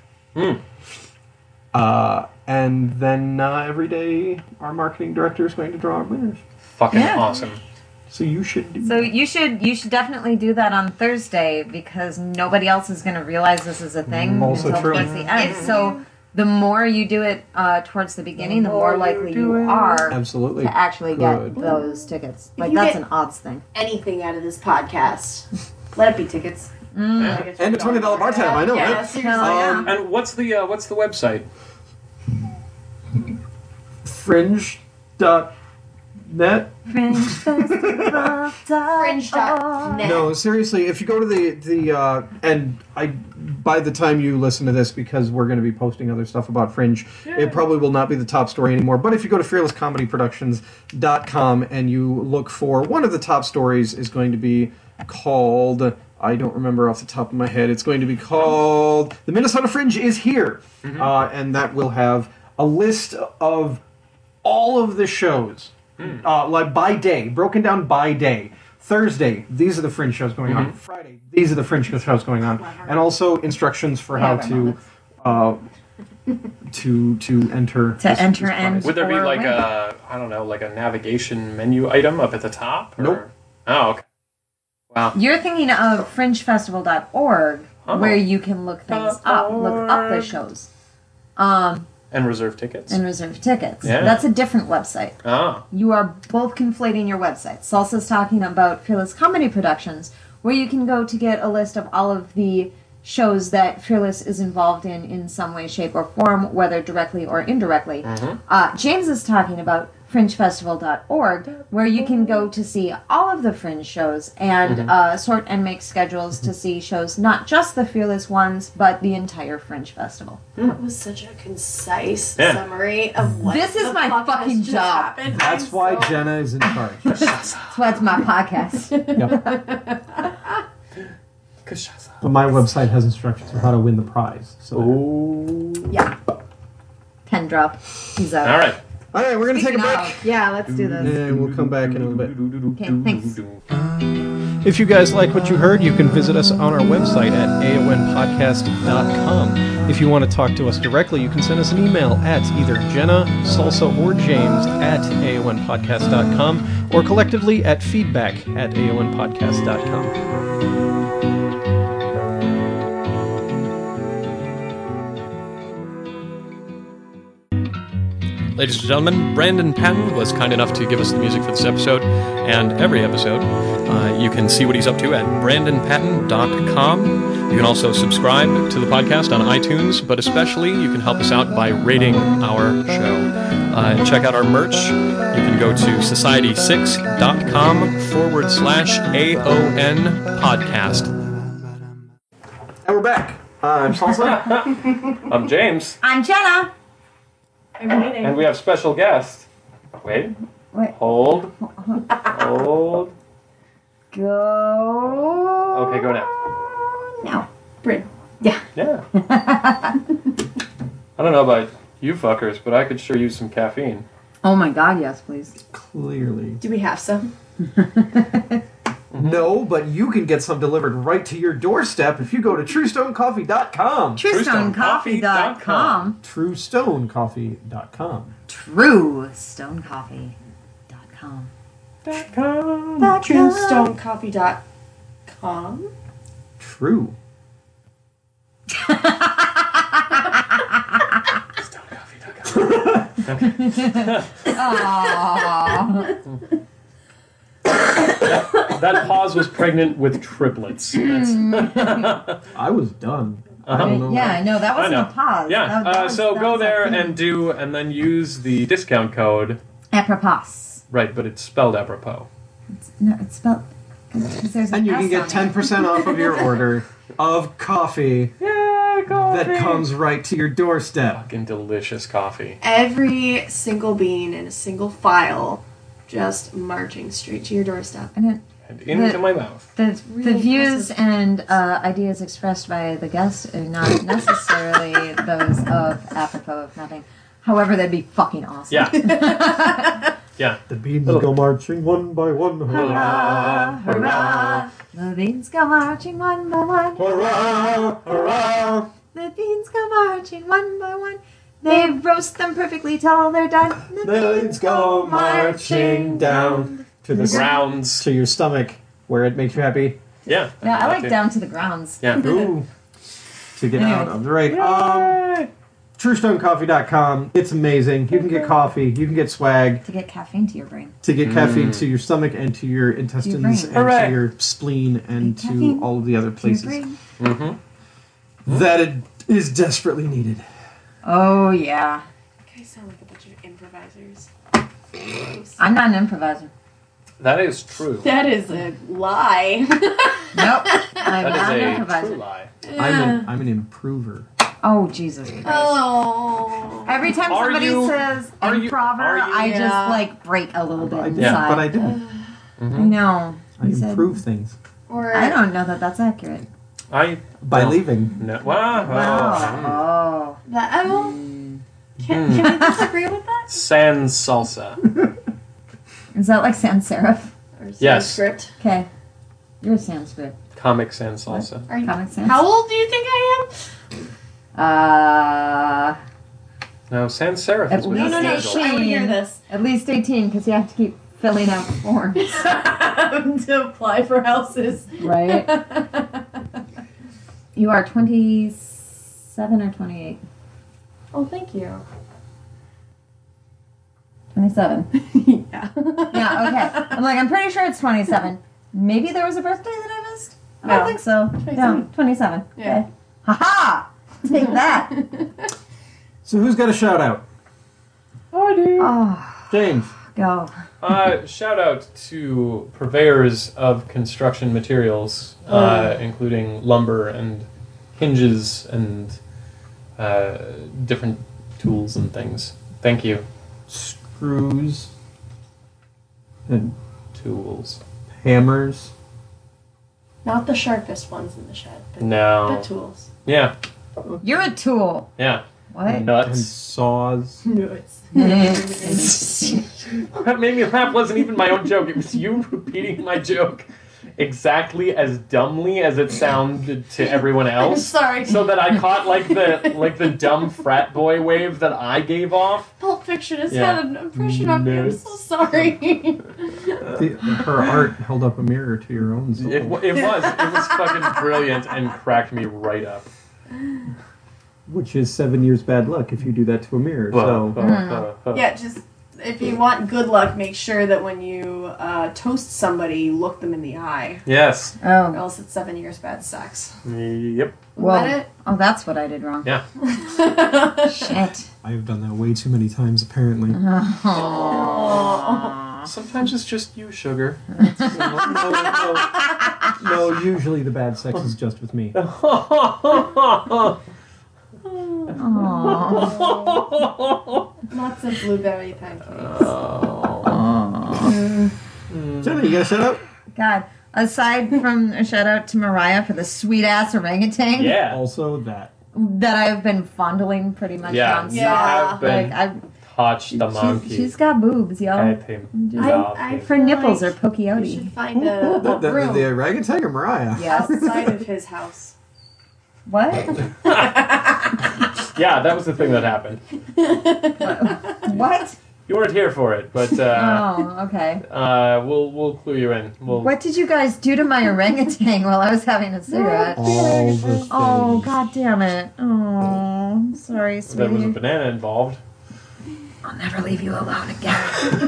Speaker 4: And then every day our marketing director is going to draw our winners.
Speaker 1: Fucking
Speaker 2: Yeah.
Speaker 1: awesome.
Speaker 4: So you should do
Speaker 2: So you should definitely do that on Thursday because nobody else is going to realize this is a thing
Speaker 4: Also
Speaker 2: until
Speaker 4: true.
Speaker 2: towards the end. So the more you do it towards the beginning, the more likely you are
Speaker 4: Absolutely.
Speaker 2: to actually get
Speaker 4: Good.
Speaker 2: those tickets. Like
Speaker 3: you
Speaker 2: that's
Speaker 3: get-
Speaker 2: an odds thing.
Speaker 3: Anything out of this podcast. Let it be tickets.
Speaker 1: Yeah.
Speaker 4: And a $20 bar tab, I know,
Speaker 3: Yeah,
Speaker 4: right?
Speaker 3: seriously.
Speaker 2: Yeah.
Speaker 1: And what's the website?
Speaker 4: Fringe.net.
Speaker 3: Fringe.net.
Speaker 4: No, seriously, if you go to the and by the time you listen to this, because we're going to be posting other stuff about Fringe, it probably will not be the top story anymore. But if you go to fearlesscomedyproductions.com and you look for one of the top stories is going to be called, I don't remember off the top of my head, it's going to be called The Minnesota Fringe is Here. And that will have a list of all of the shows, like by day, broken down by day. Thursday, these are the Fringe shows going on. Friday, these are the Fringe shows going on, and also instructions for how to enter
Speaker 2: To enter
Speaker 4: prize.
Speaker 2: and-
Speaker 1: Would there be
Speaker 2: Or
Speaker 1: like
Speaker 2: win.
Speaker 1: a, I don't know, like a navigation menu item up at the top? Or?
Speaker 4: Nope.
Speaker 1: Oh, okay. Wow.
Speaker 2: You're thinking of fringefestival.org
Speaker 1: Oh.
Speaker 2: where you can look things up, look up the shows.
Speaker 1: And reserve tickets.
Speaker 2: And reserve tickets.
Speaker 1: Yeah.
Speaker 2: That's a different website.
Speaker 1: Ah.
Speaker 2: You are both conflating your websites. Salsa's talking about Fearless Comedy Productions, where you can go to get a list of all of the shows that Fearless is involved in some way, shape, or form, whether directly or indirectly. James is talking about fringefestival.org, where you can go to see all of the Fringe shows and sort and make schedules to see shows, not just the Fearless ones, but the entire Fringe Festival.
Speaker 3: That was such a concise
Speaker 1: Yeah.
Speaker 3: summary of what
Speaker 2: This is
Speaker 3: the
Speaker 2: my
Speaker 3: fuck has
Speaker 2: fucking
Speaker 3: just
Speaker 2: job.
Speaker 3: happened.
Speaker 4: That's
Speaker 3: I'm
Speaker 4: why
Speaker 3: so-
Speaker 4: Jenna is in charge.
Speaker 2: That's why it's my podcast.
Speaker 4: But my website has instructions for how to win the prize. So
Speaker 1: Oh.
Speaker 2: Yeah. Pen drop. He's out.
Speaker 1: All right.
Speaker 4: All right, we're going to take a
Speaker 2: Speaking
Speaker 4: break.
Speaker 2: of, yeah, let's do this.
Speaker 4: And we'll come back in a little bit.
Speaker 2: Okay, thanks.
Speaker 4: If you guys like what you heard, you can visit us on our website at aonpodcast.com. If you want to talk to us directly, you can send us an email at either Jenna, Salsa, or James at aonpodcast.com or collectively at feedback@aonpodcast.com.
Speaker 1: Ladies and gentlemen, Brandon Patton was kind enough to give us the music for this episode and every episode. You can see what he's up to at brandonpatton.com. You can also subscribe to the podcast on iTunes, but especially you can help us out by rating our show. And check out our merch. You can go to society6.com/AON podcast.
Speaker 4: And we're back. I'm Salsa.
Speaker 1: I'm James.
Speaker 2: I'm Jenna.
Speaker 3: I'm waiting.
Speaker 1: And we have special guest. Wait. Hold. Hold.
Speaker 2: Go.
Speaker 1: Okay, go now.
Speaker 2: Now.
Speaker 3: Bryn.
Speaker 2: Yeah.
Speaker 1: Yeah. I don't know about you fuckers, but I could sure use some caffeine.
Speaker 2: Oh my God, yes, please.
Speaker 4: Clearly.
Speaker 3: Do we have some?
Speaker 4: No, but you can get some delivered right to your doorstep if you go to TrueStoneCoffee.com.
Speaker 2: TrueStoneCoffee.com.
Speaker 4: TrueStoneCoffee.com.
Speaker 2: TrueStoneCoffee.com.
Speaker 3: TrueStoneCoffee.com.
Speaker 4: True.
Speaker 2: Aww.
Speaker 1: That pause was pregnant with triplets.
Speaker 4: I was done. I don't know.
Speaker 2: Yeah, I know. That wasn't
Speaker 1: I
Speaker 2: a
Speaker 1: know.
Speaker 2: pause.
Speaker 1: Yeah,
Speaker 2: That
Speaker 1: so
Speaker 2: that
Speaker 1: go
Speaker 2: was a
Speaker 1: there
Speaker 2: thing.
Speaker 1: and then use the discount code.
Speaker 2: Apropos.
Speaker 1: Right, but it's spelled apropos.
Speaker 2: No, it's spelled. 'cause there's
Speaker 4: And you
Speaker 2: an
Speaker 4: can
Speaker 2: S
Speaker 4: get
Speaker 2: on it.
Speaker 4: 10% off of your order of coffee
Speaker 1: Yay, coffee!
Speaker 4: that comes right to your doorstep.
Speaker 1: Fucking delicious coffee.
Speaker 3: Every single bean in a single file, just marching straight to your doorstep.
Speaker 2: And
Speaker 1: And into my mouth.
Speaker 2: the
Speaker 3: really
Speaker 2: views
Speaker 3: impressive.
Speaker 2: and ideas expressed by the guest are not necessarily those of apropos of nothing. However, that'd be fucking awesome.
Speaker 1: Yeah. Yeah.
Speaker 4: The beans go marching one by one.
Speaker 2: Hurrah, hurrah. The beans go marching one by one.
Speaker 4: Hurrah, hurrah.
Speaker 2: The beans go marching one by one. They roast them perfectly till they're done.
Speaker 4: The beans go marching down to the
Speaker 1: Grounds.
Speaker 4: to your stomach, where it makes you happy.
Speaker 1: Yeah.
Speaker 2: Yeah, I like
Speaker 1: that
Speaker 2: down to the grounds.
Speaker 1: Yeah.
Speaker 4: Ooh. To get
Speaker 2: Anyway.
Speaker 4: out of the right. TrueStoneCoffee.com. It's amazing. You can get coffee. You can get swag.
Speaker 2: To get caffeine to your brain.
Speaker 4: To get caffeine to your stomach and to your intestines
Speaker 2: brain.
Speaker 4: and
Speaker 1: Hooray.
Speaker 4: to your spleen and
Speaker 2: Get
Speaker 4: to
Speaker 2: caffeine
Speaker 4: all of the other
Speaker 2: To your
Speaker 4: places
Speaker 2: brain.
Speaker 1: Mm-hmm.
Speaker 4: that it is desperately needed.
Speaker 2: Oh, yeah.
Speaker 3: You guys sound like a bunch of improvisers.
Speaker 2: I'm not an improviser.
Speaker 1: That is true.
Speaker 3: That is a lie.
Speaker 2: Nope. I'm
Speaker 1: That
Speaker 2: not an
Speaker 1: is a
Speaker 2: improviser.
Speaker 1: true lie.
Speaker 4: I'm an improver.
Speaker 2: Oh, Jesus Christ.
Speaker 3: Oh.
Speaker 2: Every time
Speaker 1: Are
Speaker 2: somebody
Speaker 1: you-
Speaker 2: says
Speaker 1: are you-
Speaker 2: improver,
Speaker 1: are you-
Speaker 2: I
Speaker 3: Yeah.
Speaker 2: just like break a little bit inside.
Speaker 1: Yeah,
Speaker 4: But I didn't.
Speaker 2: I know.
Speaker 4: I
Speaker 2: You said-
Speaker 4: improve things
Speaker 3: Or
Speaker 2: I don't know that that's accurate.
Speaker 1: I
Speaker 4: by
Speaker 1: don't
Speaker 4: leaving.
Speaker 1: know. Wow.
Speaker 2: Wow.
Speaker 3: that. Oh. Can we disagree with that?
Speaker 1: Sans salsa.
Speaker 2: Is that like sans serif?
Speaker 3: Or
Speaker 1: Yes.
Speaker 3: script?
Speaker 2: Okay. You're a Sanskrit.
Speaker 1: Comic sans salsa.
Speaker 3: Are you?
Speaker 2: Comic Sans.
Speaker 3: How old do you think I
Speaker 1: No, sans serif
Speaker 2: At
Speaker 1: is with
Speaker 2: least
Speaker 1: the
Speaker 3: am? No,
Speaker 1: angel.
Speaker 3: I want to hear this.
Speaker 2: at least 18 because you have to keep filling out forms,
Speaker 3: To apply for houses.
Speaker 2: right? You are 27 or 28?
Speaker 3: Oh, thank you.
Speaker 2: 27.
Speaker 3: Yeah.
Speaker 2: Yeah, okay. I'm like, I'm pretty sure it's 27. Maybe there was a birthday that I missed? I don't
Speaker 3: No.
Speaker 2: think so.
Speaker 3: 27.
Speaker 2: No, 27.
Speaker 3: Yeah.
Speaker 2: Okay. Ha-ha! Take that.
Speaker 4: So who's got a shout out?
Speaker 1: I do.
Speaker 2: Oh,
Speaker 4: James.
Speaker 2: go.
Speaker 1: Shout out to purveyors of construction materials, including lumber and hinges and different tools and things. Thank you.
Speaker 4: Screws and
Speaker 1: Tools.
Speaker 4: hammers.
Speaker 3: Not the sharpest ones in the shed, but
Speaker 1: No.
Speaker 3: the tools.
Speaker 1: Yeah.
Speaker 2: You're a tool.
Speaker 1: Yeah.
Speaker 2: What?
Speaker 4: and
Speaker 1: Nuts.
Speaker 4: saws.
Speaker 1: What made me laugh wasn't even my own joke. It was you repeating my joke exactly as dumbly as it sounded to everyone
Speaker 3: I'm
Speaker 1: else.
Speaker 3: sorry.
Speaker 1: So that I caught like the dumb frat boy wave that I gave off.
Speaker 3: Pulp Fiction has
Speaker 1: Yeah.
Speaker 3: had an impression on me. I'm so sorry.
Speaker 4: Her art held up a mirror to your own soul.
Speaker 1: It was fucking brilliant and cracked me right up.
Speaker 4: Which is 7 years bad luck if you do that to a mirror.
Speaker 3: Yeah, just if you want good luck, make sure that when you toast somebody, you look them in the eye.
Speaker 1: Yes.
Speaker 3: Or
Speaker 2: Oh.
Speaker 3: else it's 7 years bad sex.
Speaker 1: Yep.
Speaker 2: Well,
Speaker 3: Let it?
Speaker 2: oh, that's what I did wrong.
Speaker 1: Yeah.
Speaker 2: Shit.
Speaker 4: I have done that way too many times, apparently.
Speaker 3: Oh.
Speaker 1: Sometimes it's just you, sugar.
Speaker 4: No, usually the bad sex is just with me.
Speaker 3: Lots of blueberry pancakes.
Speaker 4: Jenna, you got a shout out?
Speaker 2: God. Aside from a shout out to Mariah for the sweet ass orangutan
Speaker 1: Yeah.
Speaker 4: Also that.
Speaker 2: that I've been fondling pretty much
Speaker 1: Yeah.
Speaker 2: nonstop.
Speaker 1: You have been.
Speaker 2: Like
Speaker 1: Touch the monkey.
Speaker 2: she's got boobs, yo.
Speaker 1: Pet him.
Speaker 3: I
Speaker 2: Her
Speaker 3: feel
Speaker 2: nipples
Speaker 3: like
Speaker 2: are pokey
Speaker 3: We
Speaker 2: outy.
Speaker 3: should find a room
Speaker 4: The orangutan or Mariah?
Speaker 2: Yes.
Speaker 3: outside of his house.
Speaker 2: What?
Speaker 1: Yeah, that was the thing that happened.
Speaker 2: What?
Speaker 1: You weren't here for it, but
Speaker 2: Oh, okay.
Speaker 1: we'll clue you in.
Speaker 2: What did you guys do to my orangutan while I was having a cigarette?
Speaker 4: All the things.
Speaker 2: Oh, god damn it. Oh, sorry,
Speaker 1: There was a
Speaker 2: sweetie.
Speaker 1: banana involved.
Speaker 2: I'll never leave you alone again.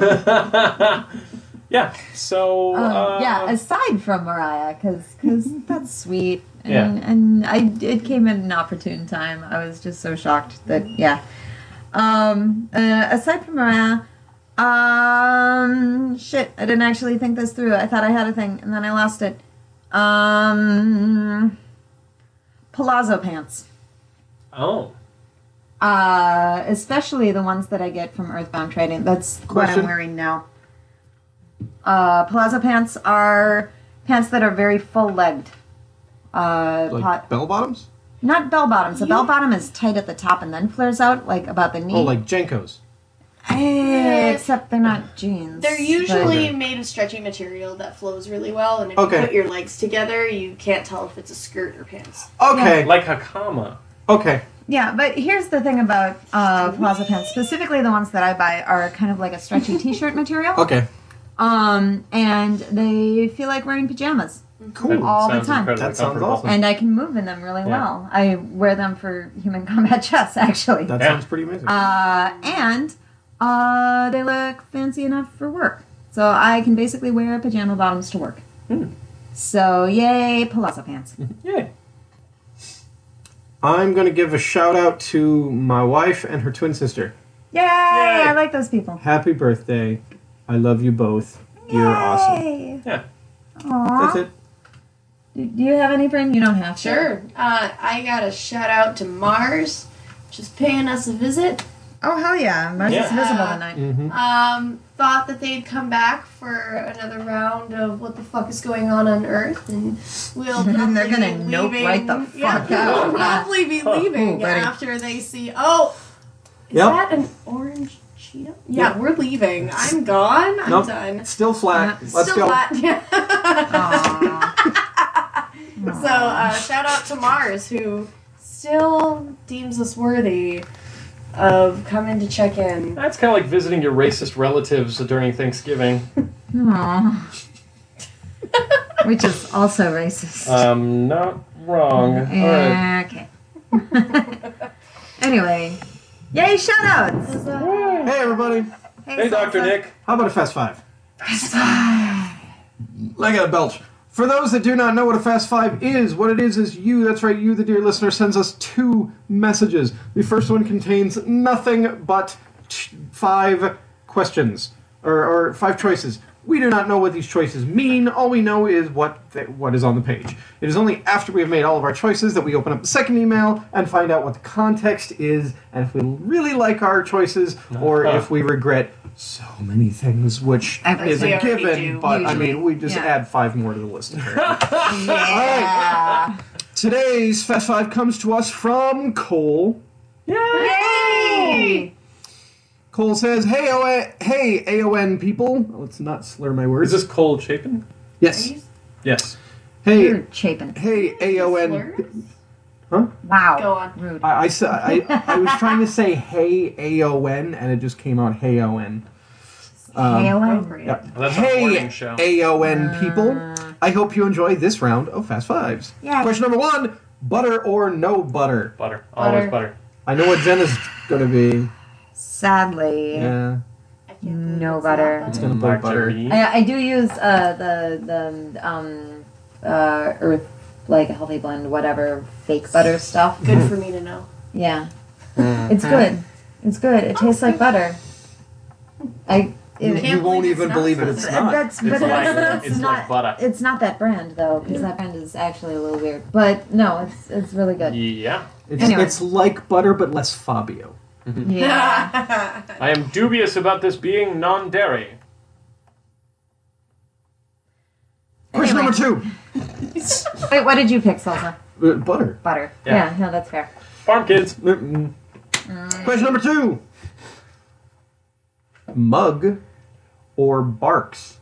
Speaker 1: Yeah. So.
Speaker 2: Yeah, aside from Mariah, because that's sweet. And,
Speaker 1: Yeah.
Speaker 2: and it came at an opportune time. I was just so shocked that, yeah. Aside from Mariah, shit, I didn't actually think this through. I thought I had a thing, and then I lost it. Palazzo pants.
Speaker 1: Oh.
Speaker 2: Especially the ones that I get from Earthbound Trading. That's what
Speaker 4: Question?
Speaker 2: I'm wearing now. Palazzo pants are pants that are very full-legged.
Speaker 4: Like bell bottoms?
Speaker 2: Not bell bottoms. A bell bottom is tight at the top and then flares out, like about the knee.
Speaker 4: Oh, like Jenkos.
Speaker 2: Except they're not jeans.
Speaker 3: They're usually
Speaker 4: Okay.
Speaker 3: made of stretchy material that flows really well, and if
Speaker 4: Okay.
Speaker 3: you put your legs together, you can't tell if it's a skirt or pants.
Speaker 4: Okay.
Speaker 1: Like Hakama.
Speaker 4: Okay.
Speaker 2: Yeah, but here's the thing about palazzo pants. Specifically, the ones that I buy are kind of like a stretchy t-shirt material.
Speaker 4: Okay.
Speaker 2: And they feel like wearing pajamas.
Speaker 4: Cool.
Speaker 2: All the
Speaker 1: Sounds
Speaker 2: time.
Speaker 1: incredibly
Speaker 4: That sounds
Speaker 1: comfortable.
Speaker 4: awesome.
Speaker 2: And I can move in them really well. I wear them for human combat chess, actually.
Speaker 4: That
Speaker 1: Yeah.
Speaker 4: sounds pretty amazing.
Speaker 2: And they look fancy enough for work. So I can basically wear pajama bottoms to work. So, yay, palazzo pants.
Speaker 1: Yeah.
Speaker 4: I'm going to give a shout out to my wife and her twin sister.
Speaker 2: Yay! I like those people.
Speaker 4: Happy birthday. I love you both. You're awesome.
Speaker 2: Yay.
Speaker 1: Yeah.
Speaker 2: Aww.
Speaker 4: That's it.
Speaker 2: Do you have any, Bryn? You don't have to.
Speaker 3: Sure. I got a shout out to Mars, just paying us a visit.
Speaker 2: Oh, hell yeah. Mars
Speaker 1: Yeah.
Speaker 2: is visible tonight.
Speaker 4: Mm-hmm.
Speaker 3: Thought that they'd come back for another round of what the fuck is going on Earth, and we'll
Speaker 2: And
Speaker 3: probably
Speaker 2: they're gonna
Speaker 3: be
Speaker 2: nope
Speaker 3: leaving.
Speaker 2: right the fuck
Speaker 3: yeah,
Speaker 2: out.
Speaker 3: We'll probably be leaving
Speaker 2: buddy.
Speaker 3: after they see. Oh, is
Speaker 4: Yep.
Speaker 3: that an orange Cheeto? Yeah, we're leaving. I'm gone. I'm
Speaker 4: Nope.
Speaker 3: done.
Speaker 4: Still flat.
Speaker 2: Yeah.
Speaker 4: Let's
Speaker 3: Still
Speaker 4: go.
Speaker 3: flat. Yeah.
Speaker 2: Aww.
Speaker 3: So, shout out to Mars, who still deems us worthy of coming to check in.
Speaker 1: That's kind of like visiting your racist relatives during Thanksgiving.
Speaker 2: Aww. Which is also racist.
Speaker 1: Not wrong. All right.
Speaker 2: Okay. Anyway. Yay, shoutouts!
Speaker 4: Hey, everybody.
Speaker 1: Hey, Dr. Nick.
Speaker 4: How about a Fast Five? I got a belch. For those that do not know what a Fast Five is, what it is you, that's right, you, the dear listener, sends us 2 messages. The first one contains nothing but 5 questions, or 5 choices. We do not know what these choices mean. All we know is what is on the page. It is only after we have made all of our choices that we open up the second email and find out what the context is, and if we really like our choices, or if we regret so many things, which is
Speaker 3: we
Speaker 4: a
Speaker 3: already
Speaker 4: given,
Speaker 3: do,
Speaker 4: but I
Speaker 2: usually.
Speaker 4: mean, we just
Speaker 2: Yeah.
Speaker 4: add 5 more to the list. Apparently.
Speaker 2: Yeah.
Speaker 4: Today's Fast Five comes to us from Cole.
Speaker 2: Yay!
Speaker 4: Cole says, "Hey, hey, AON people." Let's not slur my words.
Speaker 1: Is this Cole Chapin?
Speaker 4: Yes.
Speaker 1: Yes.
Speaker 4: Hey,
Speaker 2: You're chapin.
Speaker 4: hey, AON.
Speaker 3: Slurs?
Speaker 4: Huh?
Speaker 2: Wow.
Speaker 3: Go on.
Speaker 2: Rude.
Speaker 4: I was trying to say hey AON and it just came out hey ON.
Speaker 2: AON.
Speaker 3: Appropriate.
Speaker 4: Yeah.
Speaker 1: Well, that's a
Speaker 4: Hey
Speaker 1: morning show.
Speaker 4: AON people, I hope you enjoy this round of Fast Fives.
Speaker 2: Yeah.
Speaker 4: Question number 1: butter or no butter?
Speaker 1: Butter. Always butter.
Speaker 4: I know what Jenna's gonna be.
Speaker 2: Sadly.
Speaker 4: Yeah,
Speaker 3: I can't believe
Speaker 2: No
Speaker 3: it's
Speaker 2: butter.
Speaker 3: not
Speaker 4: it's gonna be butter.
Speaker 1: Margarine.
Speaker 2: I do use Earth, like a healthy blend, whatever, fake butter stuff.
Speaker 3: Good for me to know.
Speaker 2: Yeah. It's good. It's good. It tastes like butter.
Speaker 4: You
Speaker 3: Can't
Speaker 4: won't
Speaker 3: believe
Speaker 4: even
Speaker 3: it's
Speaker 4: believe
Speaker 3: not
Speaker 4: it. It's
Speaker 3: something.
Speaker 4: not.
Speaker 2: That's,
Speaker 1: It's
Speaker 2: but
Speaker 1: like-
Speaker 2: it's
Speaker 1: it's
Speaker 2: not.
Speaker 1: like butter.
Speaker 2: It's not that brand though, because that brand is actually a little weird. But no, it's really good.
Speaker 1: Yeah.
Speaker 2: Anyway.
Speaker 4: It's like butter but less Fabio.
Speaker 2: Yeah.
Speaker 1: I am dubious about this being non-dairy.
Speaker 4: Question
Speaker 2: Anyway.
Speaker 4: number 2:
Speaker 2: Wait, what did you pick, Salsa?
Speaker 4: butter.
Speaker 2: Butter.
Speaker 1: Yeah.
Speaker 2: Yeah. No, that's fair.
Speaker 1: Farm kids.
Speaker 4: Question number 2: mug or barks?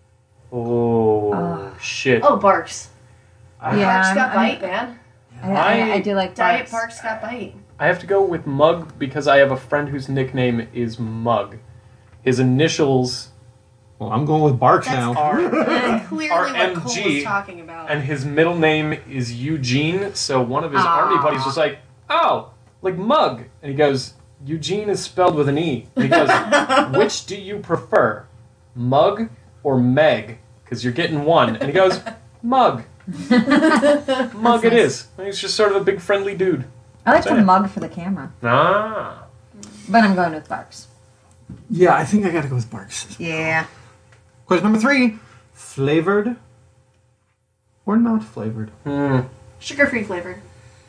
Speaker 1: Oh, shit.
Speaker 3: Oh, Barks.
Speaker 2: Yeah.
Speaker 3: Barks got
Speaker 2: I'm-
Speaker 3: bite, man.
Speaker 2: I do like
Speaker 3: Diet
Speaker 2: Barks.
Speaker 3: Barks got bite.
Speaker 1: I have to go with Mug because I have a friend whose nickname is Mug. His initials
Speaker 4: Well, I'm going with barks
Speaker 3: That's
Speaker 4: now.
Speaker 1: are,
Speaker 3: Clearly
Speaker 1: Our
Speaker 3: what Cole
Speaker 1: MG
Speaker 3: was talking about.
Speaker 1: and his middle name is Eugene. So one of his army buddies was like, "Oh, like Mug," and he goes, "Eugene is spelled with an E." And he goes, "Which do you prefer, Mug or Meg? Because you're getting one." And he goes, "Mug." Mug it is. He's just sort of a big friendly dude.
Speaker 2: I like the
Speaker 1: Say it.
Speaker 2: mug for the camera,
Speaker 1: Ah.
Speaker 2: but I'm going with Barks.
Speaker 4: Yeah, I think I gotta go with barks.
Speaker 2: Yeah.
Speaker 4: Question number 3: flavored or not flavored?
Speaker 3: Sugar-free flavored.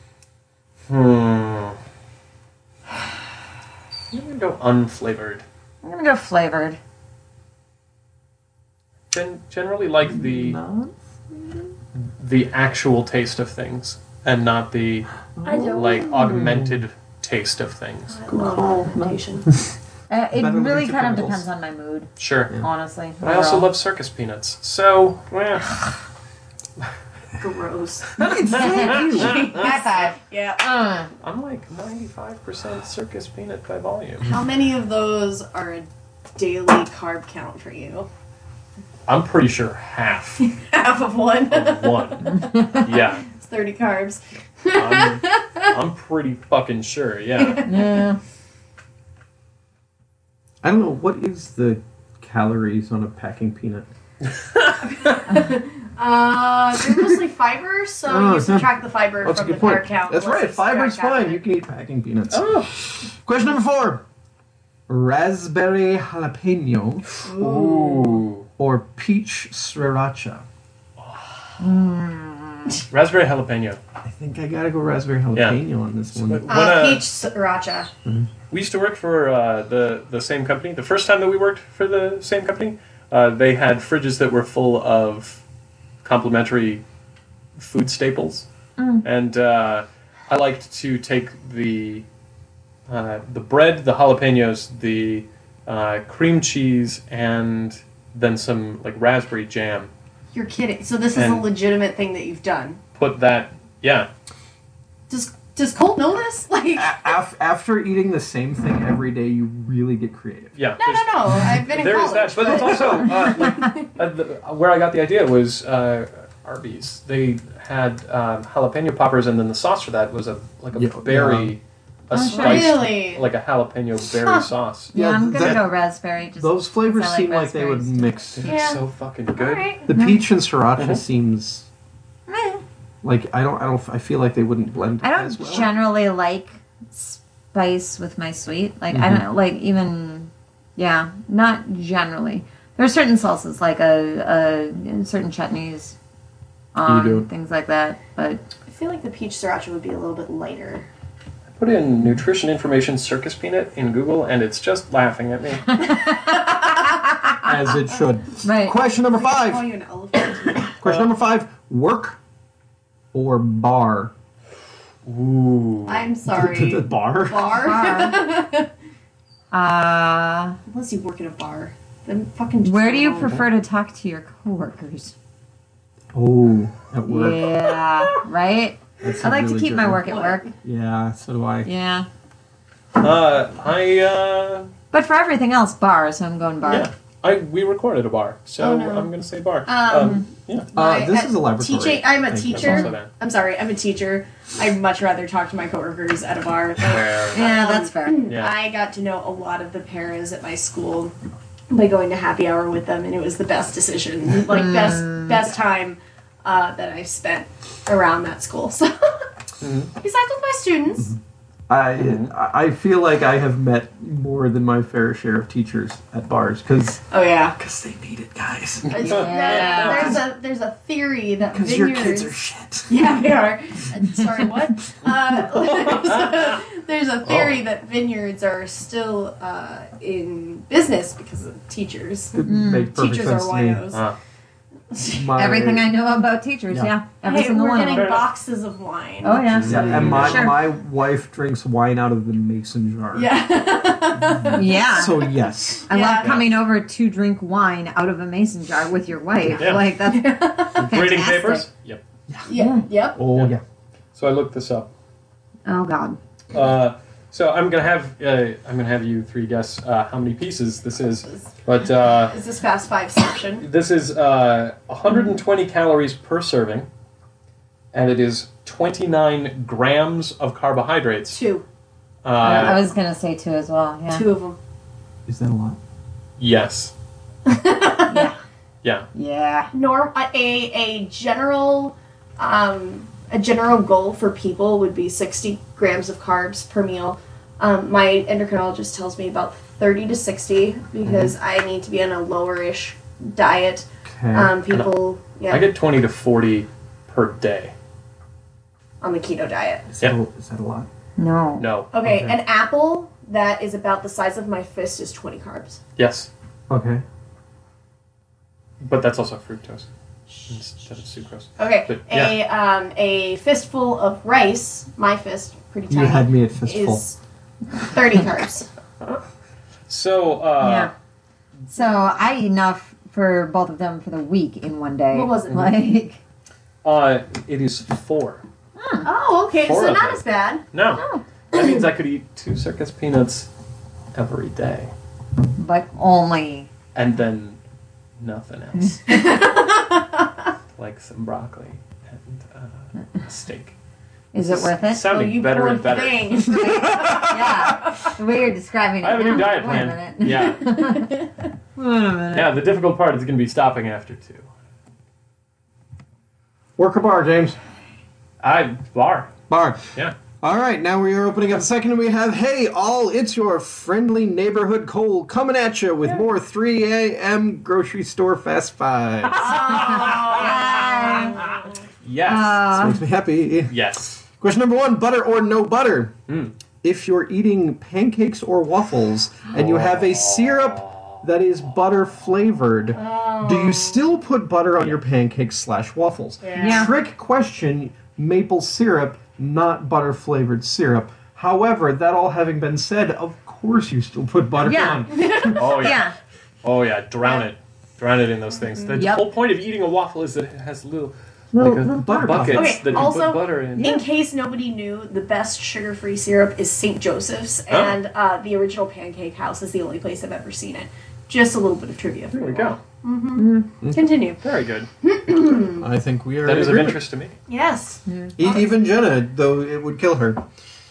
Speaker 1: I'm gonna go unflavored.
Speaker 2: I'm gonna go flavored.
Speaker 1: Generally like
Speaker 4: Not.
Speaker 1: the actual taste of things and not the
Speaker 3: I don't
Speaker 1: like augmented taste of things.
Speaker 3: I love augmentation.
Speaker 2: It
Speaker 4: Better than
Speaker 2: really
Speaker 4: pizza
Speaker 2: kind of
Speaker 4: Pringles.
Speaker 2: depends on my mood,
Speaker 1: Sure.
Speaker 2: honestly.
Speaker 1: But I also
Speaker 2: overall.
Speaker 1: love circus peanuts. So,
Speaker 3: Gross.
Speaker 2: High five.
Speaker 3: Yeah.
Speaker 1: I'm like 95% circus peanut by volume.
Speaker 3: How many of those are a daily carb count for you?
Speaker 1: I'm pretty sure half
Speaker 3: Half of one.
Speaker 1: of one. Yeah.
Speaker 3: It's 30 carbs.
Speaker 1: I'm pretty fucking sure, yeah.
Speaker 2: Yeah.
Speaker 4: I don't know, what is the calories on a packing peanut?
Speaker 3: They're mostly fiber, so
Speaker 4: Oh,
Speaker 3: you
Speaker 4: it's not-
Speaker 3: subtract the fiber
Speaker 4: That's a
Speaker 3: from
Speaker 4: good
Speaker 3: the
Speaker 4: point.
Speaker 3: carb count.
Speaker 4: That's
Speaker 3: unless
Speaker 4: right,
Speaker 3: you
Speaker 4: fiber's
Speaker 3: subtract
Speaker 4: fine.
Speaker 3: half
Speaker 4: You
Speaker 3: of
Speaker 4: can eat packing peanuts.
Speaker 1: Oh.
Speaker 4: Question number 4: raspberry jalapeno
Speaker 1: Ooh.
Speaker 4: or peach sriracha?
Speaker 1: Raspberry jalapeno.
Speaker 4: I think I gotta go raspberry jalapeno on this one.
Speaker 1: When,
Speaker 3: Peach sriracha.
Speaker 1: we used to work for the same company. The first time that we worked for the same company, they had fridges that were full of complimentary food staples, and I liked to take the bread, the jalapenos, the cream cheese, and then some like raspberry jam.
Speaker 3: You're kidding. So this is a
Speaker 1: And-
Speaker 3: legitimate thing that you've done.
Speaker 1: Put that, yeah.
Speaker 3: Does Colt know this? Like,
Speaker 4: After eating the same thing every day, you really get creative.
Speaker 1: Yeah,
Speaker 3: no. I've been in
Speaker 1: There is
Speaker 3: college.
Speaker 1: that, but it's also where I got the idea was Arby's. They had jalapeno poppers, and then the sauce for that was a berry, a spiced,
Speaker 3: Really?
Speaker 1: like a jalapeno berry sauce.
Speaker 2: Yeah,
Speaker 4: Yeah,
Speaker 2: I'm gonna
Speaker 4: that-
Speaker 2: go raspberry. Just
Speaker 4: Those flavors
Speaker 2: 'cause I like
Speaker 4: seem like they would
Speaker 2: raspberries.
Speaker 4: mix.
Speaker 1: It's
Speaker 3: Yeah.
Speaker 1: so fucking good.
Speaker 3: Alright.
Speaker 4: The peach and sriracha seems
Speaker 2: Meh.
Speaker 4: like I feel like they wouldn't blend
Speaker 2: I don't
Speaker 4: as well.
Speaker 2: generally like spice with my sweet. Like I don't like even. Yeah, not generally. There are certain salsas like certain chutneys,
Speaker 4: do.
Speaker 2: things like that. But
Speaker 3: I feel like the peach sriracha would be a little bit lighter.
Speaker 1: Put in nutrition information circus peanut in Google, and it's just laughing at me.
Speaker 4: As it should.
Speaker 2: right.
Speaker 4: Question number
Speaker 3: Call
Speaker 4: 5.
Speaker 3: you an elephant.
Speaker 4: Question number 5: work or bar?
Speaker 1: Ooh.
Speaker 3: I'm sorry.
Speaker 4: The bar?
Speaker 3: Bar?
Speaker 2: Uh,
Speaker 3: Unless you work at a bar. Then fucking.
Speaker 2: where do you prefer to talk to your coworkers?
Speaker 4: Oh, at work.
Speaker 2: Yeah, right?
Speaker 4: That's
Speaker 2: I like
Speaker 4: really
Speaker 2: to keep
Speaker 4: good
Speaker 2: my
Speaker 4: one.
Speaker 2: work at work.
Speaker 4: Yeah, so do I.
Speaker 2: Yeah.
Speaker 1: But
Speaker 2: But for everything else, bar, so I'm going bar.
Speaker 1: we recorded a bar, so
Speaker 3: Oh, no.
Speaker 1: I'm going to say bar. Yeah.
Speaker 4: This is a laboratory.
Speaker 3: Teaching. I'm a
Speaker 4: Thank you.
Speaker 3: teacher.
Speaker 1: Also that.
Speaker 3: I'm sorry. I'm a teacher. I'd much rather talk to my coworkers at a bar.
Speaker 1: Fair.
Speaker 2: Yeah, that's fair.
Speaker 1: Yeah.
Speaker 3: I got to know a lot of the paras at my school by going to happy hour with them, and it was the best decision, like best time that I've spent around that school. So, besides with my students,
Speaker 4: I feel like I have met more than my fair share of teachers at bars because
Speaker 3: oh yeah.
Speaker 4: they need it, guys.
Speaker 2: Yeah.
Speaker 3: There's a theory that
Speaker 4: Because your
Speaker 3: vineyards.
Speaker 4: kids are shit.
Speaker 3: Yeah, they are. Sorry, what? There's a theory that vineyards are still in business because of teachers.
Speaker 4: It makes perfect
Speaker 3: Teachers are
Speaker 4: sense to me.
Speaker 3: winos.
Speaker 2: Everything I know about teachers, yeah. Every
Speaker 3: Hey,
Speaker 2: single
Speaker 3: we're
Speaker 2: one of
Speaker 3: getting
Speaker 2: them.
Speaker 3: boxes of wine.
Speaker 2: Oh, yeah.
Speaker 4: Yeah, and my
Speaker 2: Sure.
Speaker 4: wife drinks wine out of the mason jar.
Speaker 3: Yeah.
Speaker 2: Yeah.
Speaker 4: So yes.
Speaker 2: I
Speaker 3: Yeah.
Speaker 2: love coming over to drink wine out of a mason jar with your wife.
Speaker 1: Yeah.
Speaker 2: Like, that's
Speaker 1: Grading
Speaker 2: fantastic.
Speaker 1: papers? Yep.
Speaker 3: Yeah. Yep.
Speaker 4: Oh yeah.
Speaker 1: So I looked this up.
Speaker 2: Oh, God.
Speaker 1: So I'm gonna have you three guess how many pieces this is. But
Speaker 3: Is this Fast Five section?
Speaker 1: this is 120 calories per serving, and it is 29 grams of carbohydrates.
Speaker 3: Two.
Speaker 2: I was going to say two as well, yeah.
Speaker 3: Two of them.
Speaker 4: Is that a lot?
Speaker 1: Yes.
Speaker 2: Yeah.
Speaker 1: Yeah.
Speaker 2: Yeah.
Speaker 3: A general goal for people would be 60 grams of carbs per meal. My endocrinologist tells me about 30 to 60 because I need to be on a lower-ish diet.
Speaker 4: Okay.
Speaker 3: People,
Speaker 1: I get 20 to 40 per day.
Speaker 3: on the keto diet.
Speaker 4: Is
Speaker 1: Yeah.
Speaker 4: that a lot?
Speaker 2: No.
Speaker 1: No.
Speaker 3: Okay,
Speaker 4: Okay.
Speaker 3: an apple that is about the size of my fist is 20 carbs.
Speaker 1: Yes.
Speaker 4: Okay.
Speaker 1: But that's also fructose instead of sucrose.
Speaker 3: Okay,
Speaker 1: But,
Speaker 3: a fistful of rice, my fist, pretty tiny,
Speaker 4: You had me at fistful.
Speaker 3: is 30 carbs.
Speaker 1: So,
Speaker 2: Yeah. So I eat enough for both of them for the week in one day.
Speaker 3: What was it?
Speaker 2: Like,
Speaker 1: it is 4.
Speaker 3: Oh, okay,
Speaker 1: Four
Speaker 3: so
Speaker 1: of
Speaker 3: not
Speaker 1: them.
Speaker 3: as bad.
Speaker 1: No.
Speaker 2: oh,
Speaker 1: That means I could eat 2 circus peanuts every day.
Speaker 2: but only.
Speaker 1: And then nothing else. Like some broccoli and a steak.
Speaker 2: Is it worth it?
Speaker 1: Sounding
Speaker 3: Oh, you
Speaker 1: better
Speaker 3: poor
Speaker 1: and better.
Speaker 3: thing.
Speaker 2: Yeah. The way you're describing it.
Speaker 1: I have a new
Speaker 2: now.
Speaker 1: diet
Speaker 2: Wait a
Speaker 1: plan.
Speaker 2: minute.
Speaker 1: Yeah.
Speaker 2: Wait a minute.
Speaker 1: Yeah, the difficult part is going to be stopping after 2.
Speaker 4: Work or bar, James?
Speaker 1: Bar.
Speaker 4: Bar.
Speaker 1: Yeah.
Speaker 4: All right, now we are opening up the second, and we have, hey, all, it's your friendly neighborhood Cole coming at you with more 3 a.m. grocery store fast fives.
Speaker 1: Yes.
Speaker 4: Makes me happy.
Speaker 1: Yes.
Speaker 4: Question number 1, butter or no butter?
Speaker 1: Mm.
Speaker 4: If you're eating pancakes or waffles and you have a syrup that is butter flavored, do you still put butter on your pancakes / waffles?
Speaker 2: Yeah.
Speaker 4: Trick question, maple syrup, not butter flavored syrup. However, that all having been said, of course you still put butter
Speaker 2: Yeah.
Speaker 4: on.
Speaker 1: Oh, yeah.
Speaker 2: Yeah.
Speaker 1: Oh, yeah. Drown it. Drown it in those things. The
Speaker 2: Yep.
Speaker 1: whole point of eating a waffle is that it has little
Speaker 2: Little
Speaker 4: butter
Speaker 1: buckets
Speaker 3: Okay,
Speaker 1: that you
Speaker 3: also,
Speaker 1: put butter in.
Speaker 3: In case nobody knew, the best sugar-free syrup is St. Joseph's,
Speaker 1: Oh.
Speaker 3: and the original Pancake House is the only place I've ever seen it. Just a little bit of trivia.
Speaker 1: There we go.
Speaker 3: Continue.
Speaker 1: Very good.
Speaker 4: I think we are
Speaker 1: That
Speaker 4: in
Speaker 1: is of
Speaker 4: agreement.
Speaker 1: interest to me.
Speaker 3: Yes.
Speaker 4: Even Jenna, though it would kill her.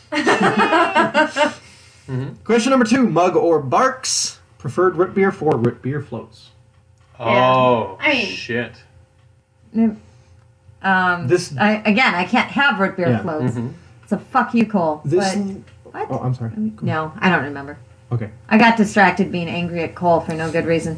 Speaker 4: Question number 2, mug or barks? Preferred root beer for root beer floats.
Speaker 1: Oh,
Speaker 3: I mean-
Speaker 1: shit.
Speaker 4: This-
Speaker 2: I can't have root beer
Speaker 4: Yeah.
Speaker 2: floats.
Speaker 1: Mhm.
Speaker 2: It's a fuck you, Cole.
Speaker 4: This.
Speaker 2: But,
Speaker 4: Oh,
Speaker 2: what?
Speaker 4: I'm sorry.
Speaker 2: No, I don't remember.
Speaker 4: Okay.
Speaker 2: I got distracted being angry at Cole for no good reason.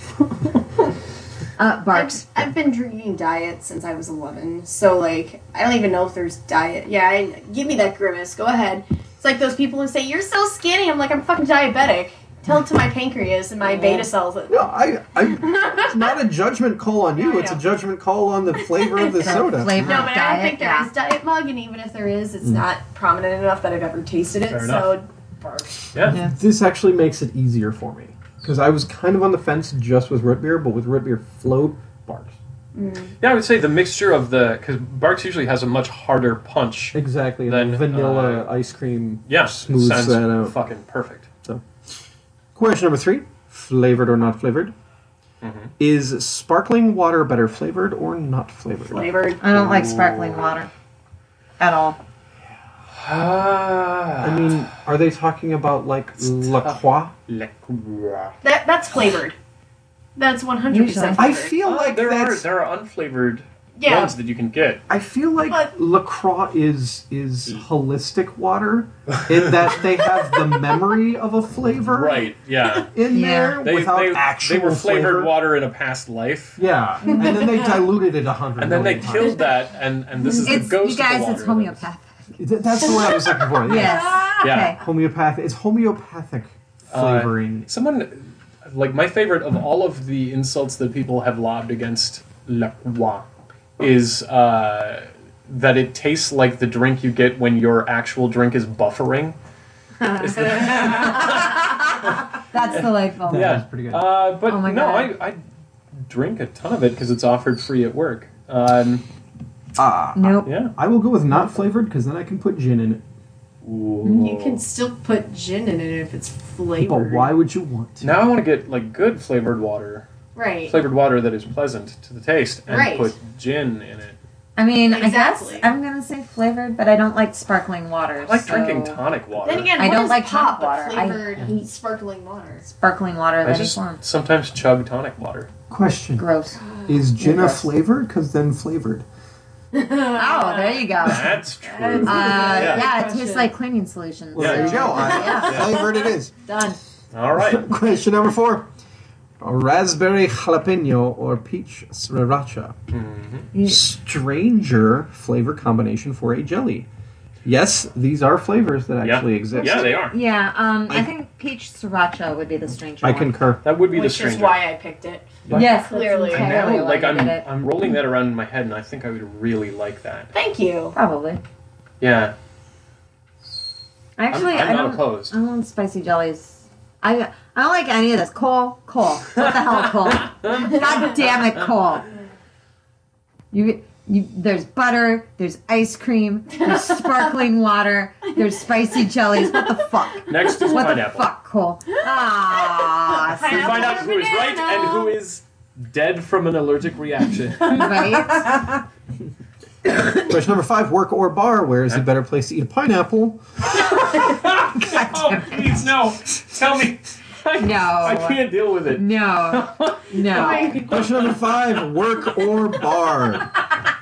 Speaker 2: Barks.
Speaker 3: I've been drinking diet since I was 11, so like I don't even know if there's diet. Yeah, give me that grimace. Go ahead. It's like those people who say you're so skinny. I'm like I'm fucking diabetic. Tell it to my pancreas and my beta cells.
Speaker 4: No, it's not a judgment call on you.
Speaker 3: No, I
Speaker 4: It's a
Speaker 3: know.
Speaker 4: judgment call on the flavor of the soda.
Speaker 2: Flavor
Speaker 3: No,
Speaker 2: of
Speaker 3: but I don't think there
Speaker 2: diet,
Speaker 3: is Diet Mug, and even if there is, it's not prominent enough that I've ever tasted it.
Speaker 1: Fair
Speaker 3: So, bark.
Speaker 1: Yeah.
Speaker 2: Yeah.
Speaker 4: This actually makes it easier for me. Because I was kind of on the fence just with root beer, but with root beer float, Barks.
Speaker 1: Yeah, I would say the mixture of because Barks usually has a much harder punch.
Speaker 4: Exactly. And
Speaker 1: Then,
Speaker 4: the vanilla ice cream
Speaker 1: Yeah,
Speaker 4: smooths
Speaker 1: sounds
Speaker 4: that out.
Speaker 1: fucking perfect.
Speaker 4: So, question number 3, flavored or not flavored? Is sparkling water better flavored or not flavored?
Speaker 3: Flavored.
Speaker 2: I don't like sparkling water at all.
Speaker 4: I mean, are they talking about like La Croix?
Speaker 3: That's flavored. That's 100%
Speaker 2: Usually.
Speaker 3: flavored.
Speaker 4: I feel like
Speaker 1: there
Speaker 4: that's.
Speaker 1: are unflavored
Speaker 3: Yeah.
Speaker 1: ones that you can get.
Speaker 4: I feel like
Speaker 3: But-
Speaker 4: La Croix is holistic water in that they have the memory of a flavor
Speaker 1: Right, yeah.
Speaker 4: in
Speaker 2: Yeah.
Speaker 4: there without actual
Speaker 1: they were flavored
Speaker 4: flavor.
Speaker 1: water in a past life.
Speaker 4: Yeah, and then they diluted it 100
Speaker 1: And then they
Speaker 4: million
Speaker 1: killed that, and this is
Speaker 2: It's
Speaker 1: the ghost
Speaker 2: you guys.
Speaker 1: of the water.
Speaker 2: It's homeopathic.
Speaker 4: times. That's the word I was looking for. Yeah.
Speaker 2: Yes.
Speaker 1: Yeah.
Speaker 2: Okay.
Speaker 4: Homeopathic. It's homeopathic flavoring.
Speaker 1: Someone, like, my favorite of all of the insults that people have lobbed against La Croix is that it tastes like the drink you get when your actual drink is buffering.
Speaker 2: That's delightful.
Speaker 4: Yeah.
Speaker 1: Yeah,
Speaker 4: was pretty good.
Speaker 1: but
Speaker 2: Oh my
Speaker 1: no,
Speaker 2: God.
Speaker 1: I drink a ton of it because it's offered free at work.
Speaker 2: Nope.
Speaker 1: Yeah.
Speaker 4: I will go with not flavored because then I can put gin in it.
Speaker 3: You can still put gin in it if it's flavored.
Speaker 4: But why would you want to?
Speaker 1: Now I want to get like good flavored water that is pleasant to the taste, and
Speaker 3: Right.
Speaker 1: put gin in it.
Speaker 2: I mean,
Speaker 3: Exactly.
Speaker 2: I guess I'm gonna say flavored, but I don't like sparkling water.
Speaker 1: I like
Speaker 2: so
Speaker 1: drinking tonic water.
Speaker 3: Then again,
Speaker 2: I
Speaker 3: what
Speaker 2: don't
Speaker 3: is
Speaker 2: like
Speaker 3: pop
Speaker 2: tonic
Speaker 3: but
Speaker 2: water. I
Speaker 3: flavored
Speaker 2: hate-
Speaker 3: sparkling water?
Speaker 2: Sparkling water of
Speaker 1: I
Speaker 2: any
Speaker 1: just
Speaker 2: form.
Speaker 1: sometimes chug tonic water.
Speaker 4: Question:
Speaker 2: Gross.
Speaker 4: Is gin a
Speaker 2: Gross.
Speaker 4: flavor? Because then flavored.
Speaker 2: Oh, there you go.
Speaker 1: That's true.
Speaker 2: Yeah, it tastes
Speaker 3: Question.
Speaker 2: like cleaning solution.
Speaker 1: Yeah, there you go.
Speaker 2: Yeah.
Speaker 4: Flavored it is.
Speaker 2: Done.
Speaker 1: All right.
Speaker 4: Question number 4: raspberry jalapeno or peach sriracha? Stranger flavor combination for a jelly. Yes, these are flavors that actually exist.
Speaker 1: Yeah, they are.
Speaker 2: Yeah, I think peach sriracha would be the stranger
Speaker 4: I
Speaker 2: one.
Speaker 4: concur.
Speaker 1: That would be the
Speaker 3: Which
Speaker 1: stranger.
Speaker 3: is why I picked it.
Speaker 2: Yes,
Speaker 3: Clearly.
Speaker 2: that's
Speaker 1: And
Speaker 2: entirely
Speaker 1: now,
Speaker 2: why
Speaker 1: like
Speaker 2: I did it.
Speaker 1: I'm rolling that around in my head, and I think I would really like that.
Speaker 3: Thank you.
Speaker 2: Probably.
Speaker 1: Yeah,
Speaker 2: Actually,
Speaker 1: I'm
Speaker 2: I
Speaker 1: not
Speaker 2: don't.
Speaker 1: opposed.
Speaker 2: I don't want spicy jellies. I don't like any of this. Cole. What the hell, Cole? God damn it, Cole. You. There's butter. There's ice cream. There's sparkling water. There's spicy jellies. What the fuck?
Speaker 1: Next is
Speaker 2: What the
Speaker 1: pineapple.
Speaker 2: fuck, Cole? Ah,
Speaker 1: We find out who is right and who is dead from an allergic reaction.
Speaker 2: right.
Speaker 4: Question number 5: work or bar? Where is the better place to eat a pineapple?
Speaker 1: Oh, please, no. Tell me.
Speaker 2: No.
Speaker 1: I can't deal with it.
Speaker 2: No. No.
Speaker 4: Question number 5: work or bar?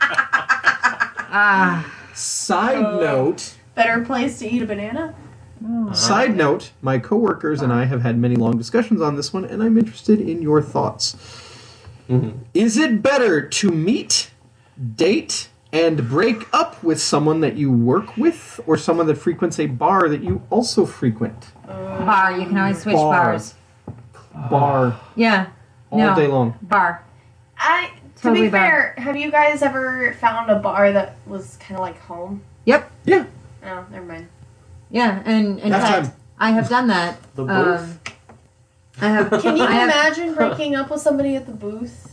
Speaker 2: Ah.
Speaker 4: Side note.
Speaker 3: Better place to eat a banana?
Speaker 4: Side note, my coworkers and I have had many long discussions on this one, and I'm interested in your thoughts. Is it better to meet, date, and break up with someone that you work with, or someone that frequents a bar that you also frequent?
Speaker 2: Bar. You can always switch
Speaker 4: Bar.
Speaker 2: bars.
Speaker 4: Bar
Speaker 2: Yeah.
Speaker 4: all
Speaker 2: No.
Speaker 4: day long.
Speaker 2: Bar.
Speaker 3: To
Speaker 2: Totally
Speaker 3: be fair, have you guys ever found a bar that was kind of like home?
Speaker 2: Yep.
Speaker 4: Yeah.
Speaker 3: Oh, never mind.
Speaker 2: Yeah, and in
Speaker 4: Last
Speaker 2: fact,
Speaker 4: time.
Speaker 2: I have done that.
Speaker 1: The booth.
Speaker 2: I have.
Speaker 3: Can you
Speaker 2: I have,
Speaker 3: imagine breaking up with somebody at the booth?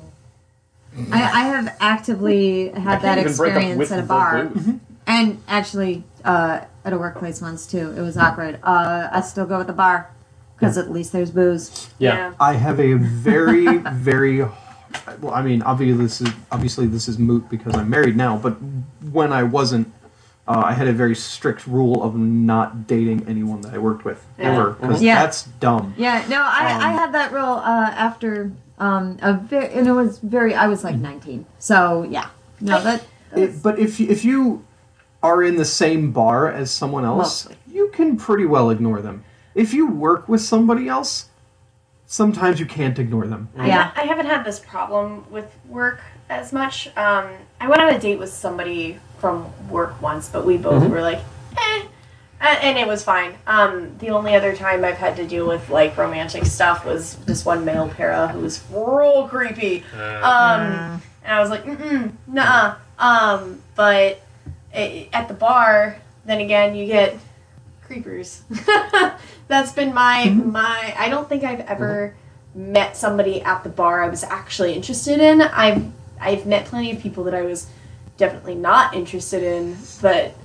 Speaker 2: I have actively had that
Speaker 1: Can't even break up
Speaker 2: experience
Speaker 1: with
Speaker 2: at a
Speaker 1: the
Speaker 2: bar,
Speaker 1: booth.
Speaker 2: and actually at a workplace once too. It was awkward. I still go with the bar because at least there's booze.
Speaker 1: Yeah.
Speaker 4: I have a very, very. Well, I mean, obviously this is moot because I'm married now. But when I wasn't, I had a very strict rule of not dating anyone that I worked with ever because
Speaker 2: Yeah.
Speaker 4: that's dumb.
Speaker 2: Yeah, no, I had that rule after and it was very. I was like 19, so yeah, no,
Speaker 4: But if you are in the same bar as someone else,
Speaker 2: Mostly.
Speaker 4: you can pretty well ignore them. If you work with somebody else, sometimes you can't ignore them.
Speaker 2: Yeah.
Speaker 3: I haven't had this problem with work as much. I went on a date with somebody from work once, but we both were like, eh. And it was fine. The only other time I've had to deal with like romantic stuff was this one male para who was real creepy. And I was like, nuh-uh. But at the bar, then again, you get creepers. That's been my. I don't think I've ever met somebody at the bar I was actually interested in. I've met plenty of people that I was definitely not interested in, but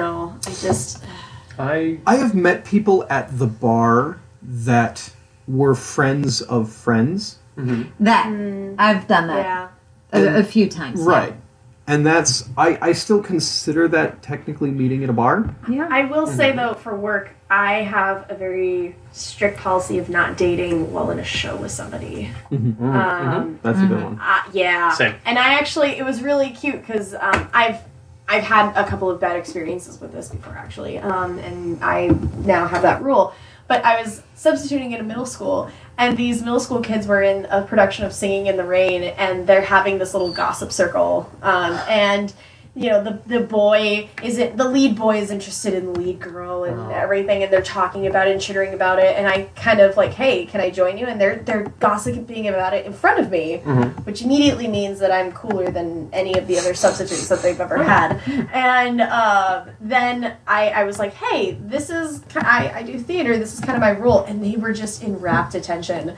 Speaker 4: I have met people at the bar that were friends of friends.
Speaker 2: That I've done that a few times.
Speaker 4: Right. And that's, I still consider that technically meeting at a bar.
Speaker 2: Yeah.
Speaker 3: I will say, though, for work, I have a very strict policy of not dating while in a show with somebody.
Speaker 4: That's a good one.
Speaker 3: Yeah.
Speaker 1: Same.
Speaker 3: And I actually, it was really cute because I've had a couple of bad experiences with this before, actually. And I now have that rule. But I was substituting in a middle school, and these middle school kids were in a production of Singing in the Rain, and they're having this little gossip circle. And the lead boy is interested in the lead girl and everything, and they're talking about it and chittering about it. And I kind of like, hey, can I join you? And they're gossiping about it in front of me, which immediately means that I'm cooler than any of the other substitutes that they've ever had. And then I was like, hey, this is I do theater. This is kind of my rule. And they were just in rapt attention.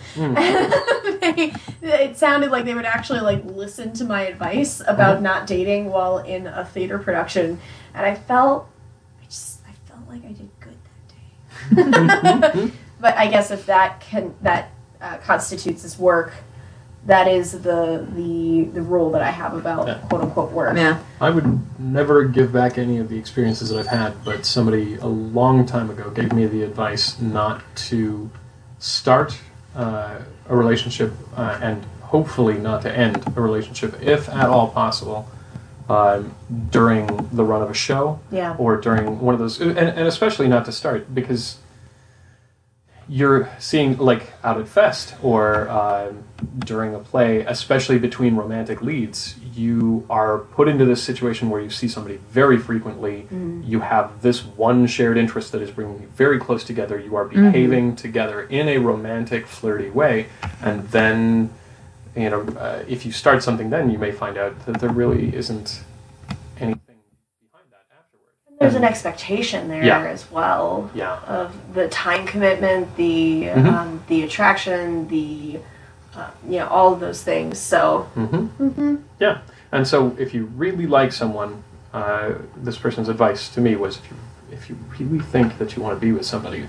Speaker 3: It sounded like they would actually like listen to my advice about not dating while in a theater production, and I felt like I did good that day. But I guess if that constitutes as work, that is the rule that I have about quote unquote work.
Speaker 2: Yeah.
Speaker 1: I would never give back any of the experiences that I've had, but somebody a long time ago gave me the advice not to start a relationship and hopefully not to end a relationship, if at all possible, during the run of a show, or during one of those, and especially not to start, because you're seeing, like out at Fest or during a play, especially between romantic leads, you are put into this situation where you see somebody very frequently. You have this one shared interest that is bringing you very close together. You are behaving together in a romantic, flirty way, and then if you start something, then you may find out that there really isn't anything behind that afterward.
Speaker 3: There's an expectation there as well of the time commitment, the attraction, the all of those things. So
Speaker 1: yeah, and so if you really like someone, this person's advice to me was, if you really think that you want to be with somebody,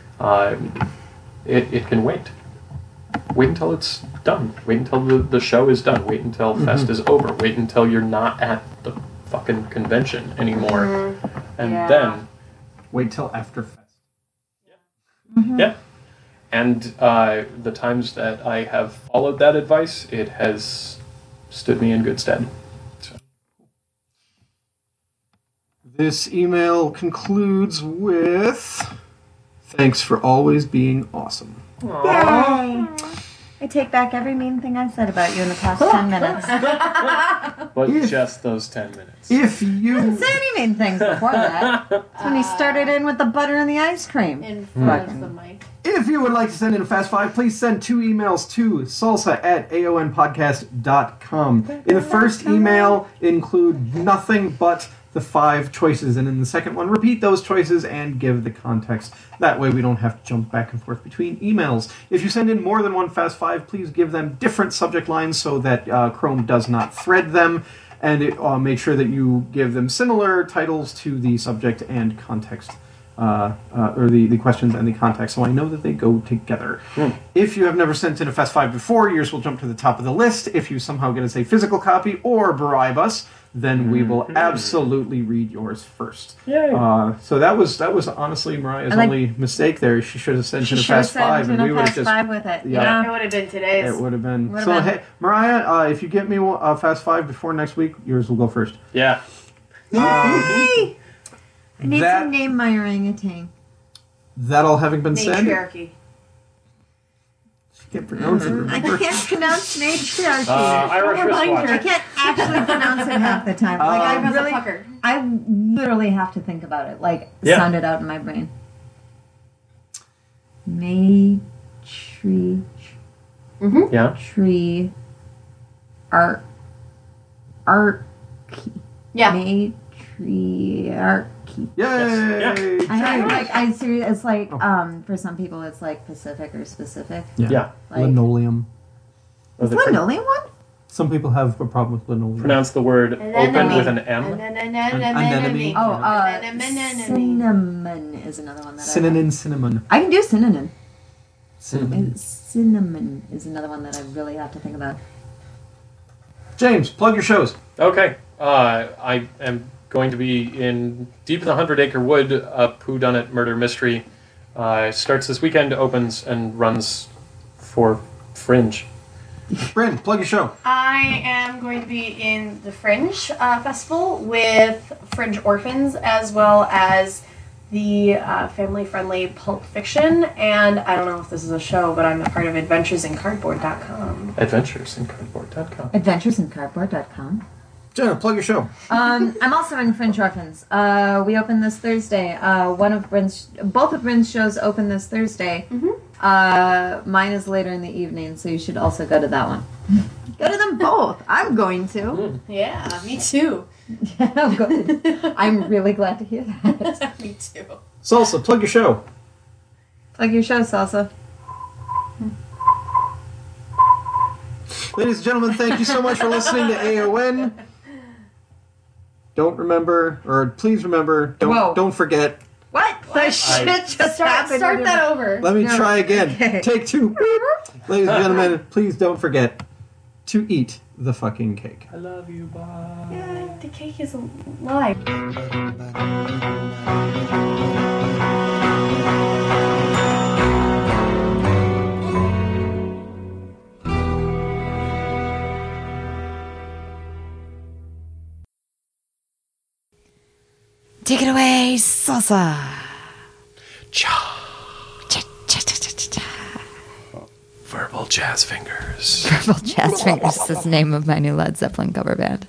Speaker 1: it can wait. Wait until it's done. Wait until the show is done. Wait until Fest is over. Wait until you're not at the fucking convention anymore. And then...
Speaker 4: Wait till after Fest.
Speaker 1: Yeah. And the times that I have followed that advice, it has stood me in good stead. So.
Speaker 4: This email concludes with... Thanks for always being awesome.
Speaker 2: Yay! I take back every mean thing I said about you in the past 10 minutes.
Speaker 1: But just those 10 minutes.
Speaker 4: If you...
Speaker 2: I didn't say any mean things before that. That's when he started in with the butter and the ice cream.
Speaker 3: in front of the mic.
Speaker 4: If you would like to send in a Fast Five, please send 2 emails to salsa@aonpodcast.com. In the first email, include nothing but the 5 choices, and in the second one, repeat those choices and give the context. That way we don't have to jump back and forth between emails. If you send in more than one Fast Five, please give them different subject lines so that Chrome does not thread them, and make sure that you give them similar titles to the subject and context. Or the questions and the context, so I know that they go together. If you have never sent in a Fast Five before, yours will jump to the top of the list. If you somehow get us a physical copy or bribe us, then we will absolutely read yours first.
Speaker 1: Yay.
Speaker 4: So that was honestly Mariah's only mistake there. She should have sent in a Fast Five, and we would have just
Speaker 2: Five with it.
Speaker 3: It would have been today's.
Speaker 4: It would have been. Hey, Mariah, if you get me a Fast Five before next week, yours will go first.
Speaker 1: Yeah.
Speaker 2: Yay! I need to name my orangutan.
Speaker 4: That all having been said,
Speaker 3: Matriarchy.
Speaker 4: Can't pronounce it.
Speaker 2: I can't pronounce matriarchy.
Speaker 1: Irish
Speaker 3: Reminder.
Speaker 2: I
Speaker 1: wristwatch.
Speaker 2: can't actually pronounce it half the time. Like I
Speaker 3: Professor
Speaker 2: really,
Speaker 3: Pucker.
Speaker 2: I literally have to think about it. Like
Speaker 1: Yeah.
Speaker 2: sound it out in my brain. Matriarchy.
Speaker 1: Yeah.
Speaker 2: Archy.
Speaker 3: Yeah.
Speaker 2: Matriarchy.
Speaker 4: Yay!
Speaker 2: I seriously, it's like for some people it's like Pacific or specific.
Speaker 1: Yeah.
Speaker 2: Like,
Speaker 4: Linoleum.
Speaker 1: Or
Speaker 2: is
Speaker 1: they
Speaker 2: linoleum one?
Speaker 4: Some people have a problem with linoleum.
Speaker 1: pronounce the word open with an M.
Speaker 4: Anemone.
Speaker 2: Cinnamon is another one that
Speaker 4: Cinnamon.
Speaker 2: I can do cinnamon.
Speaker 4: Cinnamon.
Speaker 2: Cinnamon is another one that I really have to think about.
Speaker 4: James, plug your shows.
Speaker 1: Okay. I am going to be in Deep in the 100 Acre Wood, a whodunit murder mystery. Starts this weekend, opens, and runs for Fringe.
Speaker 4: Bryn, plug your show.
Speaker 3: I am going to be in the Fringe Festival with Fringe Orphans, as well as the family-friendly Pulp Fiction, and I don't know if this is a show, but I'm a part of AdventuresInCardboard.com.
Speaker 1: AdventuresInCardboard.com.
Speaker 2: AdventuresInCardboard.com.
Speaker 4: Jenna, plug your show.
Speaker 2: I'm also in Fringe Orphans. We open this Thursday. Both of Bryn's shows open this Thursday. Mine is later in the evening, so you should also go to that one. Go to them both. I'm going to.
Speaker 3: Yeah, me too.
Speaker 2: Yeah, good. I'm really glad to hear that.
Speaker 3: Me too.
Speaker 4: Salsa, plug your show.
Speaker 2: Plug your show, Salsa.
Speaker 4: Ladies and gentlemen, thank you so much for listening to AON. Please remember,
Speaker 2: Whoa.
Speaker 4: don't forget.
Speaker 2: What? The shit just happened.
Speaker 3: Start that over.
Speaker 4: Let me
Speaker 2: No.
Speaker 4: try again.
Speaker 2: Okay.
Speaker 4: Take two. Ladies and gentlemen, please don't forget to eat the fucking cake.
Speaker 1: I love you, bye.
Speaker 3: Yeah, the cake is alive.
Speaker 2: Take it away, Salsa.
Speaker 1: Verbal jazz fingers.
Speaker 2: Purple Jazz Fingers is the name of my new Led Zeppelin cover band.